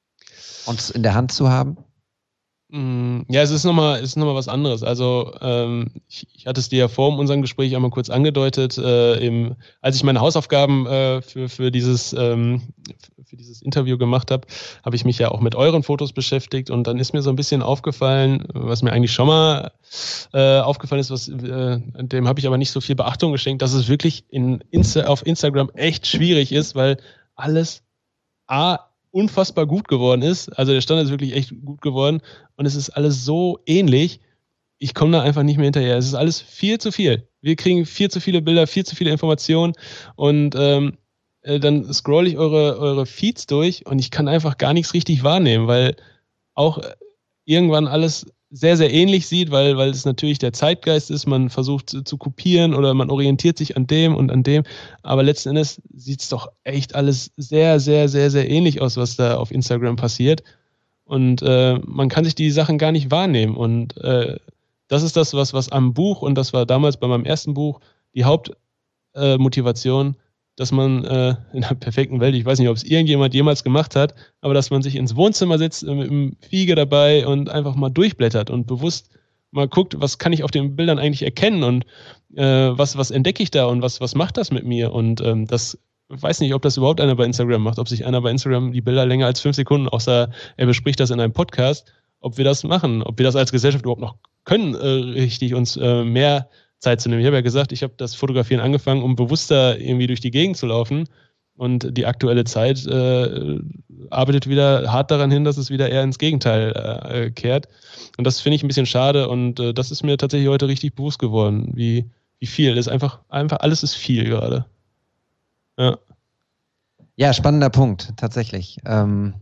und in der Hand zu haben? Ja, es ist nochmal ist noch mal was anderes. Also ähm, ich, ich hatte es dir ja vor unserem Gespräch einmal kurz angedeutet. Äh, im, als ich meine Hausaufgaben äh, für, für, dieses, ähm, für dieses Interview gemacht habe, habe ich mich ja auch mit euren Fotos beschäftigt und dann ist mir so ein bisschen aufgefallen, was mir eigentlich schon mal äh, aufgefallen ist, was, äh, dem habe ich aber nicht so viel Beachtung geschenkt, dass es wirklich in Insta, auf Instagram echt schwierig ist, weil alles A, unfassbar gut geworden ist. Also der Standard ist wirklich echt gut geworden und es ist alles so ähnlich. Ich komme da einfach nicht mehr hinterher. Es ist alles viel zu viel. Wir kriegen viel zu viele Bilder, viel zu viele Informationen und ähm, äh, dann scroll ich eure, eure Feeds durch und ich kann einfach gar nichts richtig wahrnehmen, weil auch irgendwann alles sehr, sehr ähnlich sieht, weil, weil es natürlich der Zeitgeist ist, man versucht zu, zu kopieren oder man orientiert sich an dem und an dem, aber letzten Endes sieht es doch echt alles sehr, sehr, sehr, sehr ähnlich aus, was da auf Instagram passiert und äh, man kann sich die Sachen gar nicht wahrnehmen und äh, das ist das, was, was am Buch, und das war damals bei meinem ersten Buch, die Hauptmotivation, äh, dass man äh, in einer perfekten Welt, ich weiß nicht, ob es irgendjemand jemals gemacht hat, aber dass man sich ins Wohnzimmer setzt, mit dem Fiege dabei und einfach mal durchblättert und bewusst mal guckt, was kann ich auf den Bildern eigentlich erkennen und äh, was, was entdecke ich da und was, was macht das mit mir und ähm, das, ich weiß nicht, ob das überhaupt einer bei Instagram macht, ob sich einer bei Instagram die Bilder länger als fünf Sekunden, außer er bespricht das in einem Podcast, ob wir das machen, ob wir das als Gesellschaft überhaupt noch können, äh, richtig uns äh, mehr Zeit zu nehmen. Ich habe ja gesagt, ich habe das Fotografieren angefangen, um bewusster irgendwie durch die Gegend zu laufen. Und die aktuelle Zeit äh, arbeitet wieder hart daran hin, dass es wieder eher ins Gegenteil äh, kehrt. Und das finde ich ein bisschen schade. Und äh, das ist mir tatsächlich heute richtig bewusst geworden, wie, wie viel. Das ist einfach, einfach, alles ist viel gerade. Ja. Ja, spannender Punkt, tatsächlich. Ähm,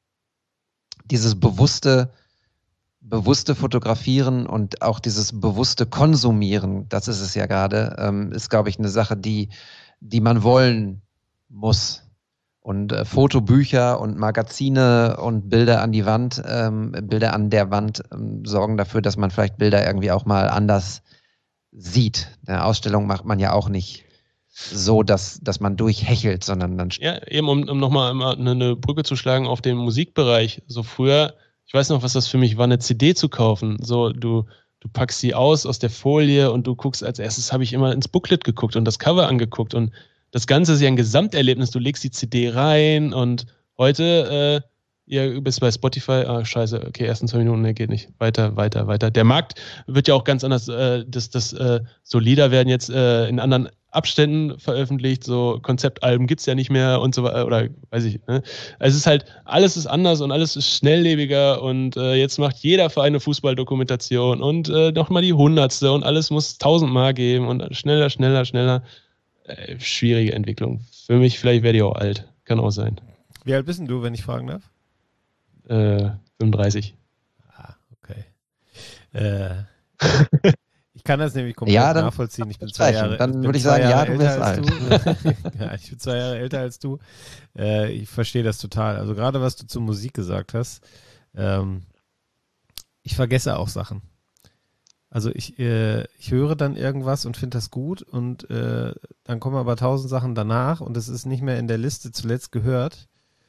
dieses bewusste bewusste Fotografieren und auch dieses bewusste Konsumieren, das ist es ja gerade, ähm, ist, glaube ich, eine Sache, die, die man wollen muss. Und äh, Fotobücher und Magazine und Bilder an die Wand, ähm, Bilder an der Wand ähm, sorgen dafür, dass man vielleicht Bilder irgendwie auch mal anders sieht. Eine Ausstellung macht man ja auch nicht so, dass, dass man durchhechelt, sondern dann... Ja, eben um, um nochmal eine, eine Brücke zu schlagen auf den Musikbereich. So früher, ich weiß noch, was das für mich war, eine C D zu kaufen. So, du, du packst sie aus aus der Folie und du guckst, als erstes habe ich immer ins Booklet geguckt und das Cover angeguckt und das Ganze ist ja ein Gesamterlebnis. Du legst die C D rein und heute, äh, ihr bist bei Spotify, ah, scheiße, okay, ersten zwei Minuten, nee, geht nicht. Weiter, weiter, weiter. Der Markt wird ja auch ganz anders, äh, das, das äh, so Lieder werden jetzt äh, in anderen Abständen veröffentlicht, so Konzeptalben gibt es ja nicht mehr und so weiter, oder weiß ich, ne? Es ist halt, alles ist anders und alles ist schnelllebiger und äh, jetzt macht jeder Verein eine Fußballdokumentation und äh, nochmal die hundertste und alles muss tausendmal geben und schneller, schneller, schneller. Äh, schwierige Entwicklung. Für mich, vielleicht werde ich auch alt. Kann auch sein. Wie alt bist denn du, wenn ich fragen darf? Äh, fünfunddreißig. Ah, okay. Äh, ich kann das nämlich komplett ja, dann, nachvollziehen. Ich bin zwei Jahre Dann würde ich sagen, ja, du bist alt. Du. Ja, ich bin zwei Jahre älter als du. Äh, ich verstehe das total. Also gerade was du zur Musik gesagt hast, ähm, ich vergesse auch Sachen. Also ich, äh, ich höre dann irgendwas und finde das gut und äh, dann kommen aber tausend Sachen danach und es ist nicht mehr in der Liste zuletzt gehört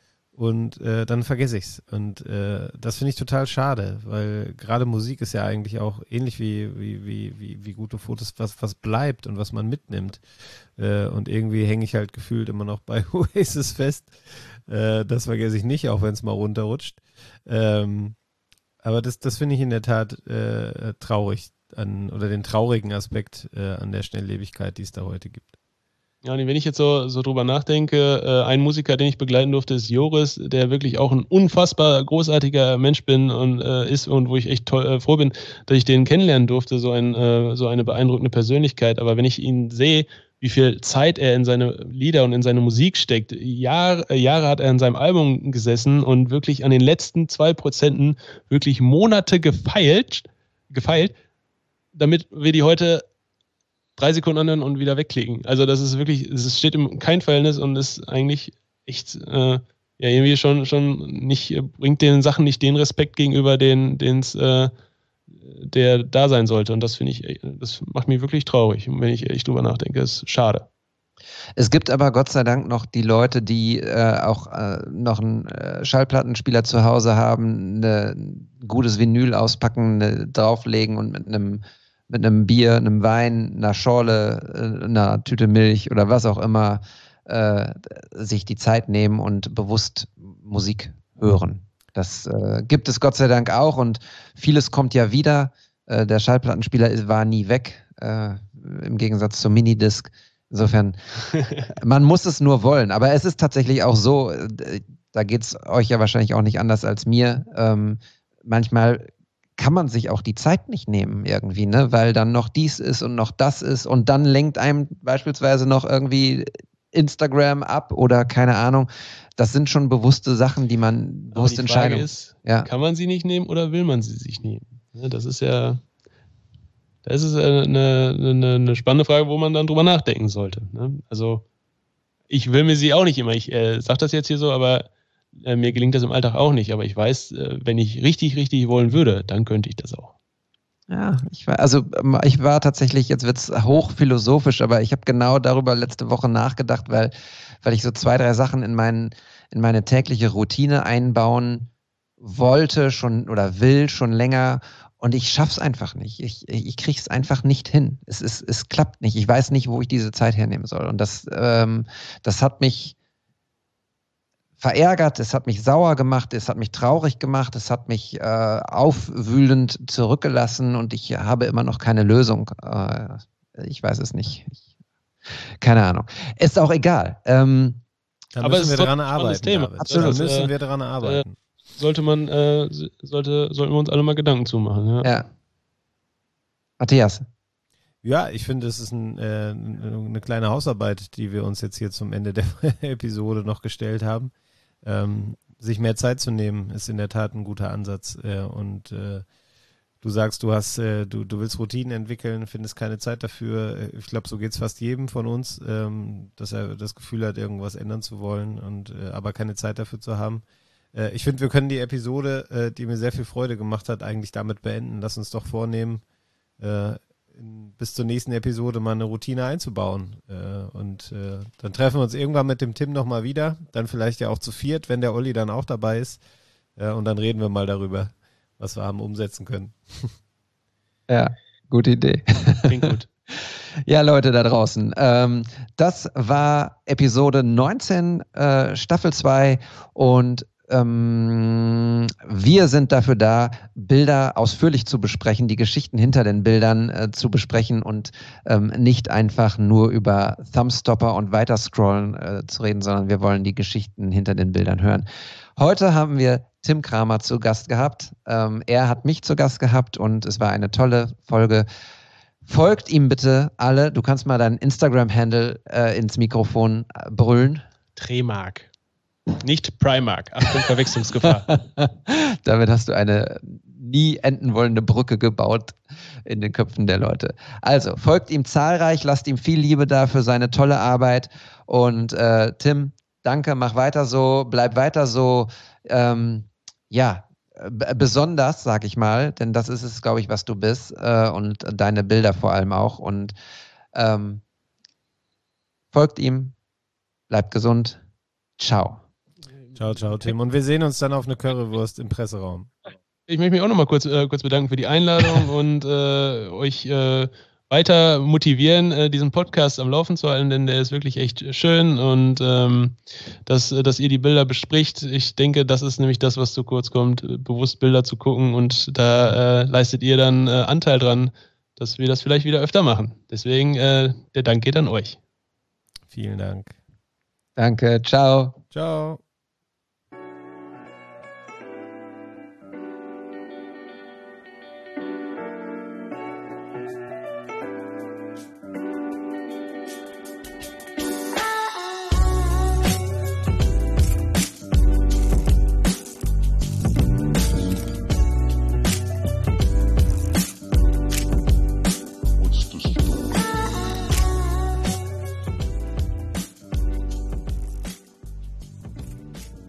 und äh, dann vergesse ich es. Und äh, das finde ich total schade, weil gerade Musik ist ja eigentlich auch ähnlich wie, wie, wie, wie, wie gute Fotos, was, was bleibt und was man mitnimmt. Äh, und irgendwie hänge ich halt gefühlt immer noch bei Oasis fest. Äh, das vergesse ich nicht, auch wenn es mal runterrutscht. Ähm, Aber das, das finde ich in der Tat äh, traurig an, oder den traurigen Aspekt äh, an der Schnelllebigkeit, die es da heute gibt. Ja, und wenn ich jetzt so, so drüber nachdenke, äh, ein Musiker, den ich begleiten durfte, ist Joris, der wirklich auch ein unfassbar großartiger Mensch bin und äh, ist und wo ich echt toll, äh, froh bin, dass ich den kennenlernen durfte, so, ein, äh, so eine beeindruckende Persönlichkeit. Aber wenn ich ihn sehe, wie viel Zeit er in seine Lieder und in seine Musik steckt. Jahr, äh, Jahre hat er an seinem Album gesessen und wirklich an den letzten zwei Prozenten wirklich Monate gefeilt, gefeilt, damit wir die heute drei Sekunden anhören und wieder wegklicken. Also das ist wirklich, es steht im kein Verhältnis und ist eigentlich echt, äh, ja, irgendwie schon, schon nicht, bringt den Sachen nicht den Respekt gegenüber, den, den's, äh, der da sein sollte. Und das finde ich, das macht mich wirklich traurig, wenn ich ehrlich drüber nachdenke. Das ist schade. Es gibt aber Gott sei Dank noch die Leute, die äh, auch äh, noch einen äh, Schallplattenspieler zu Hause haben, ne, ein gutes Vinyl auspacken, ne, drauflegen und mit einem mit einem Bier, einem Wein, einer Schorle, äh, einer Tüte Milch oder was auch immer äh, sich die Zeit nehmen und bewusst Musik hören. Das äh, gibt es Gott sei Dank auch und vieles kommt ja wieder. Äh, der Schallplattenspieler ist, war nie weg, äh, im Gegensatz zum Minidisc. Insofern, man muss es nur wollen. Aber es ist tatsächlich auch so, äh, da geht es euch ja wahrscheinlich auch nicht anders als mir. Ähm, manchmal kann man sich auch die Zeit nicht nehmen irgendwie, ne? Weil dann noch dies ist und noch das ist und dann lenkt einem beispielsweise noch irgendwie Instagram ab oder keine Ahnung. Das sind schon bewusste Sachen, die man bewusst entscheiden. Die Frage ist, ja. Kann man sie nicht nehmen oder will man sie sich nehmen? Das ist ja, das ist eine, eine, eine spannende Frage, wo man dann drüber nachdenken sollte. Also ich will mir sie auch nicht immer, ich äh, sage das jetzt hier so, aber äh, mir gelingt das im Alltag auch nicht. Aber ich weiß, äh, wenn ich richtig, richtig wollen würde, dann könnte ich das auch. Ja, ich war, also ich war tatsächlich, jetzt wird es hochphilosophisch, aber ich habe genau darüber letzte Woche nachgedacht, weil, weil ich so zwei, drei Sachen in, mein, in meine tägliche Routine einbauen wollte schon oder will schon länger und ich schaff's einfach nicht. Ich, ich krieg's einfach nicht hin. Es, ist, es klappt nicht. Ich weiß nicht, wo ich diese Zeit hernehmen soll. Und das, ähm, das hat mich verärgert, es hat mich sauer gemacht, es hat mich traurig gemacht, es hat mich äh, aufwühlend zurückgelassen und ich habe immer noch keine Lösung. Äh, ich weiß es nicht. Ich, keine Ahnung. Ist auch egal. Ähm, da aber müssen wir daran arbeiten. Thema. Absolut. Da müssen wir daran arbeiten. Äh, sollte man, äh, sollte, sollten wir uns alle mal Gedanken zumachen. Ja. ja. Matthias. Ja, ich finde, es ist ein, äh, eine kleine Hausarbeit, die wir uns jetzt hier zum Ende der Episode noch gestellt haben. Ähm, sich mehr Zeit zu nehmen, ist in der Tat ein guter Ansatz. Äh, und äh, du sagst, du hast, äh, du, du willst Routinen entwickeln, findest keine Zeit dafür. Ich glaube, so geht es fast jedem von uns, ähm, dass er das Gefühl hat, irgendwas ändern zu wollen und äh, aber keine Zeit dafür zu haben. Äh, ich finde, wir können die Episode, äh, die mir sehr viel Freude gemacht hat, eigentlich damit beenden. Lass uns doch vornehmen, äh, in, bis zur nächsten Episode mal eine Routine einzubauen. Äh, und äh, dann treffen wir uns irgendwann mit dem Tim nochmal wieder. Dann vielleicht ja auch zu viert, wenn der Olli dann auch dabei ist. Äh, und dann reden wir mal darüber, was wir haben umsetzen können. Ja, gute Idee. Klingt gut. Ja, Leute da draußen, ähm, das war Episode neunzehn, äh, Staffel zwei und ähm, wir sind dafür da, Bilder ausführlich zu besprechen, die Geschichten hinter den Bildern äh, zu besprechen und ähm, nicht einfach nur über Thumbstopper und Weiterscrollen äh, zu reden, sondern wir wollen die Geschichten hinter den Bildern hören. Heute haben wir Tim Kramer zu Gast gehabt. Ähm, er hat mich zu Gast gehabt und es war eine tolle Folge. Folgt ihm bitte alle. Du kannst mal deinen Instagram-Handle äh, ins Mikrofon äh, brüllen. Tremark. Nicht Primark. Achtung, Verwechslungsgefahr. Damit hast du eine nie enden wollende Brücke gebaut in den Köpfen der Leute. Also, folgt ihm zahlreich, lasst ihm viel Liebe da für seine tolle Arbeit. Und äh, Tim, danke, mach weiter so, bleib weiter so. Ähm, ja, b- besonders, sag ich mal, denn das ist es, glaube ich, was du bist äh, und deine Bilder vor allem auch. Und ähm, folgt ihm, bleibt gesund. Ciao. Ciao, ciao, Tim. Und wir sehen uns dann auf eine Currywurst im Presseraum. Ich möchte mich auch nochmal kurz, äh, kurz bedanken für die Einladung und äh, euch äh, weiter motivieren, äh, diesen Podcast am Laufen zu halten, denn der ist wirklich echt schön und ähm, dass, dass ihr die Bilder bespricht. Ich denke, das ist nämlich das, was zu kurz kommt, bewusst Bilder zu gucken und da äh, leistet ihr dann äh, Anteil dran, dass wir das vielleicht wieder öfter machen. Deswegen, äh, der Dank geht an euch. Vielen Dank. Danke, ciao. Ciao.